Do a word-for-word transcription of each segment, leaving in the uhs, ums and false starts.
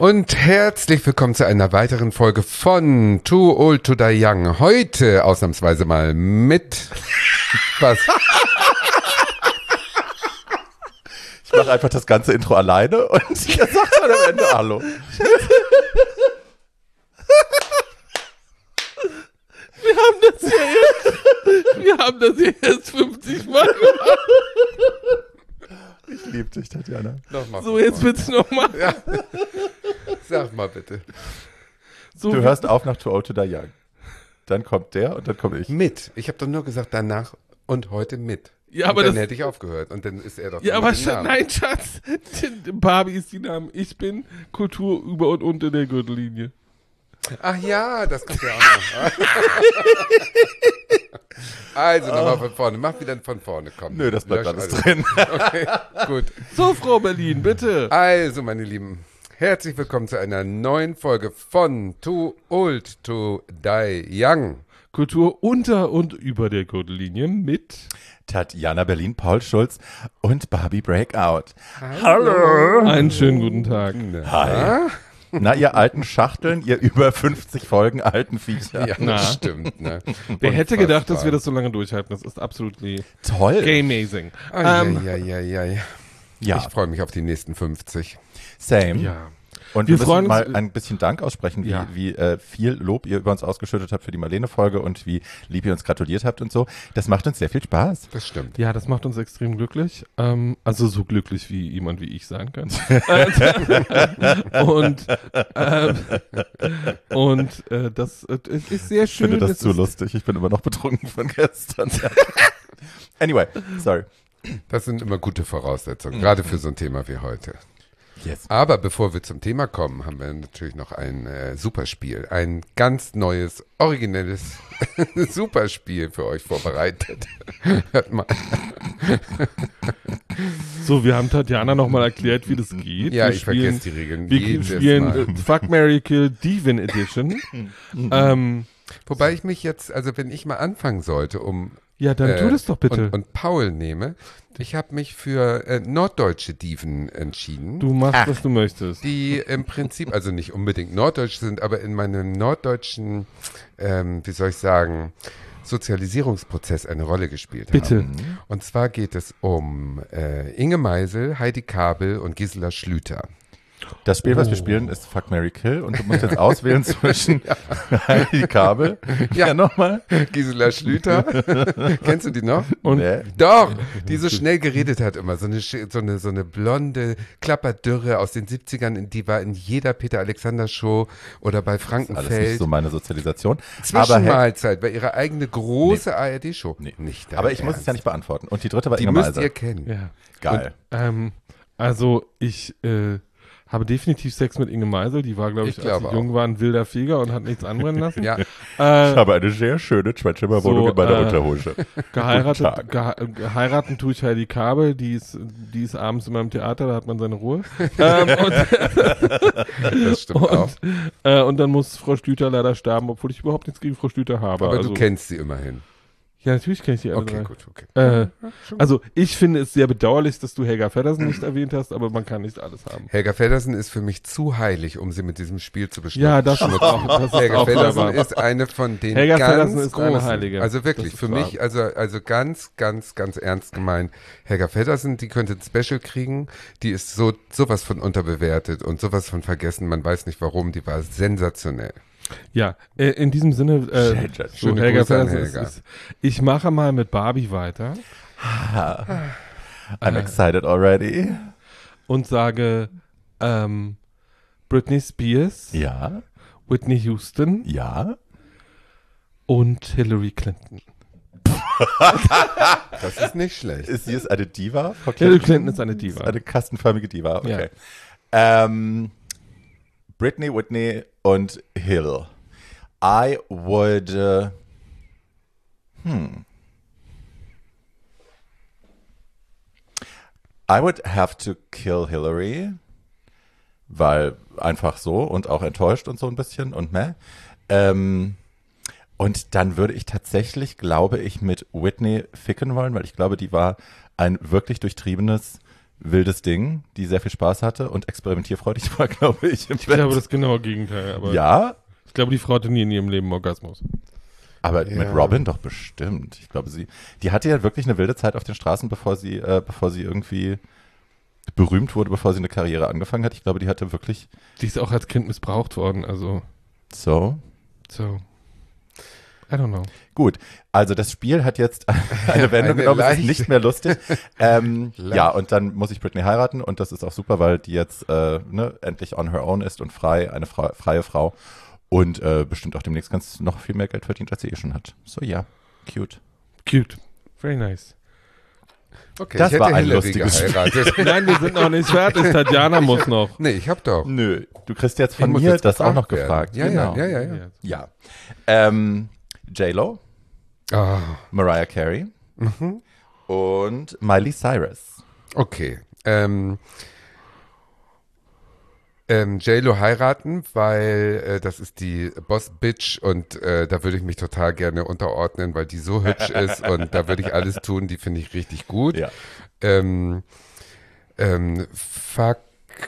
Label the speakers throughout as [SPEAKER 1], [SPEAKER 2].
[SPEAKER 1] Und herzlich willkommen zu einer weiteren Folge von Too Old to Die Young. Heute ausnahmsweise mal mit was?
[SPEAKER 2] Ich mache einfach das ganze Intro alleine und ich sage dann am Ende Hallo.
[SPEAKER 3] Wir haben das ja jetzt, wir haben das ja jetzt fünfzig Mal gemacht.
[SPEAKER 2] Ich liebe dich, Tatjana.
[SPEAKER 1] Nochmal.
[SPEAKER 3] So, jetzt bitte nochmal.
[SPEAKER 1] Ja. Sag mal bitte.
[SPEAKER 3] So
[SPEAKER 2] Du hörst auf nach Too Old to Die Young. Dann kommt der und dann komme ich.
[SPEAKER 1] Mit. Ich habe doch nur gesagt danach und heute mit.
[SPEAKER 3] Ja, aber
[SPEAKER 1] und dann
[SPEAKER 3] das-
[SPEAKER 1] hätte ich aufgehört und dann ist er doch
[SPEAKER 3] Ja,
[SPEAKER 1] mit
[SPEAKER 3] aber
[SPEAKER 1] dem
[SPEAKER 3] Schatz,
[SPEAKER 1] Namen.
[SPEAKER 3] nein, Schatz. Barbie ist die Name. Ich bin Kultur über und unter der Gürtellinie.
[SPEAKER 1] Ach ja, das kommt ja auch noch. Also nochmal von vorne. Mach wieder von vorne. Komm.
[SPEAKER 2] Nö, das bleibt
[SPEAKER 1] Lösch
[SPEAKER 2] alles
[SPEAKER 1] alles.
[SPEAKER 2] drin.
[SPEAKER 1] Okay, gut.
[SPEAKER 3] So, Frau Berlin, bitte.
[SPEAKER 1] Also, meine Lieben, herzlich willkommen zu einer neuen Folge von Too Old to Die Young.
[SPEAKER 3] Kultur unter und über der Gürtellinie mit
[SPEAKER 2] Tatjana Berlin, Paul Schulz und Barbie Breakout.
[SPEAKER 3] einen schönen guten Tag.
[SPEAKER 2] Hi. Na, ihr alten Schachteln, ihr über fünfzig Folgen alten Viecher.
[SPEAKER 1] Ja,
[SPEAKER 3] Na.
[SPEAKER 1] das stimmt. Ne?
[SPEAKER 3] Wer hätte gedacht, dass wir
[SPEAKER 1] Unfassbar.
[SPEAKER 3] das so lange durchhalten? Das ist absolut
[SPEAKER 2] Toll.
[SPEAKER 3] amazing.
[SPEAKER 1] Ai,
[SPEAKER 3] Ähm,
[SPEAKER 1] ai, ai, ai, ai.
[SPEAKER 2] Ja,
[SPEAKER 1] Ich freue mich auf die nächsten fünfzig.
[SPEAKER 2] same.
[SPEAKER 3] ja.
[SPEAKER 2] Und
[SPEAKER 3] Wir
[SPEAKER 2] wir,
[SPEAKER 3] freuen
[SPEAKER 2] müssen
[SPEAKER 3] uns-
[SPEAKER 2] mal ein bisschen Dank aussprechen, wie,
[SPEAKER 3] Ja.
[SPEAKER 2] wie äh, viel Lob ihr über uns ausgeschüttet habt für die Marlene-Folge und wie lieb ihr uns gratuliert habt und so. Das macht uns sehr viel Spaß.
[SPEAKER 1] Das stimmt.
[SPEAKER 3] Ja, das macht uns extrem glücklich. Ähm, also so glücklich, wie jemand wie ich sein kann. und ähm, und äh, das äh, ist sehr
[SPEAKER 2] Ich
[SPEAKER 3] schön.
[SPEAKER 2] finde das
[SPEAKER 3] Es
[SPEAKER 2] zu
[SPEAKER 3] ist,
[SPEAKER 2] lustig. Ich bin immer noch betrunken von gestern. Anyway, sorry.
[SPEAKER 1] Das sind immer gute Voraussetzungen, gerade für so ein Thema wie heute.
[SPEAKER 2] Yes.
[SPEAKER 1] Aber bevor wir zum Thema kommen, haben wir natürlich noch ein äh, Superspiel. Ein ganz neues, originelles Superspiel für euch vorbereitet. Hört mal.
[SPEAKER 3] So, wir haben Tatjana nochmal erklärt, wie das geht.
[SPEAKER 1] Ja,
[SPEAKER 3] wir
[SPEAKER 1] ich
[SPEAKER 3] spielen,
[SPEAKER 1] vergesse die Regeln
[SPEAKER 3] Wir
[SPEAKER 1] jedes
[SPEAKER 3] spielen
[SPEAKER 1] Mal.
[SPEAKER 3] äh, Fuck, Marry, Kill, Divin Edition. ähm,
[SPEAKER 1] Wobei ich mich jetzt, also wenn ich mal anfangen sollte, um
[SPEAKER 3] ja, dann
[SPEAKER 1] äh,
[SPEAKER 3] tu das doch bitte.
[SPEAKER 1] Und, und Paul nehme, ich habe mich für äh, norddeutsche Diven entschieden.
[SPEAKER 3] du machst, was du möchtest.
[SPEAKER 1] Die im Prinzip, also nicht unbedingt norddeutsch sind, aber in meinem norddeutschen, ähm, wie soll ich sagen, Sozialisierungsprozess eine Rolle gespielt
[SPEAKER 3] Bitte.
[SPEAKER 1] haben. Und zwar geht es um äh, Inge Meisel, Heidi Kabel und Gisela Schlüter.
[SPEAKER 2] Das Spiel, was
[SPEAKER 3] Oh.
[SPEAKER 2] wir spielen, ist Fuck, Marry, Kill und du musst jetzt auswählen zwischen Heidi Kabel.
[SPEAKER 1] Ja.
[SPEAKER 2] Ja, nochmal.
[SPEAKER 1] Gisela Schlüter, kennst du die noch?
[SPEAKER 3] Und
[SPEAKER 2] Nee.
[SPEAKER 1] Doch, die so schnell geredet hat immer. So eine, sch- so eine, so eine blonde Klapperdürre aus den siebzigern, die war in jeder Peter Alexander Show oder bei
[SPEAKER 2] Alles nicht
[SPEAKER 1] Frankenfeld.
[SPEAKER 2] so meine Sozialisation. Aber, hey,
[SPEAKER 1] Zwischenmahlzeit, bei ihrer eigene große A R D-Show.
[SPEAKER 2] Nee.
[SPEAKER 1] Nicht dein
[SPEAKER 2] aber ich muss es
[SPEAKER 1] Ernst.
[SPEAKER 2] ja nicht beantworten. Und die dritte war
[SPEAKER 1] Die
[SPEAKER 2] Inge
[SPEAKER 1] müsst
[SPEAKER 2] Meisel.
[SPEAKER 1] ihr kennen.
[SPEAKER 3] ja.
[SPEAKER 2] Geil.
[SPEAKER 3] Ähm, also ich äh, habe definitiv Sex mit Inge Meisel. Die war, glaube ich,
[SPEAKER 1] Ich
[SPEAKER 3] als
[SPEAKER 1] glaube
[SPEAKER 3] sie jung war, ein wilder Feger und hat nichts anbrennen lassen.
[SPEAKER 1] Ja,
[SPEAKER 3] Äh,
[SPEAKER 2] Ich habe eine sehr schöne Trashzimmerwohnung
[SPEAKER 3] So,
[SPEAKER 2] in meiner
[SPEAKER 3] äh,
[SPEAKER 2] Unterhose.
[SPEAKER 3] geheiratet,
[SPEAKER 2] Guten
[SPEAKER 3] gehe, geheiraten tue ich Heidi Kabel. Die ist, die ist abends immer im Theater, da hat man seine Ruhe. ähm, und,
[SPEAKER 1] das stimmt auch.
[SPEAKER 3] und, äh, und dann muss Frau Stüter leider sterben, obwohl ich überhaupt nichts gegen Frau Stüter habe.
[SPEAKER 1] Aber
[SPEAKER 3] also,
[SPEAKER 1] du kennst sie immerhin.
[SPEAKER 3] Ja, natürlich kenne ich die alle
[SPEAKER 1] Okay,
[SPEAKER 3] drei.
[SPEAKER 1] gut, okay.
[SPEAKER 3] Äh, also ich finde es sehr bedauerlich, dass du Helga Feddersen nicht erwähnt hast, aber man kann nicht alles haben.
[SPEAKER 1] Helga Feddersen ist für mich zu heilig, um sie mit diesem Spiel zu beschmutzen.
[SPEAKER 3] Ja, das ist auch, das ist
[SPEAKER 1] Helga
[SPEAKER 3] auch
[SPEAKER 1] Feddersen
[SPEAKER 3] wunderbar.
[SPEAKER 1] ist eine von den
[SPEAKER 3] Helga
[SPEAKER 1] ganz
[SPEAKER 3] Feddersen ist eine
[SPEAKER 1] großen.
[SPEAKER 3] Heilige.
[SPEAKER 1] Also wirklich,
[SPEAKER 3] Das ist
[SPEAKER 1] für
[SPEAKER 3] wahr.
[SPEAKER 1] mich, also, also ganz, ganz, ganz ernst gemeint. Helga Feddersen, die könnte ein Special kriegen. Die ist so sowas von unterbewertet und sowas von vergessen. Man weiß nicht warum. Die war sensationell.
[SPEAKER 3] Ja, äh, in diesem Sinne, äh,
[SPEAKER 2] Schön, schön.
[SPEAKER 3] so,
[SPEAKER 1] Schöne
[SPEAKER 3] Helga
[SPEAKER 1] Grüße an
[SPEAKER 3] Feddersen ist,
[SPEAKER 1] Helga.
[SPEAKER 3] ist, ich mache mal mit Barbie weiter
[SPEAKER 2] I'm excited already.
[SPEAKER 3] und sage ähm, Britney Spears,
[SPEAKER 2] Ja,
[SPEAKER 3] Whitney Houston
[SPEAKER 2] ja.
[SPEAKER 3] und Hillary Clinton.
[SPEAKER 1] Das ist nicht schlecht.
[SPEAKER 2] Ist sie ist eine Diva? Frau
[SPEAKER 3] Hillary Clinton ist eine Diva.
[SPEAKER 2] Eine kastenförmige Diva, okay.
[SPEAKER 3] Ja.
[SPEAKER 2] Ähm, Britney, Whitney und Hill. I would, uh, hmm. I would have to kill Hillary, weil einfach so und auch enttäuscht und so ein bisschen und meh. Ähm, und dann würde ich tatsächlich, glaube ich, mit Whitney ficken wollen, weil ich glaube, die war ein wirklich durchtriebenes wildes Ding, die sehr viel Spaß hatte und experimentierfreudig war, glaube ich. Im
[SPEAKER 3] Ich glaube, das genaue Gegenteil. Aber
[SPEAKER 2] ja,
[SPEAKER 3] ich glaube, die Frau hatte nie in ihrem Leben Orgasmus.
[SPEAKER 2] aber
[SPEAKER 1] Ja.
[SPEAKER 2] mit Robin doch bestimmt. Ich glaube, sie, die hatte ja wirklich eine wilde Zeit auf den Straßen, bevor sie, äh, bevor sie irgendwie berühmt wurde, bevor sie eine Karriere angefangen hat. Ich glaube, die hatte wirklich
[SPEAKER 3] Die ist auch als Kind missbraucht worden, also
[SPEAKER 2] so.
[SPEAKER 3] so. I don't know.
[SPEAKER 2] Gut, also das Spiel hat jetzt eine Wendung
[SPEAKER 1] Eine
[SPEAKER 2] genommen, es ist
[SPEAKER 1] leichte-
[SPEAKER 2] nicht mehr lustig. ähm,
[SPEAKER 1] Leicht.
[SPEAKER 2] ja, und dann muss ich Britney heiraten und das ist auch super, weil die jetzt äh, ne, endlich on her own ist und frei, eine Fra- freie Frau und äh, bestimmt auch demnächst ganz noch viel mehr Geld verdient, als sie eh schon hat. So ja, cute.
[SPEAKER 3] Cute. Very nice.
[SPEAKER 1] Okay,
[SPEAKER 2] Das
[SPEAKER 1] ich hätte
[SPEAKER 2] war ein
[SPEAKER 1] Hillary
[SPEAKER 2] lustiges
[SPEAKER 1] geheiratet.
[SPEAKER 3] Nein, wir sind noch nicht fertig. Tatjana muss noch.
[SPEAKER 1] Nee, ich hab doch.
[SPEAKER 2] Nö, du kriegst jetzt
[SPEAKER 1] Ich
[SPEAKER 2] von
[SPEAKER 1] muss
[SPEAKER 2] mir
[SPEAKER 1] jetzt
[SPEAKER 2] das auch noch
[SPEAKER 1] gefragt
[SPEAKER 2] gefragt.
[SPEAKER 1] werden. Ja,
[SPEAKER 2] genau.
[SPEAKER 1] ja, ja, ja.
[SPEAKER 2] Ja. Ähm, J-Lo,
[SPEAKER 1] Ah,
[SPEAKER 2] Mariah Carey
[SPEAKER 1] mhm.
[SPEAKER 2] und Miley Cyrus.
[SPEAKER 1] Okay. Ähm, ähm, J-Lo heiraten, weil äh, das ist die Boss-Bitch und äh, da würde ich mich total gerne unterordnen, weil die so hübsch ist und da würde ich alles tun, die finde ich richtig gut.
[SPEAKER 2] Ja.
[SPEAKER 1] Ähm, ähm, fuck,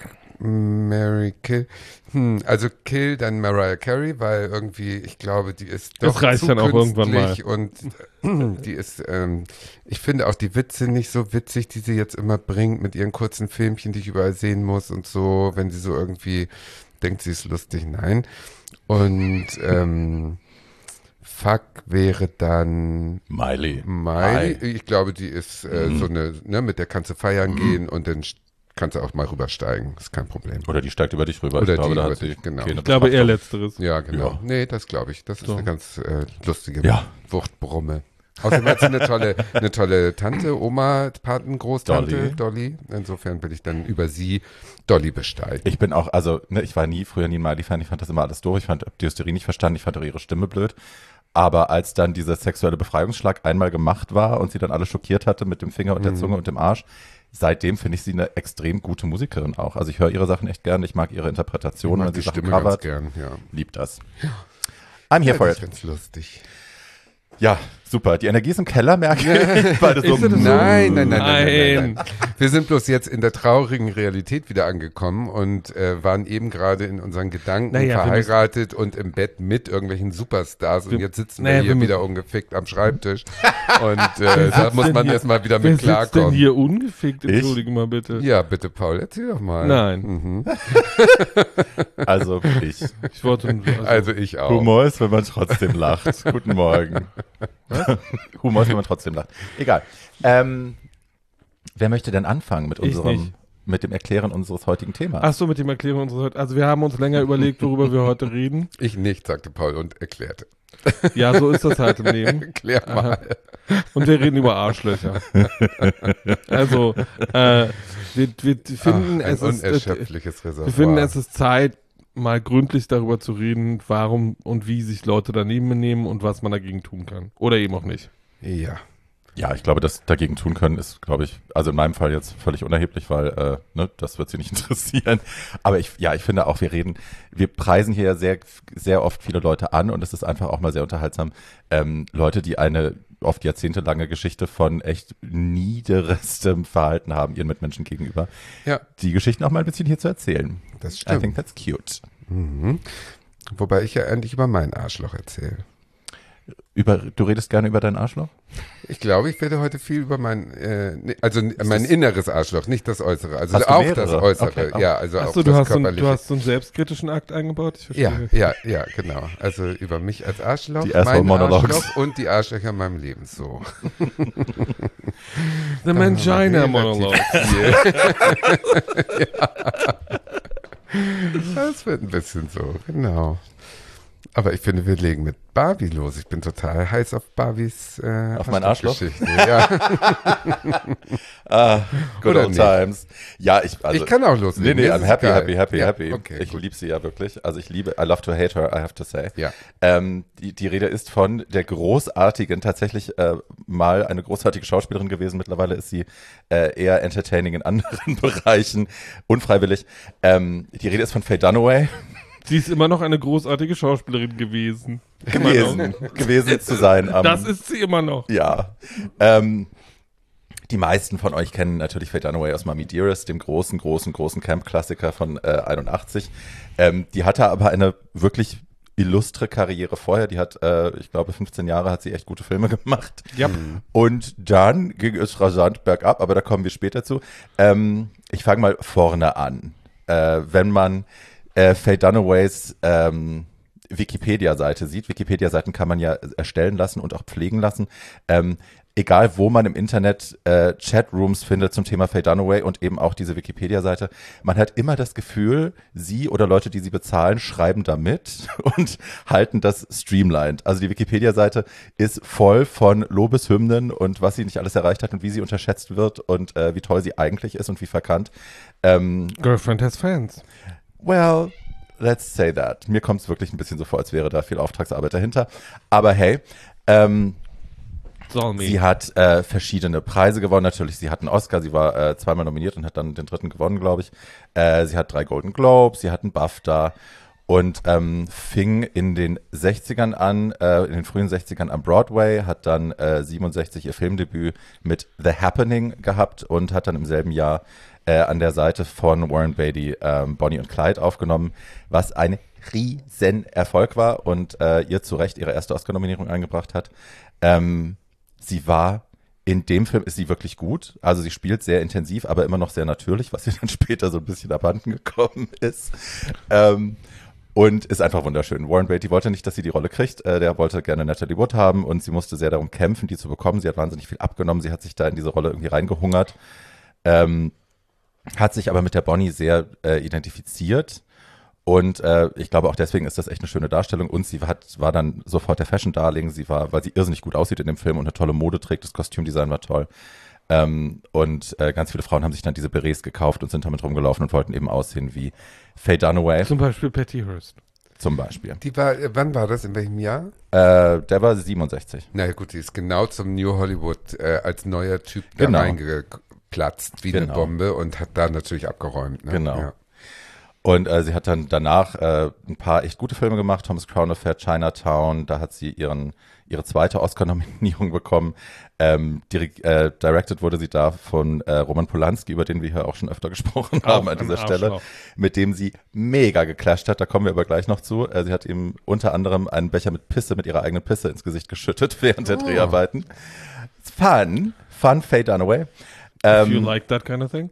[SPEAKER 1] Mary Kill. Hm, also Kill dann Mariah Carey, weil irgendwie, ich glaube, die ist
[SPEAKER 3] Das
[SPEAKER 1] doch
[SPEAKER 3] reicht
[SPEAKER 1] zu
[SPEAKER 3] dann auch irgendwann mal.
[SPEAKER 1] künstlich und äh, die ist, ähm, ich finde auch die Witze nicht so witzig, die sie jetzt immer bringt mit ihren kurzen Filmchen, die ich überall sehen muss und so, wenn sie so irgendwie denkt, sie ist lustig, nein. Und ähm, Fuck wäre dann
[SPEAKER 2] Miley.
[SPEAKER 1] Miley.
[SPEAKER 2] Hi.
[SPEAKER 1] Ich glaube, die ist äh,
[SPEAKER 2] Mhm.
[SPEAKER 1] so eine, ne, mit der kannst du feiern gehen und dann st- kannst du auch mal rübersteigen. Ist kein Problem.
[SPEAKER 2] Oder die steigt über dich rüber.
[SPEAKER 1] Oder
[SPEAKER 2] ich glaube,
[SPEAKER 1] die
[SPEAKER 2] da
[SPEAKER 1] über
[SPEAKER 2] hat sie
[SPEAKER 1] dich, genau.
[SPEAKER 2] keine
[SPEAKER 3] Ich glaube eher
[SPEAKER 2] Betrachtung.
[SPEAKER 3] letzteres.
[SPEAKER 1] Ja, genau.
[SPEAKER 2] Ja.
[SPEAKER 1] Nee, das glaube ich. Das ist
[SPEAKER 3] So.
[SPEAKER 1] eine ganz äh, lustige
[SPEAKER 2] Ja.
[SPEAKER 1] Wuchtbrumme. Außerdem hat sie eine tolle, eine tolle Tante, Oma, Paten, Großtante,
[SPEAKER 2] Dolly.
[SPEAKER 1] Dolly. Insofern will ich dann über sie Dolly besteigen.
[SPEAKER 2] Ich bin auch, also, ne, ich war nie, früher nie ein Miley-Fan, ich fand das immer alles doof, ich fand die Hysterie nicht verstanden, ich fand auch ihre Stimme blöd. Aber als dann dieser sexuelle Befreiungsschlag einmal gemacht war und sie dann alle schockiert hatte mit dem Finger und der
[SPEAKER 1] Mhm.
[SPEAKER 2] Zunge und dem Arsch, seitdem finde ich sie eine extrem gute Musikerin auch. Also ich höre ihre Sachen echt gerne, ich mag ihre Interpretation,
[SPEAKER 1] mag
[SPEAKER 2] wenn sie
[SPEAKER 1] die
[SPEAKER 2] Sachen
[SPEAKER 1] Stimme ganz
[SPEAKER 2] covert,
[SPEAKER 1] gern, ja.
[SPEAKER 2] liebt das. I'm here
[SPEAKER 1] Ja,
[SPEAKER 2] for
[SPEAKER 1] das
[SPEAKER 2] it.
[SPEAKER 1] ist ganz lustig.
[SPEAKER 2] Ja, super. Die Energie ist im Keller, merke ich. Beide so,
[SPEAKER 3] Ist das so?
[SPEAKER 1] Nein, nein, nein, nein, nein, nein,
[SPEAKER 3] Nein.
[SPEAKER 1] nein. Wir sind bloß jetzt in der traurigen Realität wieder angekommen und äh, waren eben gerade in unseren Gedanken
[SPEAKER 3] Naja, wir
[SPEAKER 1] verheiratet und im Bett mit irgendwelchen Superstars und
[SPEAKER 3] Wir-
[SPEAKER 1] jetzt sitzen
[SPEAKER 3] naja,
[SPEAKER 1] wir hier
[SPEAKER 3] wir
[SPEAKER 1] wieder ungefickt am Schreibtisch und äh, da muss
[SPEAKER 3] denn
[SPEAKER 1] man
[SPEAKER 3] hier-
[SPEAKER 1] erstmal wieder
[SPEAKER 3] Wer
[SPEAKER 1] mit
[SPEAKER 3] sitzt denn
[SPEAKER 1] klarkommen.
[SPEAKER 3] hier ungefickt?
[SPEAKER 2] Ich?
[SPEAKER 3] Entschuldige mal bitte.
[SPEAKER 1] Ja, bitte Paul, erzähl doch mal.
[SPEAKER 3] Nein.
[SPEAKER 1] Mhm.
[SPEAKER 2] also ich.
[SPEAKER 3] Ich wollte also,
[SPEAKER 1] Also ich auch.
[SPEAKER 2] Humor ist, wenn man trotzdem lacht. Guten Morgen. Humor ist, wenn man trotzdem lacht. Egal. Ähm, wer möchte denn anfangen mit
[SPEAKER 3] Ich
[SPEAKER 2] unserem,
[SPEAKER 3] nicht.
[SPEAKER 2] mit dem Erklären unseres heutigen Themas?
[SPEAKER 3] Ach so, mit dem Erklärung unserer heute. Also wir haben uns länger überlegt, worüber wir heute reden.
[SPEAKER 1] Ich nicht, sagte Paul und erklärte.
[SPEAKER 3] Ja, so ist das halt im Leben.
[SPEAKER 1] Erklär mal.
[SPEAKER 3] Und wir reden über Arschlöcher. Also, äh, wir, wir finden,
[SPEAKER 1] Ach, ein
[SPEAKER 3] es ist, äh,
[SPEAKER 1] unerschöpfliches Reservoir.
[SPEAKER 3] wir finden, es ist Zeit, mal gründlich darüber zu reden, warum und wie sich Leute daneben benehmen und was man dagegen tun kann. Oder eben auch nicht.
[SPEAKER 1] Ja.
[SPEAKER 2] Ja, ich glaube, das dagegen tun können ist, glaube ich, also in meinem Fall jetzt völlig unerheblich, weil äh, ne, das wird sie nicht interessieren. Aber ich, ja, ich finde auch, wir reden, wir preisen hier ja sehr, sehr oft viele Leute an und es ist einfach auch mal sehr unterhaltsam. Ähm, Leute, die eine oft jahrzehntelange Geschichte von echt niederestem Verhalten haben ihren Mitmenschen gegenüber,
[SPEAKER 1] Ja,
[SPEAKER 2] die Geschichten auch mal ein bisschen hier zu erzählen.
[SPEAKER 1] das
[SPEAKER 2] I
[SPEAKER 1] stimmt.
[SPEAKER 2] think that's cute.
[SPEAKER 1] Mhm. Wobei ich ja endlich über mein Arschloch erzähle.
[SPEAKER 2] Über, du redest gerne über dein Arschloch?
[SPEAKER 1] Ich glaube, ich werde heute viel über mein, äh, ne- also n- mein
[SPEAKER 2] das-
[SPEAKER 1] inneres Arschloch, nicht das Äußere. Also
[SPEAKER 2] Hast du
[SPEAKER 1] auch
[SPEAKER 2] mehrere?
[SPEAKER 1] das Äußere.
[SPEAKER 2] Okay, auch.
[SPEAKER 1] Ja, also auch
[SPEAKER 3] Achso, du
[SPEAKER 1] das
[SPEAKER 3] hast, so, ein-
[SPEAKER 1] Körperliche.
[SPEAKER 3] du hast so einen selbstkritischen Akt eingebaut? Ich
[SPEAKER 1] ja,
[SPEAKER 3] verstehe.
[SPEAKER 1] ja, ja, genau. Also über mich als Arschloch,
[SPEAKER 2] Die
[SPEAKER 1] mein
[SPEAKER 2] Asshole-Monologs.
[SPEAKER 1] Arschloch und die Arschlöcher in meinem Leben. So.
[SPEAKER 3] The Mangina Monolog.
[SPEAKER 1] Das wird ein bisschen so, genau. Aber ich finde, wir legen mit Barbie los. Ich bin total heiß auf Barbies äh,
[SPEAKER 2] Auf mein Arschloch?
[SPEAKER 1] Geschichte. Ja.
[SPEAKER 2] Ah, good
[SPEAKER 1] Oder
[SPEAKER 2] old
[SPEAKER 1] nicht?
[SPEAKER 2] times. Ja, ich, also,
[SPEAKER 1] Ich kann auch
[SPEAKER 2] Nee,
[SPEAKER 1] loslegen.
[SPEAKER 2] nee,
[SPEAKER 1] Mir
[SPEAKER 2] I'm
[SPEAKER 1] ist es
[SPEAKER 2] happy,
[SPEAKER 1] egal.
[SPEAKER 2] happy, happy,
[SPEAKER 1] Ja,
[SPEAKER 2] happy.
[SPEAKER 1] okay,
[SPEAKER 2] ich
[SPEAKER 1] gut.
[SPEAKER 2] liebe sie ja wirklich. Also ich liebe, I love to hate her, I have to say.
[SPEAKER 1] Ja.
[SPEAKER 2] Ähm, die, die Rede ist von der großartigen, tatsächlich äh, mal eine großartige Schauspielerin gewesen. Mittlerweile ist sie äh, eher entertaining in anderen Bereichen, unfreiwillig. Ähm, die Rede ist von Faye Dunaway
[SPEAKER 3] Sie ist immer noch eine großartige Schauspielerin gewesen.
[SPEAKER 2] gewesen, gewesen zu sein. Am,
[SPEAKER 3] Das ist sie immer noch.
[SPEAKER 2] Ja. Ähm, Die meisten von euch kennen natürlich Faye Dunaway aus Mommy Dearest, dem großen, großen, großen Camp-Klassiker von äh, einundachtzig. Ähm, die hatte aber eine wirklich illustre Karriere vorher. Die hat, äh, ich glaube, fünfzehn Jahre hat sie echt gute Filme gemacht.
[SPEAKER 3] Ja.
[SPEAKER 2] Und dann ging es rasant bergab, aber da kommen wir später zu. Ähm, ich fange mal vorne an. Äh, wenn man äh, Faye Dunaways ähm, Wikipedia-Seite sieht, Wikipedia-Seiten kann man ja erstellen lassen und auch pflegen lassen, ähm, egal wo man im Internet äh, Chatrooms findet zum Thema Faye Dunaway und eben auch diese Wikipedia-Seite, man hat immer das Gefühl, sie oder Leute, die sie bezahlen, schreiben da mit und halten das streamlined. Also die Wikipedia-Seite ist voll von Lobeshymnen und was sie nicht alles erreicht hat und wie sie unterschätzt wird und äh, wie toll sie eigentlich ist und wie verkannt. Ähm,
[SPEAKER 3] Girlfriend has fans.
[SPEAKER 2] Well, let's say that. Mir kommt es wirklich ein bisschen so vor, als wäre da viel Auftragsarbeit dahinter. Aber hey, ähm, sie hat äh, verschiedene Preise gewonnen. Natürlich, sie hat einen Oscar. Sie war äh, zweimal nominiert und hat dann den dritten gewonnen, glaube ich. Äh, sie hat drei Golden Globes. Sie hat einen BAFTA und ähm, fing in den sechzigern an, äh, in den frühen sechzigern am Broadway, hat dann äh, siebenundsechzig ihr Filmdebüt mit The Happening gehabt und hat dann im selben Jahr äh, an der Seite von Warren Beatty ähm, Bonnie und Clyde aufgenommen, was ein riesen Erfolg war und äh, ihr zu Recht ihre erste Oscar-Nominierung eingebracht hat. Ähm, Sie war, in dem Film ist sie wirklich gut. Also sie spielt sehr intensiv, aber immer noch sehr natürlich, was ihr dann später so ein bisschen abhanden gekommen ist. Ähm, und ist einfach wunderschön. Warren Beatty wollte nicht, dass sie die Rolle kriegt. Äh, der wollte gerne Natalie Wood haben und sie musste sehr darum kämpfen, die zu bekommen. Sie hat wahnsinnig viel abgenommen. Sie hat sich da in diese Rolle irgendwie reingehungert. Ähm, hat sich aber mit der Bonnie sehr äh, identifiziert. Und äh, ich glaube, auch deswegen ist das echt eine schöne Darstellung. Und sie hat, war dann sofort der Fashion-Darling. Sie war, weil sie irrsinnig gut aussieht in dem Film und eine tolle Mode trägt. Das Kostümdesign war toll. Ähm, und äh, ganz viele Frauen haben sich dann diese Berets gekauft und sind damit rumgelaufen und wollten eben aussehen wie Faye Dunaway.
[SPEAKER 3] Zum Beispiel Patty Hearst.
[SPEAKER 2] Zum Beispiel.
[SPEAKER 1] Die war, äh, wann war das? In welchem Jahr?
[SPEAKER 2] Äh, der war siebenundsechzig.
[SPEAKER 1] Na gut, die ist genau zum New Hollywood äh, als neuer Typ da
[SPEAKER 2] Genau.
[SPEAKER 1] reingeplatzt wie
[SPEAKER 2] Genau.
[SPEAKER 1] eine Bombe und hat da natürlich abgeräumt. Ne?
[SPEAKER 2] Genau.
[SPEAKER 1] Ja.
[SPEAKER 2] Und äh, sie hat dann danach äh, ein paar echt gute Filme gemacht. Thomas Crown Affair, Chinatown, da hat sie ihren ihre zweite Oscar-Nominierung bekommen. Ähm, direkt, äh, directed wurde sie da von äh, Roman Polanski, über den wir hier auch schon öfter gesprochen
[SPEAKER 3] Auch
[SPEAKER 2] haben an dieser
[SPEAKER 3] ein
[SPEAKER 2] Stelle,
[SPEAKER 3] Arschloch.
[SPEAKER 2] mit dem sie mega geclasht hat. Da kommen wir aber gleich noch zu. Äh, sie hat ihm unter anderem einen Becher mit Pisse, mit ihrer eigenen Pisse ins Gesicht geschüttet während der
[SPEAKER 1] Oh.
[SPEAKER 2] Dreharbeiten. It's fun. Fun, Faye Dunaway.
[SPEAKER 3] If you
[SPEAKER 2] Ähm,
[SPEAKER 3] like that kind of thing.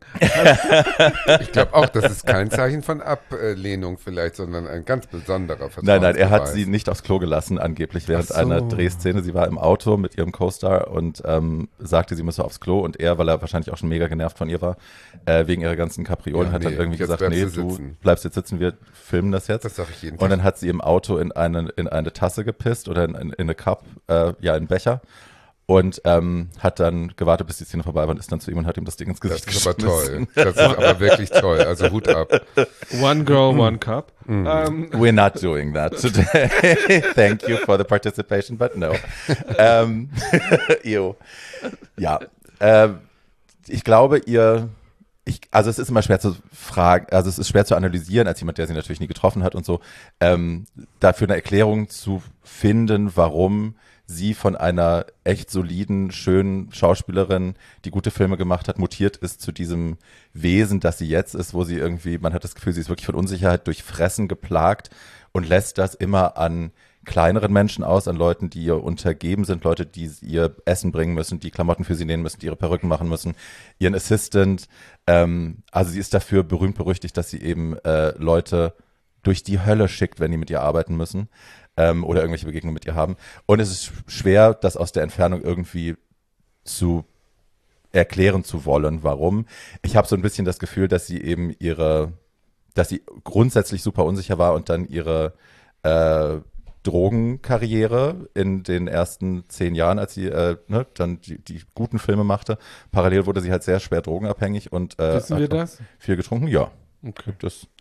[SPEAKER 1] Ich glaube auch, das ist kein Zeichen von Ablehnung vielleicht, sondern ein ganz besonderer Vertrauensbeweis.
[SPEAKER 2] Nein, nein, er hat sie nicht aufs Klo gelassen, angeblich während
[SPEAKER 1] Ach so.
[SPEAKER 2] einer Drehszene. Sie war im Auto mit ihrem Co-Star und ähm, sagte, sie müsse aufs Klo. Und er, weil er wahrscheinlich auch schon mega genervt von ihr war, äh, wegen ihrer ganzen Kapriolen,
[SPEAKER 1] Ja,
[SPEAKER 2] hat dann
[SPEAKER 1] nee,
[SPEAKER 2] irgendwie
[SPEAKER 1] jetzt
[SPEAKER 2] gesagt,
[SPEAKER 1] bleibst
[SPEAKER 2] nee,
[SPEAKER 1] du
[SPEAKER 2] du
[SPEAKER 1] sitzen.
[SPEAKER 2] bleibst jetzt sitzen, wir filmen das jetzt.
[SPEAKER 1] Das sage ich jeden
[SPEAKER 2] Und dann
[SPEAKER 1] Tag.
[SPEAKER 2] hat sie im Auto in eine, in eine Tasse gepisst oder in, in, in eine Cup, äh, ja, in einen Becher. Und ähm, hat dann gewartet, bis die Szene vorbei war und ist dann zu ihm und hat ihm das Ding ins
[SPEAKER 1] Das
[SPEAKER 2] Gesicht
[SPEAKER 1] ist aber
[SPEAKER 2] geschmissen.
[SPEAKER 1] toll. Das ist aber wirklich toll. Also Hut ab.
[SPEAKER 3] One girl, one cup. Ähm,
[SPEAKER 2] We're not doing that today. Thank you for the participation, but no. ähm, ew. Ja, ähm, ich glaube, ihr, ich, also es ist immer schwer zu fragen, also es ist schwer zu analysieren, als jemand, der sie natürlich nie getroffen hat und so, ähm, dafür eine Erklärung zu finden, warum sie von einer echt soliden, schönen Schauspielerin, die gute Filme gemacht hat, mutiert ist zu diesem Wesen, das sie jetzt ist, wo sie irgendwie, man hat das Gefühl, sie ist wirklich von Unsicherheit durchfressen, geplagt und lässt das immer an kleineren Menschen aus, an Leuten, die ihr untergeben sind, Leute, die ihr Essen bringen müssen, die Klamotten für sie nähen müssen, die ihre Perücken machen müssen, ihren Assistant. Ähm, also sie ist dafür berühmt berüchtigt, dass sie eben äh, Leute durch die Hölle schickt, wenn die mit ihr arbeiten müssen. Ähm, oder irgendwelche Begegnungen mit ihr haben. Und es ist schwer, das aus der Entfernung irgendwie zu erklären zu wollen, warum. Ich habe so ein bisschen das Gefühl, dass sie eben ihre, dass sie grundsätzlich super unsicher war und dann ihre äh, Drogenkarriere in den ersten zehn Jahren, als sie äh, ne, dann die, die guten Filme machte. Parallel wurde sie halt sehr schwer drogenabhängig und äh,
[SPEAKER 3] Wissen wir
[SPEAKER 2] hat
[SPEAKER 3] das?
[SPEAKER 2] viel getrunken. Ja,
[SPEAKER 3] Okay.
[SPEAKER 2] das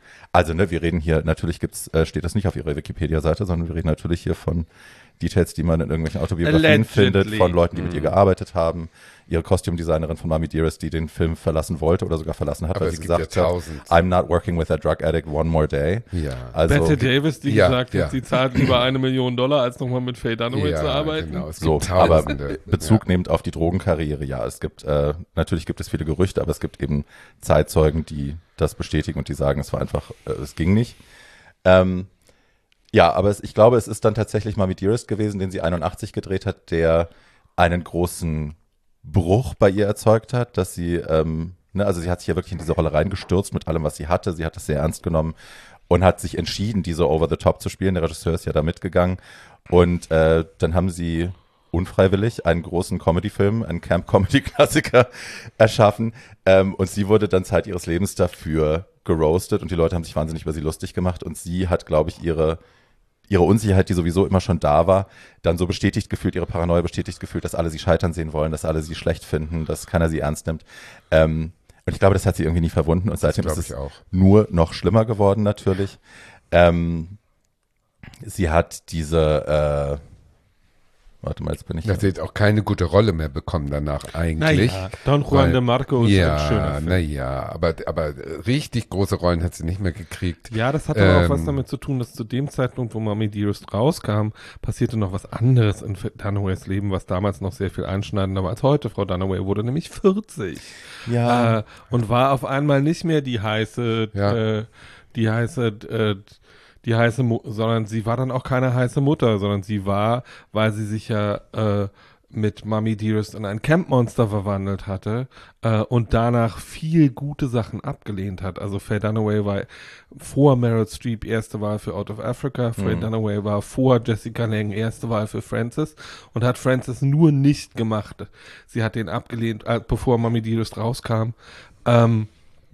[SPEAKER 2] Also, ne, wir reden hier, natürlich gibt's, äh, steht das nicht auf ihrer Wikipedia-Seite, sondern wir reden natürlich hier von Details, die man in irgendwelchen Autobiografien
[SPEAKER 3] Allegedly.
[SPEAKER 2] findet, von Leuten, die
[SPEAKER 1] Mhm.
[SPEAKER 2] mit ihr gearbeitet haben. Ihre Kostümdesignerin von Mommy Dearest, die den Film verlassen wollte oder sogar verlassen hat,
[SPEAKER 1] Aber
[SPEAKER 2] weil
[SPEAKER 1] es
[SPEAKER 2] sie
[SPEAKER 1] gibt ja
[SPEAKER 2] gesagt hat,
[SPEAKER 1] tausend.
[SPEAKER 2] I'm not working with a drug addict one more day.
[SPEAKER 1] Ja.
[SPEAKER 2] Also,
[SPEAKER 3] Bette Davis, die
[SPEAKER 1] ja,
[SPEAKER 3] gesagt
[SPEAKER 1] ja.
[SPEAKER 3] hat, sie zahlt lieber eine Million Dollar, als nochmal mit Faye Dunaway
[SPEAKER 1] ja,
[SPEAKER 3] zu arbeiten.
[SPEAKER 1] Genau. Es
[SPEAKER 2] so,
[SPEAKER 1] gibt
[SPEAKER 2] aber
[SPEAKER 1] Tausende.
[SPEAKER 2] Bezug
[SPEAKER 1] ja.
[SPEAKER 2] nehmend auf die Drogenkarriere, ja, es gibt, äh, natürlich gibt es viele Gerüchte, aber es gibt eben Zeitzeugen, die das bestätigen und die sagen, es war einfach, äh, es ging nicht. Ähm, ja, aber es, ich glaube, es ist dann tatsächlich Mommy Dearest gewesen, den sie einundachtzig gedreht hat, der einen großen Bruch bei ihr erzeugt hat, dass sie, ähm, ne, also sie hat sich ja wirklich in diese Rolle reingestürzt mit allem, was sie hatte. Sie hat es sehr ernst genommen und hat sich entschieden, diese Over the Top zu spielen. Der Regisseur ist ja da mitgegangen. Und äh, dann haben sie unfreiwillig einen großen Comedy-Film, einen Camp-Comedy-Klassiker erschaffen. Ähm, und sie wurde dann Zeit ihres Lebens dafür geroastet und die Leute haben sich wahnsinnig über sie lustig gemacht. Und sie hat, glaube ich, ihre ihre Unsicherheit, die sowieso immer schon da war, dann so bestätigt gefühlt, ihre Paranoia bestätigt gefühlt, dass alle sie scheitern sehen wollen, dass alle sie schlecht finden, dass keiner sie ernst nimmt. Ähm, und ich glaube, das hat sie irgendwie nie verwunden und seitdem ist
[SPEAKER 1] glaub
[SPEAKER 2] es
[SPEAKER 1] ich auch.
[SPEAKER 2] nur noch schlimmer geworden natürlich. Ähm, sie hat diese, äh, warte mal, jetzt bin ich...
[SPEAKER 1] Dass sie jetzt auch keine gute Rolle mehr bekommen danach eigentlich.
[SPEAKER 3] Naja, Don Juan
[SPEAKER 1] Weil-
[SPEAKER 3] de Marco ist ein
[SPEAKER 1] Ja,
[SPEAKER 3] schöner Film.
[SPEAKER 1] naja, aber, aber richtig große Rollen hat sie nicht mehr gekriegt.
[SPEAKER 3] Ja, das hat aber auch
[SPEAKER 1] Ähm,
[SPEAKER 3] was damit zu tun, dass zu dem Zeitpunkt, wo Mommy Dearest rauskam, passierte noch was anderes in Dunaways Leben, was damals noch sehr viel einschneidender war als heute. Frau Dunaway wurde nämlich vierzig
[SPEAKER 2] Ja,
[SPEAKER 3] äh, und war auf einmal nicht mehr die heiße,
[SPEAKER 1] Ja.
[SPEAKER 3] äh, die heiße, äh, die heiße, Mu sondern sie war dann auch keine heiße Mutter, sondern sie war, weil sie sich ja äh, mit Mommy Dearest in ein Campmonster verwandelt hatte äh, und danach viel gute Sachen abgelehnt hat. Also Faye Dunaway war vor Meryl Streep erste Wahl für Out of Africa, Faye
[SPEAKER 2] Mhm.
[SPEAKER 3] Dunaway war vor Jessica Lange erste Wahl für Frances und hat Frances nur nicht gemacht. Sie hat den abgelehnt, äh, bevor Mommy Dearest rauskam. Ähm,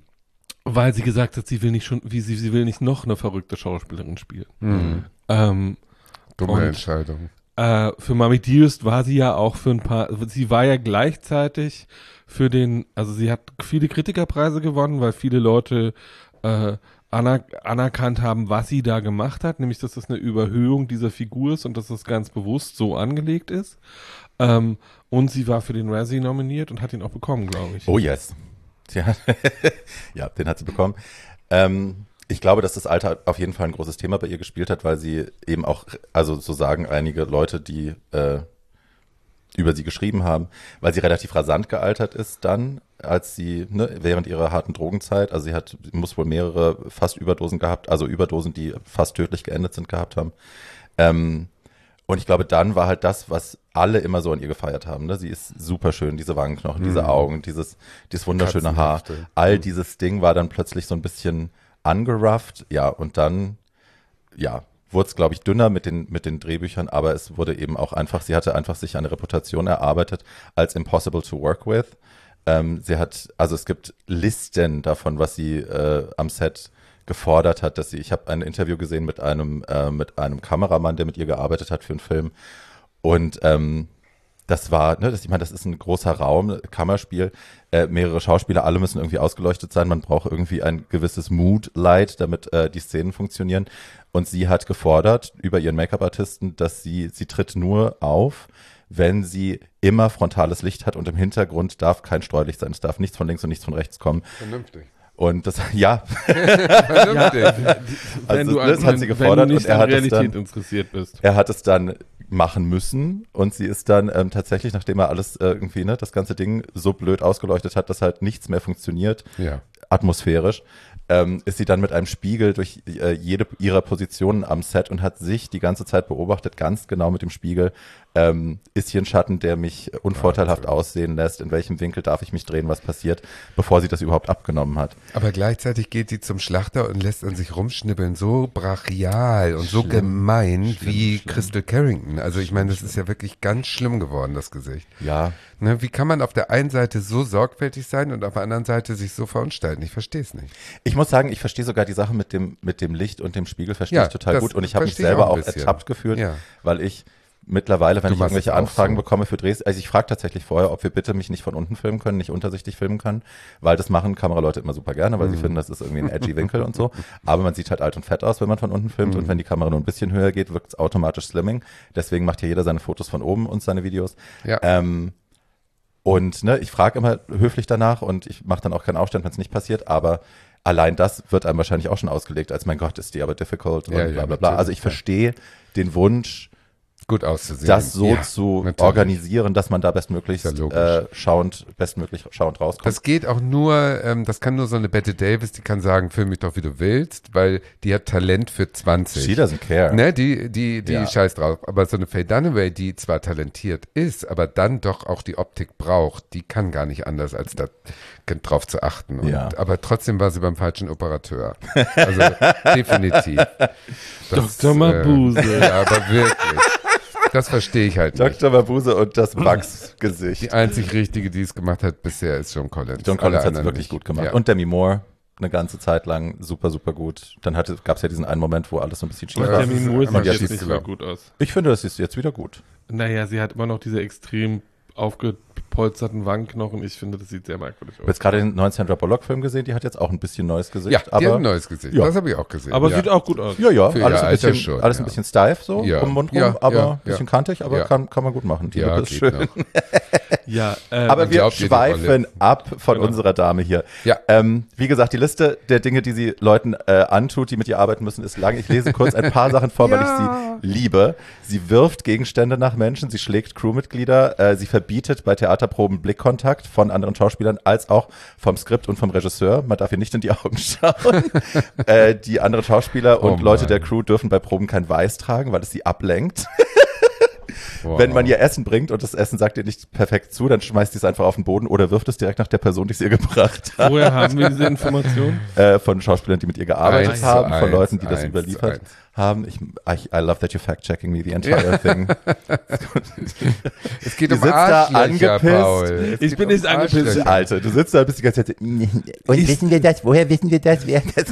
[SPEAKER 3] weil sie gesagt hat, sie will nicht schon, wie sie, sie will nicht noch eine verrückte Schauspielerin spielen.
[SPEAKER 1] Hm,
[SPEAKER 3] Ähm,
[SPEAKER 1] dumme
[SPEAKER 3] Und-
[SPEAKER 1] Entscheidung.
[SPEAKER 3] äh, für Mommy Dearest war sie ja auch für ein paar, sie war ja gleichzeitig für den, also sie hat viele Kritikerpreise gewonnen, weil viele Leute äh, aner anerkannt haben, was sie da gemacht hat, nämlich, dass das eine Überhöhung dieser Figur ist und dass das ganz bewusst so angelegt ist. Ähm, und sie war für den Razzie nominiert und hat ihn auch bekommen, glaube ich.
[SPEAKER 2] oh yes. Sie hat, ja, den hat sie bekommen. Ähm, ich glaube, dass das Alter auf jeden Fall ein großes Thema bei ihr gespielt hat, weil sie eben auch, also so sagen einige Leute, die äh, über sie geschrieben haben, weil sie relativ rasant gealtert ist dann, als sie, ne, während ihrer harten Drogenzeit, also sie hat, sie muss wohl mehrere fast Überdosen gehabt, also Überdosen, die fast tödlich geendet sind, gehabt haben. Ähm, und ich glaube, dann war halt das, was alle immer so an ihr gefeiert haben. Ne? Sie ist super schön, diese Wangenknochen, diese
[SPEAKER 1] Mhm.
[SPEAKER 2] Augen, dieses, dieses wunderschöne Haar.
[SPEAKER 1] Katzenhafte.
[SPEAKER 2] All
[SPEAKER 1] Mhm.
[SPEAKER 2] dieses Ding war dann plötzlich so ein bisschen angerufft. Ja, und dann, ja, wurde es, glaube ich, dünner mit den, mit den Drehbüchern, aber es wurde eben auch einfach, sie hatte einfach sich eine Reputation erarbeitet als impossible to work with. Ähm, sie hat, also es gibt Listen davon, was sie äh, am Set gefordert hat, dass sie, ich habe ein Interview gesehen mit einem, äh, mit einem Kameramann, der mit ihr gearbeitet hat für einen Film. Und ähm, das war, ne, das, ich meine, das ist ein großer Raum, Kammerspiel, äh, mehrere Schauspieler, alle müssen irgendwie ausgeleuchtet sein, man braucht irgendwie ein gewisses Mood-Light, damit äh, die Szenen funktionieren. Und sie hat gefordert über ihren Make-up-Artisten, dass sie, sie tritt nur auf, wenn sie immer frontales Licht hat und im Hintergrund darf kein Streulicht sein. Es darf nichts von links und nichts von rechts kommen.
[SPEAKER 1] Vernünftig.
[SPEAKER 2] Und das, ja,
[SPEAKER 1] Vernünftig.
[SPEAKER 3] Wenn
[SPEAKER 2] also
[SPEAKER 3] du
[SPEAKER 2] das
[SPEAKER 3] an,
[SPEAKER 2] hat sie
[SPEAKER 3] wenn
[SPEAKER 2] gefordert
[SPEAKER 3] du nicht
[SPEAKER 2] und er
[SPEAKER 3] an
[SPEAKER 2] hat es
[SPEAKER 3] Realität
[SPEAKER 2] dann,
[SPEAKER 3] interessiert bist.
[SPEAKER 2] er hat es dann machen müssen und sie ist dann ähm, tatsächlich, nachdem er alles äh, irgendwie, ne, das ganze Ding so blöd ausgeleuchtet hat, dass halt nichts mehr funktioniert,
[SPEAKER 1] Ja.
[SPEAKER 2] atmosphärisch, ähm, ist sie dann mit einem Spiegel durch äh, jede ihrer Positionen am Set und hat sich die ganze Zeit beobachtet, ganz genau mit dem Spiegel, ähm, ist hier ein Schatten, der mich unvorteilhaft
[SPEAKER 1] Wahnsinn.
[SPEAKER 2] aussehen lässt, in welchem Winkel darf ich mich drehen, was passiert, bevor sie das überhaupt abgenommen hat.
[SPEAKER 1] Aber gleichzeitig geht sie zum Schlachter und lässt an sich rumschnibbeln, so brachial und so
[SPEAKER 2] Schlimm.
[SPEAKER 1] gemein
[SPEAKER 2] Schlimm,
[SPEAKER 1] wie
[SPEAKER 2] schlimm.
[SPEAKER 1] Crystal Carrington. Also ich meine, das ist ja wirklich ganz schlimm geworden, das Gesicht.
[SPEAKER 2] Ja,
[SPEAKER 1] Ne, wie kann man auf der einen Seite so sorgfältig sein und auf der anderen Seite sich so verunstalten? Ich verstehe es nicht.
[SPEAKER 2] ich muss sagen, ich verstehe sogar die Sache mit dem, mit dem Licht und dem Spiegel, verstehe
[SPEAKER 1] Ja,
[SPEAKER 2] ich total
[SPEAKER 1] das
[SPEAKER 2] gut und ich habe mich
[SPEAKER 1] verstehe ich
[SPEAKER 2] selber
[SPEAKER 1] auch
[SPEAKER 2] auch
[SPEAKER 1] ein bisschen.
[SPEAKER 2] ertappt gefühlt,
[SPEAKER 1] Ja.
[SPEAKER 2] weil ich mittlerweile, wenn
[SPEAKER 1] Du
[SPEAKER 2] ich
[SPEAKER 1] machst
[SPEAKER 2] irgendwelche
[SPEAKER 1] es auch
[SPEAKER 2] Anfragen
[SPEAKER 1] so.
[SPEAKER 2] bekomme für Drehs, also ich frage tatsächlich vorher, ob wir bitte mich nicht von unten filmen können, nicht untersichtig filmen können, weil das machen Kameraleute immer super gerne, weil
[SPEAKER 1] Mhm.
[SPEAKER 2] sie finden, das ist irgendwie ein edgy Winkel und so. Aber man sieht halt alt und fett aus, wenn man von unten filmt
[SPEAKER 1] Mhm.
[SPEAKER 2] und wenn die Kamera nur ein bisschen höher geht, wirkt es automatisch Slimming. Deswegen macht hier jeder seine Fotos von oben und seine Videos.
[SPEAKER 1] Ja.
[SPEAKER 2] Ähm, und ne, ich frage immer höflich danach und ich mache dann auch keinen Aufstand, wenn es nicht passiert, aber allein das wird einem wahrscheinlich auch schon ausgelegt, als mein Gott, ist die aber difficult und
[SPEAKER 1] Ja,
[SPEAKER 2] bla
[SPEAKER 1] ja,
[SPEAKER 2] bla bla. Also ich
[SPEAKER 1] natürlich,
[SPEAKER 2] verstehe den Wunsch,
[SPEAKER 1] Gut auszusehen.
[SPEAKER 2] das so
[SPEAKER 1] Ja,
[SPEAKER 2] zu
[SPEAKER 1] natürlich.
[SPEAKER 2] organisieren, dass man da bestmöglichst
[SPEAKER 1] Ist ja logisch.
[SPEAKER 2] äh, schauend, bestmöglich schauend rauskommt.
[SPEAKER 1] Das geht auch nur, ähm, das kann nur so eine Bette Davis, die kann sagen, film mich doch, wie du willst, weil die hat Talent für zwanzig.
[SPEAKER 2] She doesn't care.
[SPEAKER 1] Ne, die, die, die
[SPEAKER 2] Ja.
[SPEAKER 1] scheißt drauf. Aber so eine Faye Dunaway, die zwar talentiert ist, aber dann doch auch die Optik braucht, die kann gar nicht anders, als da drauf zu achten. Und,
[SPEAKER 2] Ja.
[SPEAKER 1] Aber trotzdem war sie beim falschen Operateur. Also definitiv. Das,
[SPEAKER 3] Doktor Mabuse.
[SPEAKER 1] Äh, ja, aber wirklich. Das verstehe ich halt nicht.
[SPEAKER 2] Doktor Mabuse und das Bugs-Gesicht.
[SPEAKER 1] Die einzig richtige, die es gemacht hat bisher, ist John Collins.
[SPEAKER 2] John Collins
[SPEAKER 1] Alle
[SPEAKER 2] hat es
[SPEAKER 1] anderen
[SPEAKER 2] wirklich
[SPEAKER 1] nicht.
[SPEAKER 2] gut gemacht.
[SPEAKER 1] Ja.
[SPEAKER 2] Und Demi Moore eine ganze Zeit lang super, super gut. Dann gab es ja diesen einen Moment, wo alles so ein bisschen schief
[SPEAKER 1] Ja,
[SPEAKER 2] war.
[SPEAKER 1] das
[SPEAKER 3] Demi
[SPEAKER 1] ist
[SPEAKER 3] Moore
[SPEAKER 1] immer
[SPEAKER 3] sieht jetzt
[SPEAKER 1] schief
[SPEAKER 3] nicht so
[SPEAKER 1] gelaufen.
[SPEAKER 3] gut aus.
[SPEAKER 2] Ich finde, das ist jetzt wieder gut.
[SPEAKER 3] Naja, sie hat immer noch diese extrem aufgepolsterten Wangenknochen. Ich finde, das sieht sehr merkwürdig
[SPEAKER 2] Ich habe
[SPEAKER 3] aus.
[SPEAKER 2] jetzt gerade den neuen Sandra Bullock-Film gesehen, die hat jetzt auch ein bisschen neues Gesicht.
[SPEAKER 1] Ja, die
[SPEAKER 2] aber
[SPEAKER 1] hat ein neues Gesicht.
[SPEAKER 2] Ja.
[SPEAKER 1] Das habe ich auch gesehen.
[SPEAKER 3] Aber
[SPEAKER 1] ja.
[SPEAKER 3] sieht auch gut aus.
[SPEAKER 2] ja, ja,
[SPEAKER 1] Für
[SPEAKER 2] alles,
[SPEAKER 1] ihr
[SPEAKER 2] ein bisschen,
[SPEAKER 1] Alter schon,
[SPEAKER 2] alles
[SPEAKER 1] ja.
[SPEAKER 2] ein bisschen steif so,
[SPEAKER 1] Ja.
[SPEAKER 2] um den Mund rum,
[SPEAKER 1] Ja,
[SPEAKER 2] aber
[SPEAKER 1] ja,
[SPEAKER 2] ein bisschen
[SPEAKER 1] ja.
[SPEAKER 2] kantig, aber
[SPEAKER 1] Ja.
[SPEAKER 2] kann, kann man gut machen. Die
[SPEAKER 1] ja,
[SPEAKER 2] Lippe ist
[SPEAKER 1] geht
[SPEAKER 2] schön.
[SPEAKER 1] noch.
[SPEAKER 3] Ja, äh,
[SPEAKER 2] Aber
[SPEAKER 1] Man
[SPEAKER 2] wir
[SPEAKER 1] glaubt ihr die
[SPEAKER 2] schweifen
[SPEAKER 1] Rolle.
[SPEAKER 2] ab von
[SPEAKER 3] Genau.
[SPEAKER 2] unserer Dame hier.
[SPEAKER 1] Ja.
[SPEAKER 2] Ähm, wie gesagt, die Liste der Dinge, die sie Leuten äh, antut, die mit ihr arbeiten müssen, ist lang. Ich lese kurz ein paar Sachen vor, weil ich sie liebe. Sie wirft Gegenstände nach Menschen, sie schlägt Crewmitglieder, äh, sie verbietet bei Theaterproben Blickkontakt von anderen Schauspielern als auch vom Skript und vom Regisseur. Man darf ihr nicht in die Augen schauen. äh, die anderen Schauspieler und
[SPEAKER 1] Oh
[SPEAKER 2] Leute
[SPEAKER 1] Mann.
[SPEAKER 2] der Crew dürfen bei Proben kein Weiß tragen, weil es sie ablenkt.
[SPEAKER 1] Wow.
[SPEAKER 2] Wenn man ihr Essen bringt und das Essen sagt ihr nicht perfekt zu, dann schmeißt sie es einfach auf den Boden oder wirft es direkt nach der Person, die es ihr gebracht hat.
[SPEAKER 3] woher haben wir diese Information?
[SPEAKER 2] Äh, von Schauspielern, die mit ihr gearbeitet
[SPEAKER 1] Eins zu
[SPEAKER 2] haben, von
[SPEAKER 1] eins,
[SPEAKER 2] Leuten, die das
[SPEAKER 1] eins
[SPEAKER 2] überliefert
[SPEAKER 1] zu eins.
[SPEAKER 2] haben. Ich, I, I love that you're fact-checking me the entire thing.
[SPEAKER 1] Es geht
[SPEAKER 2] Die
[SPEAKER 1] um
[SPEAKER 2] sitzt da
[SPEAKER 1] Arschlöcher,
[SPEAKER 2] angepisst.
[SPEAKER 1] Paul. Es
[SPEAKER 3] Ich
[SPEAKER 1] geht
[SPEAKER 3] bin
[SPEAKER 1] um
[SPEAKER 3] nicht angepisst.
[SPEAKER 1] Arschlöcher.
[SPEAKER 2] Alter, du sitzt da und bist die ganze Zeit so, und
[SPEAKER 3] Ich-
[SPEAKER 2] wissen wir das? Woher wissen wir das? Wer das?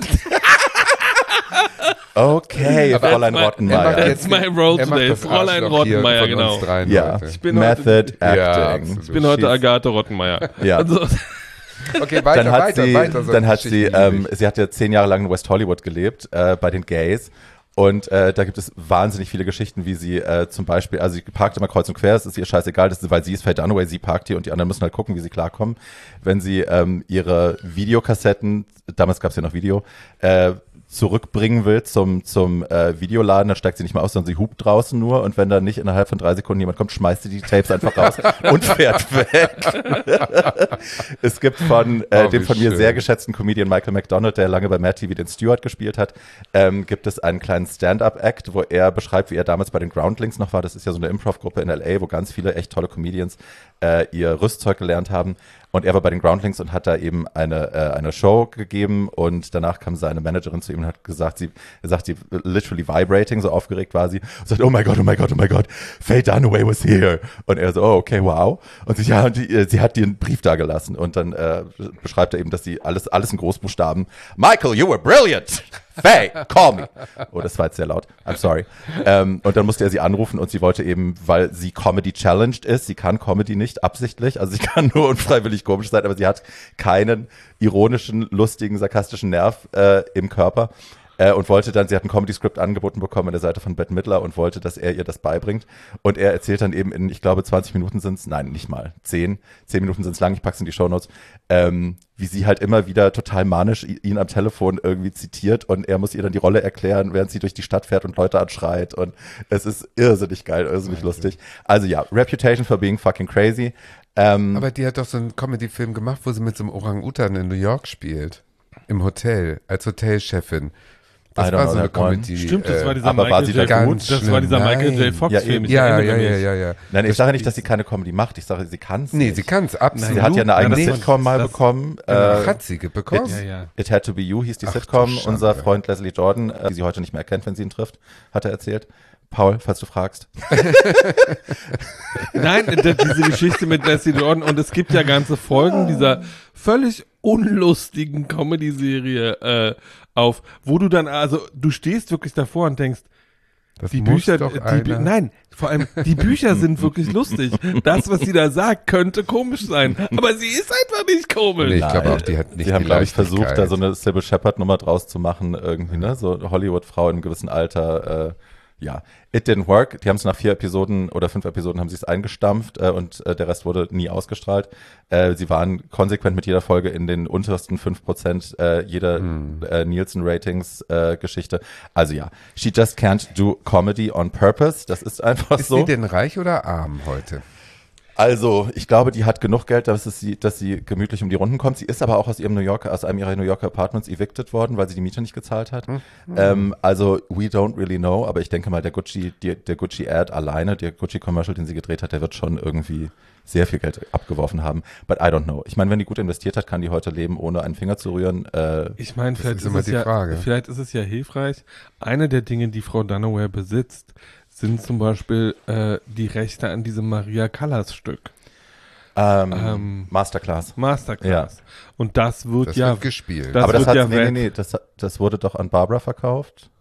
[SPEAKER 2] Okay,
[SPEAKER 1] Aber
[SPEAKER 2] Fräulein
[SPEAKER 1] er macht
[SPEAKER 2] Rottenmeier.
[SPEAKER 3] That's my role
[SPEAKER 1] er macht
[SPEAKER 3] today.
[SPEAKER 1] das
[SPEAKER 3] Fräulein
[SPEAKER 1] Arschloch hier
[SPEAKER 3] Rottenmeier,
[SPEAKER 1] von
[SPEAKER 3] genau.
[SPEAKER 1] uns dreien
[SPEAKER 2] Ja,
[SPEAKER 1] heute.
[SPEAKER 3] Ich bin
[SPEAKER 2] Method
[SPEAKER 3] heute,
[SPEAKER 1] Ja,
[SPEAKER 2] Acting.
[SPEAKER 1] absolut.
[SPEAKER 3] ich bin heute
[SPEAKER 2] She's-
[SPEAKER 3] Agathe Rottenmeier.
[SPEAKER 2] Ja.
[SPEAKER 3] Also,
[SPEAKER 1] Okay, weiter,
[SPEAKER 2] dann hat
[SPEAKER 1] weiter,
[SPEAKER 2] sie,
[SPEAKER 1] weiter. so
[SPEAKER 2] dann hat sie,
[SPEAKER 1] Geschichten
[SPEAKER 2] ähm,
[SPEAKER 1] liebe ich.
[SPEAKER 2] sie hat ja zehn Jahre lang in West Hollywood gelebt, äh, bei den Gays. Und äh, da gibt es wahnsinnig viele Geschichten, wie sie äh, zum Beispiel, also sie parkt immer kreuz und quer, es ist ihr scheißegal, das ist, weil sie ist Faye Dunaway, sie parkt hier und die anderen müssen halt gucken, wie sie klarkommen. Wenn sie ähm, ihre Videokassetten, damals gab es ja noch Video, äh, zurückbringen will zum zum äh, Videoladen, dann steigt sie nicht mal aus, sondern sie hupt draußen nur und wenn da nicht innerhalb von drei Sekunden jemand kommt, schmeißt sie die Tapes einfach raus und fährt weg. Es gibt von äh,
[SPEAKER 1] Oh,
[SPEAKER 2] dem
[SPEAKER 1] wie
[SPEAKER 2] von mir
[SPEAKER 1] schön.
[SPEAKER 2] sehr geschätzten Comedian Michael McDonald, der lange bei Mad T V den Stewart gespielt hat, ähm, gibt es einen kleinen Stand-Up-Act, wo er beschreibt, wie er damals bei den Groundlings noch war. Das ist ja so eine Improv-Gruppe in L A, wo ganz viele echt tolle Comedians äh, ihr Rüstzeug gelernt haben. Und er war bei den Groundlings und hat da eben eine äh, eine Show gegeben und danach kam seine Managerin zu ihm und hat gesagt, sie er sagt, sie literally vibrating, so aufgeregt war sie, und sagt, oh my God, oh my God, oh my God, Faye Dunaway was here. Und er so, oh, okay, wow. Und sie, ja, und die, äh, sie hat dir einen Brief da gelassen und dann äh, beschreibt er eben, dass sie alles alles in Großbuchstaben, Michael, you were brilliant. Faye, call me. Oh, das war jetzt sehr laut. I'm sorry. Ähm, und dann musste er sie anrufen und sie wollte eben, weil sie Comedy challenged ist, sie kann Comedy nicht absichtlich, also sie kann nur unfreiwillig komisch sein, aber sie hat keinen ironischen, lustigen, sarkastischen Nerv äh, im Körper. Äh, und wollte dann, sie hat ein Comedy-Skript angeboten bekommen an der Seite von Bette Midler und wollte, dass er ihr das beibringt. Und er erzählt dann eben in, ich glaube, zwanzig Minuten sind's, nein, nicht mal, zehn, zehn Minuten sind's lang, ich pack's in die Shownotes, ähm, wie sie halt immer wieder total manisch ihn am Telefon irgendwie zitiert und er muss ihr dann die Rolle erklären, während sie durch die Stadt fährt und Leute anschreit und es ist irrsinnig geil, irrsinnig lustig. Also ja, Reputation for being fucking crazy. Ähm,
[SPEAKER 1] Aber die hat doch so einen Comedy-Film gemacht, wo sie mit so einem Orang-Utan in New York spielt. Im Hotel, als Hotelchefin. Das
[SPEAKER 2] I don't
[SPEAKER 1] war
[SPEAKER 2] know
[SPEAKER 1] so eine
[SPEAKER 2] that one.
[SPEAKER 1] Comedy.
[SPEAKER 3] stimmt, das
[SPEAKER 1] äh,
[SPEAKER 3] war dieser
[SPEAKER 2] aber war
[SPEAKER 3] Michael
[SPEAKER 2] sie da
[SPEAKER 3] J.
[SPEAKER 1] gut?
[SPEAKER 3] Das war dieser
[SPEAKER 1] Nein.
[SPEAKER 3] Michael J. Fox
[SPEAKER 2] Ja,
[SPEAKER 3] Film.
[SPEAKER 2] eben.
[SPEAKER 3] Ich
[SPEAKER 1] Ja, ja,
[SPEAKER 3] erinnere
[SPEAKER 1] ja,
[SPEAKER 3] mich.
[SPEAKER 1] ja, ja.
[SPEAKER 2] nein, ich
[SPEAKER 1] Das-
[SPEAKER 2] sage nicht, dass sie keine Comedy macht, ich sage, sie kann's
[SPEAKER 1] Nee,
[SPEAKER 2] nicht.
[SPEAKER 1] sie kann es absolut.
[SPEAKER 2] Sie hat ja eine eigene
[SPEAKER 3] Ja, das-
[SPEAKER 2] Sitcom mal
[SPEAKER 3] das-
[SPEAKER 2] bekommen.
[SPEAKER 1] Genau,
[SPEAKER 2] Äh,
[SPEAKER 1] hat sie bekommen.
[SPEAKER 3] Ja, ja.
[SPEAKER 2] It Had to Be You hieß die
[SPEAKER 1] Ach,
[SPEAKER 2] Sitcom.
[SPEAKER 1] du Schande.
[SPEAKER 2] Unser Freund Leslie Jordan, äh, die sie heute nicht mehr erkennt, wenn sie ihn trifft, hat er erzählt. Paul, falls du fragst.
[SPEAKER 3] Nein, d- diese Geschichte mit Leslie Jordan und es gibt ja ganze Folgen dieser völlig unlustigen Comedy-Serie äh, auf, wo du dann, also du stehst wirklich davor und denkst,
[SPEAKER 1] Das
[SPEAKER 3] Die
[SPEAKER 1] muss
[SPEAKER 3] Bücher,
[SPEAKER 1] doch
[SPEAKER 3] die,
[SPEAKER 1] einer.
[SPEAKER 3] Bü- nein, vor allem die Bücher sind wirklich lustig. Das, was sie da sagt, könnte komisch sein, aber sie ist einfach nicht komisch.
[SPEAKER 1] Nee, ich
[SPEAKER 2] Nein.
[SPEAKER 1] glaube auch, die hat nicht
[SPEAKER 2] Sie haben,
[SPEAKER 1] die
[SPEAKER 2] glaube ich, versucht, da
[SPEAKER 1] Leichtigkeit.
[SPEAKER 2] so eine Sybil Shepherd-Nummer draus zu machen, irgendwie, ne? So Hollywood-Frau in einem gewissen Alter, äh, ja. It didn't work. Die haben es nach vier Episoden oder fünf Episoden haben sie es eingestampft äh, und äh, der Rest wurde nie ausgestrahlt. Äh, sie waren konsequent mit jeder Folge in den untersten fünf Prozent äh, jeder
[SPEAKER 1] Hm.
[SPEAKER 2] äh, Nielsen-Ratings-Geschichte. Also ja, she just can't do comedy on purpose. Das ist einfach
[SPEAKER 1] Ist
[SPEAKER 2] so.
[SPEAKER 1] sie denn reich oder arm heute?
[SPEAKER 2] Also, ich glaube, die hat genug Geld, dass, es sie, dass sie gemütlich um die Runden kommt. Sie ist aber auch aus ihrem New Yorker, aus einem ihrer New Yorker Apartments evicted worden, weil sie die Miete nicht gezahlt hat.
[SPEAKER 1] Mhm.
[SPEAKER 2] Ähm, also, we don't really know, aber ich denke mal, der Gucci, die, der Gucci-Ad alleine, der Gucci-Commercial, den sie gedreht hat, der wird schon irgendwie sehr viel Geld abgeworfen haben. But I don't know. Ich meine, wenn die gut investiert hat, kann die heute leben, ohne einen Finger zu rühren. Äh,
[SPEAKER 3] Ich meine,
[SPEAKER 1] Das
[SPEAKER 3] vielleicht
[SPEAKER 1] ist
[SPEAKER 3] ist,
[SPEAKER 1] immer
[SPEAKER 3] es
[SPEAKER 1] die
[SPEAKER 3] ja,
[SPEAKER 1] Frage.
[SPEAKER 3] vielleicht ist es ja hilfreich. Eine der Dinge, die Frau Dunaway besitzt, sind zum Beispiel äh, die Rechte an diesem Maria Callas Stück.
[SPEAKER 2] ähm,
[SPEAKER 3] Ähm,
[SPEAKER 2] Masterclass.
[SPEAKER 3] Masterclass. Und das wird
[SPEAKER 1] Das
[SPEAKER 3] ja,
[SPEAKER 1] wird gespielt.
[SPEAKER 3] das
[SPEAKER 2] aber das
[SPEAKER 3] wird
[SPEAKER 2] hat,
[SPEAKER 3] ja
[SPEAKER 2] nee,
[SPEAKER 3] weg.
[SPEAKER 2] nee, nee, das, das wurde doch an Barbara verkauft.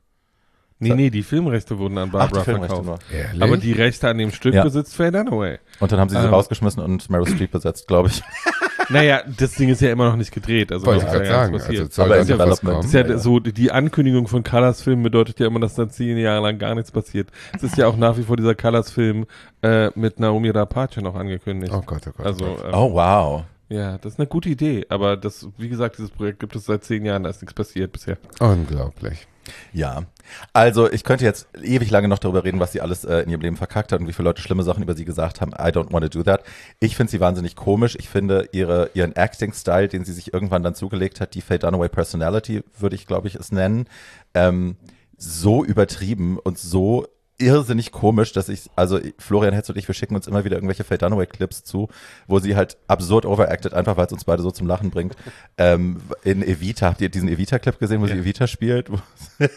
[SPEAKER 3] nee, nee, die Filmrechte wurden an Barbara
[SPEAKER 2] Ach, die Filmrechte
[SPEAKER 3] verkauft.
[SPEAKER 2] nur.
[SPEAKER 1] Ehrlich?
[SPEAKER 3] Aber die Rechte an dem Stück
[SPEAKER 2] Ja.
[SPEAKER 3] besitzt Faye Dunaway.
[SPEAKER 2] Und dann haben sie sie
[SPEAKER 3] Ähm.
[SPEAKER 2] rausgeschmissen und Meryl Streep besetzt, glaube ich.
[SPEAKER 3] Naja, das Ding ist ja immer noch nicht gedreht. Also
[SPEAKER 1] Wollte
[SPEAKER 3] was
[SPEAKER 1] ich
[SPEAKER 3] ist
[SPEAKER 1] gerade
[SPEAKER 3] da
[SPEAKER 1] sagen.
[SPEAKER 3] ganz
[SPEAKER 1] Also
[SPEAKER 3] passiert?
[SPEAKER 1] soll
[SPEAKER 2] Aber
[SPEAKER 1] da
[SPEAKER 2] in
[SPEAKER 1] noch was
[SPEAKER 2] Development.
[SPEAKER 1] kommen?
[SPEAKER 3] Das ist ja,
[SPEAKER 2] Ja, ja.
[SPEAKER 3] so, die Ankündigung von Callas-Film bedeutet ja immer, dass dann zehn Jahre lang gar nichts passiert. Es ist ja auch nach wie vor dieser Callas-Film äh, mit Naomi Rapace noch angekündigt.
[SPEAKER 1] Oh Gott, oh Gott.
[SPEAKER 3] Also,
[SPEAKER 1] oh Gott.
[SPEAKER 3] ähm,
[SPEAKER 2] Oh, wow.
[SPEAKER 3] ja, das ist eine gute Idee. Aber das, wie gesagt, dieses Projekt gibt es seit zehn Jahren, da ist nichts passiert bisher.
[SPEAKER 1] Unglaublich.
[SPEAKER 2] Ja, also ich könnte jetzt ewig lange noch darüber reden, was sie alles äh, in ihrem Leben verkackt hat und wie viele Leute schlimme Sachen über sie gesagt haben. I don't want to do that. Ich finde sie wahnsinnig komisch. Ich finde ihre, ihren Acting-Style, den sie sich irgendwann dann zugelegt hat, die Faye Dunaway Personality, würde ich, glaube ich, es nennen, ähm, so übertrieben und so irrsinnig komisch, dass ich, also Florian Hetz und ich, wir schicken uns immer wieder irgendwelche Faye Dunaway-Clips zu, wo sie halt absurd overacted, einfach weil es uns beide so zum Lachen bringt. Ähm, in Evita, habt ihr diesen Evita-Clip gesehen, wo
[SPEAKER 3] Ja.
[SPEAKER 2] sie Evita spielt? Wo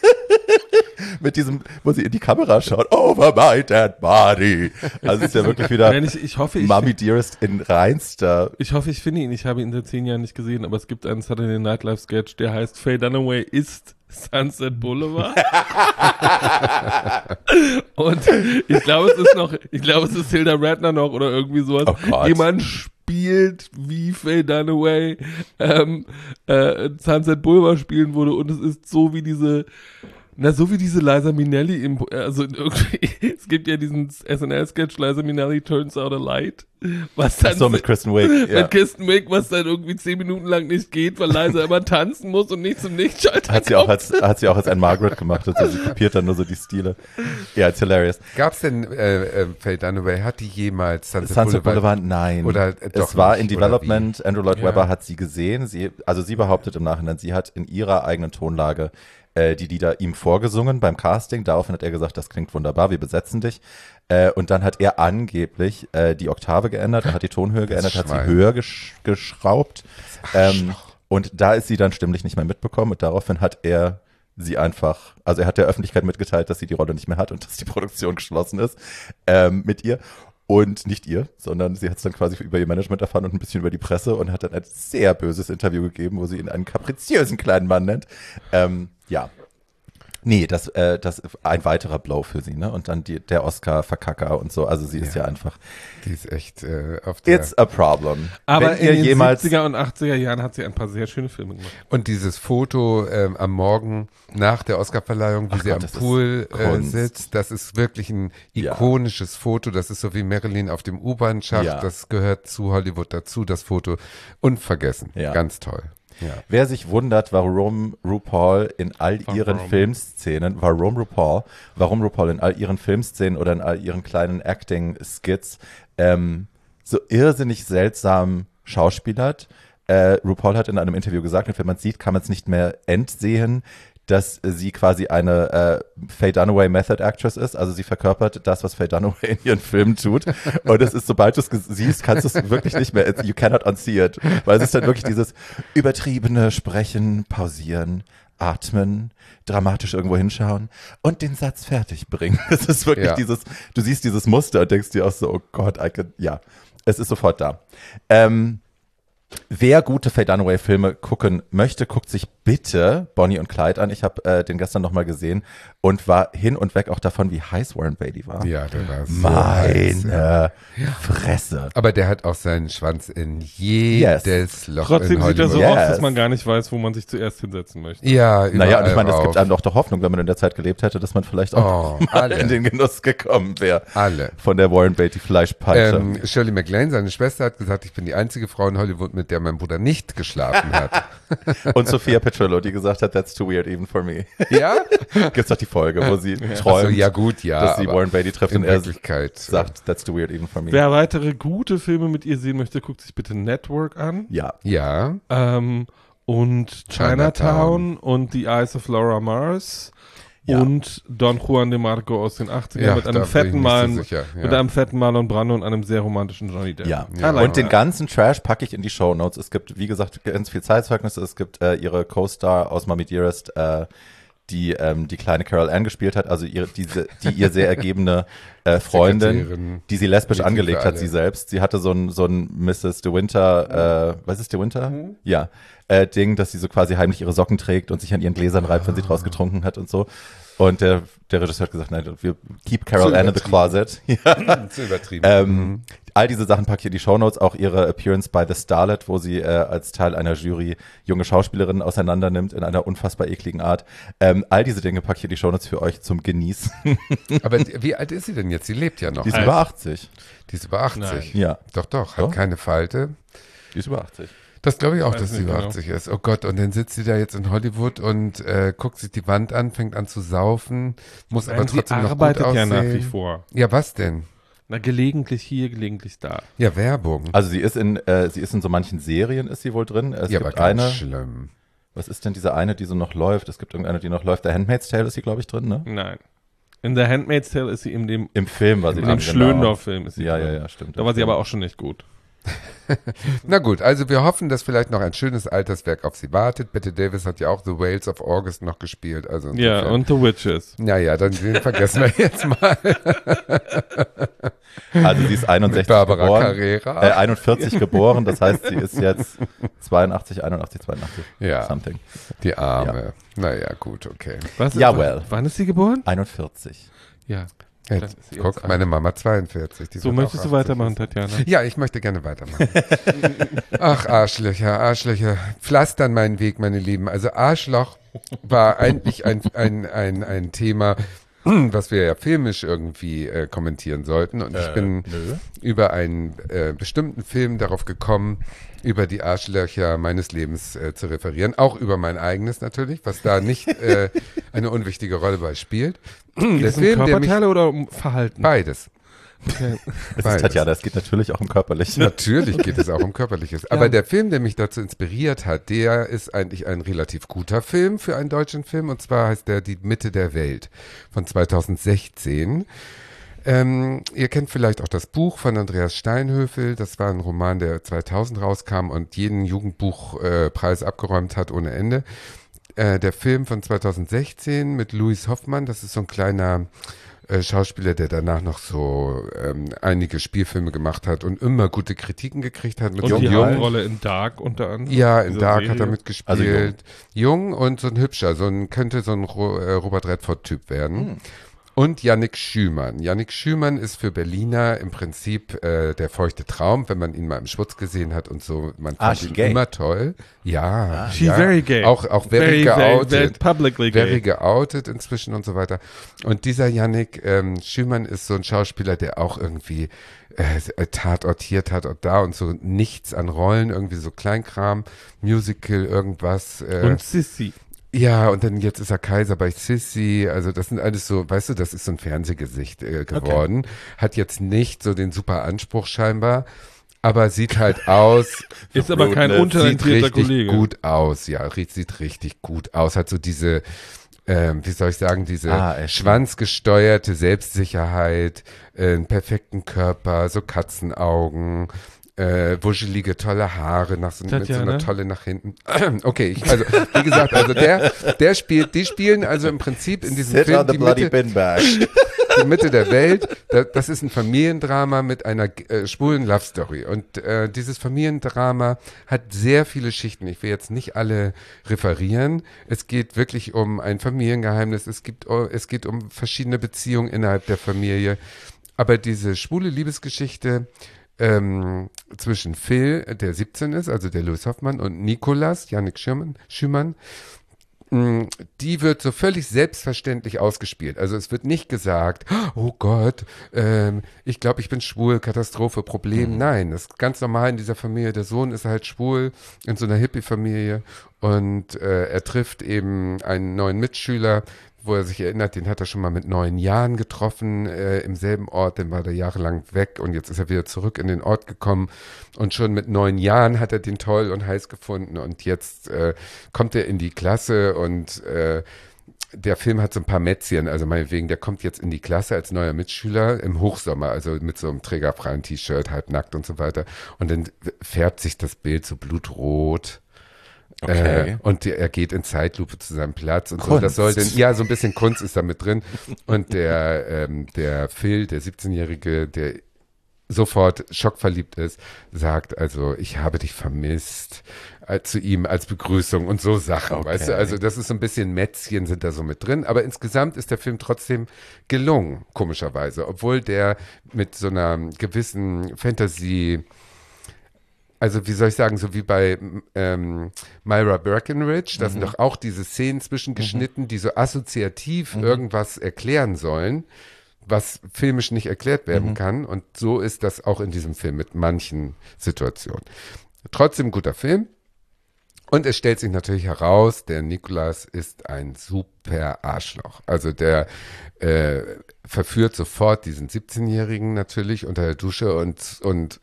[SPEAKER 2] mit diesem, wo sie in die Kamera schaut, over my dead body. Also es ist ja wirklich wieder
[SPEAKER 3] Nein, ich, ich hoffe, ich,
[SPEAKER 2] Mommy Dearest in reinster.
[SPEAKER 3] ich hoffe, ich finde ihn. Ich habe ihn seit zehn Jahren nicht gesehen, aber es gibt einen Saturday Night Live Sketch, der heißt Faye Dunaway ist Sunset Boulevard. Und ich glaube, es ist noch, ich glaube, es ist Hilda Radner noch oder irgendwie sowas.
[SPEAKER 2] Oh Gott.
[SPEAKER 3] Jemand spielt, wie Faye Dunaway ähm, äh, Sunset Boulevard spielen würde und es ist so wie diese Na, so wie diese Liza Minnelli, im, also irgendwie, es gibt ja diesen S N L-Sketch, Liza Minnelli turns out a light, was dann
[SPEAKER 2] So mit Kristen Wiig. Ja.
[SPEAKER 3] mit Kirsten Wiig, was dann irgendwie zehn Minuten lang nicht geht, weil Liza immer tanzen muss und nicht zum Lichtschalter
[SPEAKER 2] Hat sie auch
[SPEAKER 3] kommt.
[SPEAKER 2] als, hat sie auch als ein Margaret gemacht, also sie kopiert dann nur so die Stile. Ja, it's hilarious.
[SPEAKER 1] Gab's denn, äh, äh, Faye Dunaway, hat die jemals Sunset,
[SPEAKER 2] Sunset
[SPEAKER 1] Boulevard?
[SPEAKER 2] Boulevard, nein.
[SPEAKER 1] Oder, äh, doch
[SPEAKER 2] es war
[SPEAKER 1] nicht,
[SPEAKER 2] in
[SPEAKER 1] oder
[SPEAKER 2] Development, Andrew Lloyd
[SPEAKER 3] Ja.
[SPEAKER 2] Webber hat sie gesehen, sie, also sie behauptet im Nachhinein, sie hat in ihrer eigenen Tonlage äh, die Lieder ihm vorgesungen beim Casting, daraufhin hat er gesagt, das klingt wunderbar, wir besetzen dich. Äh, und dann hat er angeblich äh, die Oktave geändert, er hat die Tonhöhe geändert, hat sie
[SPEAKER 1] Schwein.
[SPEAKER 2] höher gesch geschraubt. Ähm, und da ist sie dann stimmlich nicht mehr mitbekommen und daraufhin hat er sie einfach, also er hat der Öffentlichkeit mitgeteilt, dass sie die Rolle nicht mehr hat und dass die Produktion geschlossen ist ähm, mit ihr. Und nicht ihr, sondern sie hat es dann quasi über ihr Management erfahren und ein bisschen über die Presse und hat dann ein sehr böses Interview gegeben, wo sie ihn einen kapriziösen kleinen Mann nennt. Ähm, ja. Nee, das, äh, das ist ein weiterer Blow für sie, ne? Und dann die, der Oscar-Verkacker und so. Also sie ist ja,
[SPEAKER 1] Ja.
[SPEAKER 2] einfach.
[SPEAKER 1] Die ist echt äh, auf der...
[SPEAKER 2] It's a problem.
[SPEAKER 3] Aber
[SPEAKER 2] Wenn ihr
[SPEAKER 3] in den
[SPEAKER 2] jemals.
[SPEAKER 3] siebziger und achtziger Jahren hat sie ein paar sehr schöne Filme gemacht.
[SPEAKER 1] Und dieses Foto ähm, am Morgen nach der Oscarverleihung, wie
[SPEAKER 2] Ach
[SPEAKER 1] sie
[SPEAKER 2] Gott,
[SPEAKER 1] am
[SPEAKER 2] das ist
[SPEAKER 1] Pool äh,
[SPEAKER 2] Kunst.
[SPEAKER 1] sitzt, das ist wirklich ein
[SPEAKER 2] Ja.
[SPEAKER 1] ikonisches Foto. Das ist so wie Marilyn auf dem U-Bahn-Schacht.
[SPEAKER 2] Ja.
[SPEAKER 1] Das gehört zu Hollywood dazu, das Foto. Unvergessen.
[SPEAKER 2] Ja.
[SPEAKER 1] Ganz toll. Ja.
[SPEAKER 2] Wer sich wundert, warum RuPaul in all
[SPEAKER 3] Warum?
[SPEAKER 2] ihren Filmszenen, warum RuPaul, warum RuPaul in all ihren Filmszenen oder in all ihren kleinen Acting-Skits ähm, so irrsinnig seltsam schauspielert. Äh, RuPaul hat in einem Interview gesagt, und wenn man es sieht, kann man es nicht mehr entsehen, dass sie quasi eine äh, Faye Dunaway Method Actress ist. Also sie verkörpert das, was Faye Dunaway in ihren Filmen tut. Und es ist, sobald du es ges- siehst, kannst du es wirklich nicht mehr, it's, you cannot unsee it. Weil es ist dann wirklich dieses übertriebene Sprechen, pausieren, atmen, dramatisch irgendwo hinschauen und den Satz fertig bringen. Es ist wirklich
[SPEAKER 1] Ja.
[SPEAKER 2] dieses, du siehst dieses Muster und denkst dir auch so, oh Gott, I can, ja, es ist sofort da. Ähm, Wer gute Faye Dunaway Filme gucken möchte, guckt sich bitte Bonnie und Clyde an. Ich habe äh, den gestern nochmal gesehen und war hin und weg auch davon, wie heiß Warren Beatty war.
[SPEAKER 1] Ja, der war so heiß.
[SPEAKER 2] Meine Fresse.
[SPEAKER 1] Aber der hat auch seinen Schwanz in jedes
[SPEAKER 2] Yes.
[SPEAKER 1] Loch
[SPEAKER 3] Trotzdem
[SPEAKER 1] in
[SPEAKER 3] sieht er so
[SPEAKER 1] Hollywood.
[SPEAKER 3] aus,
[SPEAKER 2] Yes.
[SPEAKER 3] dass man gar nicht weiß, wo man sich zuerst hinsetzen möchte.
[SPEAKER 1] Ja,
[SPEAKER 2] Naja, und ich
[SPEAKER 1] überall
[SPEAKER 2] meine, es gibt
[SPEAKER 1] auf.
[SPEAKER 2] einem doch doch Hoffnung, wenn man in der Zeit gelebt hätte, dass man vielleicht auch
[SPEAKER 1] Oh,
[SPEAKER 2] mal
[SPEAKER 1] alle.
[SPEAKER 2] in den Genuss gekommen wäre.
[SPEAKER 1] Alle.
[SPEAKER 2] Von der Warren Beatty Fleischpeitsche.
[SPEAKER 1] Ähm, Shirley MacLaine, seine Schwester, hat gesagt, ich bin die einzige Frau in Hollywood, mit der mein Bruder nicht geschlafen hat.
[SPEAKER 2] Und Sophia Petrillo, die gesagt hat, that's too weird even for me.
[SPEAKER 1] Ja?
[SPEAKER 2] Gibt's doch die Folge, wo sie
[SPEAKER 1] Ach so,
[SPEAKER 2] träumt,
[SPEAKER 1] ja gut, ja.
[SPEAKER 2] dass sie
[SPEAKER 1] aber
[SPEAKER 2] Warren Beatty trifft
[SPEAKER 1] in
[SPEAKER 2] und er
[SPEAKER 1] Wirklichkeit
[SPEAKER 2] sagt, that's too weird even for me.
[SPEAKER 3] Wer weitere gute Filme mit ihr sehen möchte, guckt sich bitte Network an.
[SPEAKER 2] Ja.
[SPEAKER 1] Ja.
[SPEAKER 3] Ähm, und
[SPEAKER 1] Chinatown.
[SPEAKER 3] Chinatown und The Eyes of Laura Mars.
[SPEAKER 2] Ja.
[SPEAKER 3] Und Don Juan de Marco aus den achtzigern
[SPEAKER 1] Ja,
[SPEAKER 3] mit
[SPEAKER 1] da
[SPEAKER 3] einem
[SPEAKER 1] bin ich
[SPEAKER 3] fetten
[SPEAKER 1] nicht so
[SPEAKER 3] Marlon,
[SPEAKER 1] sicher, ja.
[SPEAKER 3] mit einem fetten Marlon Brando und einem sehr romantischen Johnny Depp.
[SPEAKER 2] Ja,
[SPEAKER 1] Ja.
[SPEAKER 3] I like
[SPEAKER 2] und den
[SPEAKER 3] that.
[SPEAKER 2] ganzen Trash packe ich in die Shownotes. Es gibt, wie gesagt, ganz viel Zeitzeugnisse. Es gibt äh, ihre Co-Star aus Mommy Dearest, äh, die ähm, die kleine Carol Ann gespielt hat, also ihre, diese, die ihr sehr ergebene äh, Freundin,
[SPEAKER 1] Sekretärin.
[SPEAKER 2] die sie lesbisch
[SPEAKER 1] Mädchen
[SPEAKER 2] angelegt
[SPEAKER 1] für
[SPEAKER 2] hat,
[SPEAKER 1] alle.
[SPEAKER 2] sie selbst. Sie hatte so ein, so ein Misses De Winter, äh, was ist De Winter? Ja, äh, Ding, dass sie so quasi heimlich ihre Socken trägt und sich an ihren Gläsern reibt, wenn sie draus getrunken hat und so. Und der, der Regisseur hat gesagt, nein, wir keep Carol
[SPEAKER 1] Zu
[SPEAKER 2] Ann in the closet. Ja.
[SPEAKER 1] Zu übertrieben.
[SPEAKER 2] Ähm, all diese Sachen packe ich in die Shownotes, auch ihre Appearance by The Starlet, wo sie äh, als Teil einer Jury junge Schauspielerinnen auseinander nimmt in einer unfassbar ekligen Art. Ähm, all diese Dinge packe ich in die Shownotes für euch zum Genießen.
[SPEAKER 1] Aber die, wie alt ist sie denn jetzt? Sie lebt ja noch.
[SPEAKER 2] Die ist
[SPEAKER 3] Alt.
[SPEAKER 2] über achtzig.
[SPEAKER 1] Die ist über achtzig.
[SPEAKER 2] Ja,
[SPEAKER 1] Doch, doch, hat
[SPEAKER 2] Doch.
[SPEAKER 1] keine Falte.
[SPEAKER 2] die ist über achtzig.
[SPEAKER 1] Das glaube ich auch,
[SPEAKER 3] Weiß
[SPEAKER 1] dass sie
[SPEAKER 3] nicht
[SPEAKER 1] über
[SPEAKER 3] genau.
[SPEAKER 1] achtzig ist. Oh Gott, und dann sitzt sie da jetzt in Hollywood und äh, guckt sich die Wand an, fängt an zu saufen, muss aber
[SPEAKER 3] Nein, sie
[SPEAKER 1] trotzdem noch gut
[SPEAKER 3] arbeitet
[SPEAKER 1] aussehen.
[SPEAKER 3] ja nach wie vor.
[SPEAKER 1] Ja, was denn?
[SPEAKER 3] Na, gelegentlich hier, gelegentlich da.
[SPEAKER 1] Ja, Werbung.
[SPEAKER 2] Also sie ist in, äh, sie ist in so manchen Serien, ist sie wohl drin. Es
[SPEAKER 1] ja, aber
[SPEAKER 2] gibt
[SPEAKER 1] ganz
[SPEAKER 2] eine,
[SPEAKER 1] schlimm.
[SPEAKER 2] was ist denn diese eine, die so noch läuft? Es gibt irgendeine, die noch läuft. The Handmaid's Tale ist sie, glaube ich, drin, ne?
[SPEAKER 3] Nein. In The Handmaid's Tale ist sie in dem,
[SPEAKER 2] Im Film war sie
[SPEAKER 3] in
[SPEAKER 2] drin,
[SPEAKER 3] dem Schlöndorff-Film. Ist sie
[SPEAKER 2] Ja,
[SPEAKER 3] drin.
[SPEAKER 2] ja, ja, stimmt.
[SPEAKER 3] Da war sie aber auch schon nicht gut.
[SPEAKER 1] Na gut, also wir hoffen, dass vielleicht noch ein schönes Alterswerk auf sie wartet. Bette Davis hat ja auch The Whales of August noch gespielt. Also
[SPEAKER 3] Ja,
[SPEAKER 1] insofern-
[SPEAKER 3] und The Witches.
[SPEAKER 1] Naja, dann den vergessen wir jetzt mal.
[SPEAKER 2] Also sie ist einundsechzig
[SPEAKER 1] Mit Barbara
[SPEAKER 2] geboren.
[SPEAKER 1] Carrera.
[SPEAKER 2] Äh, einundvierzig geboren, das heißt, sie ist jetzt zweiundachtzig, einundachtzig, zweiundachtzig.
[SPEAKER 1] Ja.
[SPEAKER 2] Something.
[SPEAKER 1] Die Arme. Naja, gut, okay.
[SPEAKER 3] Was
[SPEAKER 2] Ja,
[SPEAKER 3] ist-
[SPEAKER 2] well.
[SPEAKER 3] Wann ist sie geboren?
[SPEAKER 2] einundvierzig.
[SPEAKER 3] Ja.
[SPEAKER 1] Jetzt,
[SPEAKER 3] Dann ist sie
[SPEAKER 1] guck,
[SPEAKER 3] jetzt
[SPEAKER 1] meine Mama zweiundvierzig. Die
[SPEAKER 3] So
[SPEAKER 1] wird
[SPEAKER 3] möchtest
[SPEAKER 1] auch
[SPEAKER 3] du
[SPEAKER 1] achtzig
[SPEAKER 3] weitermachen,
[SPEAKER 1] jetzt.
[SPEAKER 3] Tatjana?
[SPEAKER 1] Ja, ich möchte gerne weitermachen. Ach, Arschlöcher, Arschlöcher. Pflastern meinen Weg, meine Lieben. Also Arschloch war eigentlich ein, ein, ein, ein Thema, was wir ja filmisch irgendwie äh, kommentieren sollten. Und ich
[SPEAKER 2] Äh,
[SPEAKER 1] bin
[SPEAKER 2] nö.
[SPEAKER 1] über einen äh, bestimmten Film darauf gekommen, über die Arschlöcher meines Lebens äh, zu referieren. Auch über mein eigenes natürlich, was da nicht äh, eine unwichtige Rolle bei spielt.
[SPEAKER 3] Geht
[SPEAKER 1] Der
[SPEAKER 3] es um
[SPEAKER 1] Film, der mich,
[SPEAKER 3] Körperteile oder um Verhalten?
[SPEAKER 1] beides.
[SPEAKER 3] Okay.
[SPEAKER 2] Es
[SPEAKER 1] Beides.
[SPEAKER 2] ist Tatjana, es geht natürlich auch um körperlich.
[SPEAKER 1] Natürlich geht es auch um Körperliches. Aber der Film, der mich dazu inspiriert hat, der ist eigentlich ein relativ guter Film für einen deutschen Film. Und zwar heißt der Die Mitte der Welt von zweitausendsechzehn. Ähm, ihr kennt vielleicht auch das Buch von Andreas Steinhöfel. Das war ein Roman, der zweitausend rauskam und jeden Jugendbuchpreis äh, abgeräumt hat ohne Ende. Äh, der Film von zweitausendsechzehn mit Louis Hoffmann, das ist so ein kleiner äh, Schauspieler, der danach noch so ähm, einige Spielfilme gemacht hat und immer gute Kritiken gekriegt hat. Mit
[SPEAKER 3] Und
[SPEAKER 1] so
[SPEAKER 3] die
[SPEAKER 1] einem Jungen.
[SPEAKER 3] Hauptrolle in Dark unter anderem.
[SPEAKER 1] Ja, in
[SPEAKER 3] Dieser
[SPEAKER 1] Dark
[SPEAKER 3] Serie.
[SPEAKER 1] hat er mitgespielt.
[SPEAKER 2] Also
[SPEAKER 1] jung. jung und so ein hübscher, so ein könnte so ein Ro äh, Robert Redford-Typ werden.
[SPEAKER 2] Hm.
[SPEAKER 1] Und Yannick Schümann. Yannick Schümann ist für Berliner im Prinzip äh, der feuchte Traum, wenn man ihn mal im Schwutz gesehen hat und so. Man
[SPEAKER 2] Ah,
[SPEAKER 1] fand
[SPEAKER 2] she
[SPEAKER 1] ihn
[SPEAKER 2] gay.
[SPEAKER 1] immer toll. Ja.
[SPEAKER 3] She's
[SPEAKER 1] ja.
[SPEAKER 3] very gay.
[SPEAKER 1] Auch, auch very,
[SPEAKER 3] Very, very,
[SPEAKER 1] geoutet.
[SPEAKER 3] very publicly gay.
[SPEAKER 1] Very geoutet inzwischen und so weiter. Und dieser Yannick ähm, Schümann ist so ein Schauspieler, der auch irgendwie äh, Tatort hier, Tatort da und so nichts an Rollen, irgendwie so Kleinkram, Musical, irgendwas. Äh,
[SPEAKER 3] Und Sissy.
[SPEAKER 1] ja, und dann jetzt ist er Kaiser bei Sissy, also das sind alles so, weißt du, das ist so ein Fernsehgesicht äh, geworden. Hat jetzt nicht so den super Anspruch scheinbar, aber sieht halt aus,
[SPEAKER 3] Ist aber kein
[SPEAKER 2] Rudeness.
[SPEAKER 1] sieht
[SPEAKER 3] untalentierter
[SPEAKER 1] richtig
[SPEAKER 3] Kollege.
[SPEAKER 1] gut aus, ja, ri- sieht richtig gut aus, hat so diese, ähm, wie soll ich sagen, diese
[SPEAKER 2] Ah, echt?
[SPEAKER 1] schwanzgesteuerte Selbstsicherheit, äh, einen perfekten Körper, so Katzenaugen, äh, wuschelige, tolle Haare, nach so, mit so
[SPEAKER 3] Tatjana?
[SPEAKER 1] einer Tolle nach hinten. Okay, ich, also wie gesagt, also der, der spielt, die spielen also im Prinzip in diesem
[SPEAKER 2] Sit
[SPEAKER 1] Film
[SPEAKER 2] on the
[SPEAKER 1] die
[SPEAKER 2] bloody
[SPEAKER 1] Mitte,
[SPEAKER 2] bin bag.
[SPEAKER 1] die Mitte der Welt. Da, das ist ein Familiendrama mit einer äh, schwulen Love Story. Und äh, dieses Familiendrama hat sehr viele Schichten. Ich will jetzt nicht alle referieren. Es geht wirklich um ein Familiengeheimnis. Es gibt, es geht um verschiedene Beziehungen innerhalb der Familie. Aber diese schwule Liebesgeschichte ähm, zwischen Phil, der siebzehn ist, also der Louis Hoffmann, und Nicolas, Yannick Schümann, Schümann, die wird so völlig selbstverständlich ausgespielt. Also es wird nicht gesagt, oh Gott, ähm, ich glaube, ich bin schwul, Katastrophe, Problem. Mhm. Nein, das ist ganz normal in dieser Familie. Der Sohn ist halt schwul in so einer Hippie-Familie und äh, er trifft eben einen neuen Mitschüler, wo er sich erinnert, den hat er schon mal mit neun Jahren getroffen, äh, im selben Ort, dann war er jahrelang weg und jetzt ist er wieder zurück in den Ort gekommen und schon mit neun Jahren hat er den toll und heiß gefunden und jetzt äh, kommt er in die Klasse und äh, der Film hat so ein paar Mätzchen, also meinetwegen, der kommt jetzt in die Klasse als neuer Mitschüler im Hochsommer, also mit so einem trägerfreien T-Shirt, halb nackt und so weiter und dann färbt sich das Bild so blutrot.
[SPEAKER 2] Okay.
[SPEAKER 1] Äh, und die, er geht in Zeitlupe zu seinem Platz und
[SPEAKER 2] Kunst.
[SPEAKER 1] so. Das soll denn, ja, so ein bisschen Kunst ist da mit drin. Und der, ähm, der Phil, der siebzehnjährige, der sofort schockverliebt ist, sagt also, ich habe dich vermisst, äh, zu ihm als Begrüßung und so Sachen,
[SPEAKER 2] Okay.
[SPEAKER 1] weißt du? Also das ist so ein bisschen Mätzchen sind da so mit drin, aber insgesamt ist der Film trotzdem gelungen, komischerweise, obwohl der mit so einer gewissen Fantasie, also wie soll ich sagen, so wie bei ähm, Myra Breckinridge, da sind
[SPEAKER 2] Mhm.
[SPEAKER 1] doch auch diese Szenen zwischengeschnitten, die so assoziativ
[SPEAKER 2] Mhm.
[SPEAKER 1] irgendwas erklären sollen, was filmisch nicht erklärt werden
[SPEAKER 2] Mhm.
[SPEAKER 1] kann. Und so ist das auch in diesem Film mit manchen Situationen. Trotzdem guter Film. Und es stellt sich natürlich heraus, der Nicolas ist ein super Arschloch. Also der äh, verführt sofort diesen siebzehnjährigen natürlich unter der Dusche und, und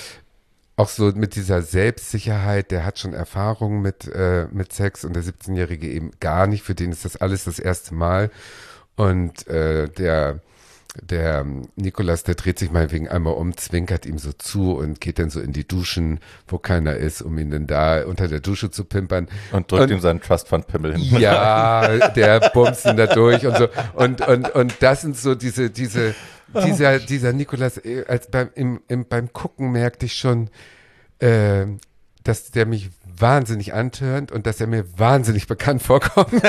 [SPEAKER 1] auch so mit dieser Selbstsicherheit, der hat schon Erfahrung mit, äh, mit Sex und der siebzehnjährige eben gar nicht, für den ist das alles das erste Mal. Und äh, der, der Nicolas, der dreht sich mal wegen einmal um, zwinkert ihm so zu und geht dann so in die Duschen, wo keiner ist, um ihn dann da unter der Dusche zu pimpern.
[SPEAKER 2] Und drückt
[SPEAKER 1] Und-
[SPEAKER 2] ihm seinen Trust Fund Pimmel hin.
[SPEAKER 1] Ja, der bumst ihn da durch und so. Und, und, und das sind so diese, diese, dieser, dieser Nicolas, äh, als beim, im, im, beim Gucken merkte ich schon, äh, dass der mich wahnsinnig antörnt und dass er mir wahnsinnig bekannt vorkommt.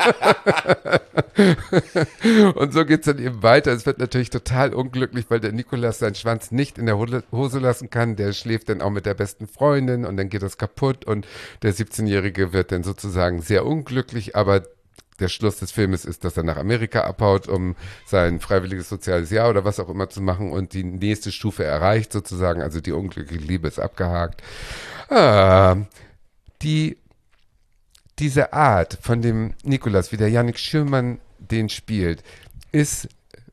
[SPEAKER 1] Und so geht's dann eben weiter. Es wird natürlich total unglücklich, weil der Nicolas seinen Schwanz nicht in der Hose- Hose lassen kann. Der schläft dann auch mit der besten Freundin und dann geht das kaputt und der siebzehnjährige wird dann sozusagen sehr unglücklich, aber der Schluss des Filmes ist, dass er nach Amerika abhaut, um sein freiwilliges soziales Jahr oder was auch immer zu machen und die nächste Stufe erreicht sozusagen, also die unglückliche Liebe ist abgehakt. Ah, die, diese Art von dem Nicolas, wie der Yannick Schürmann den spielt, ist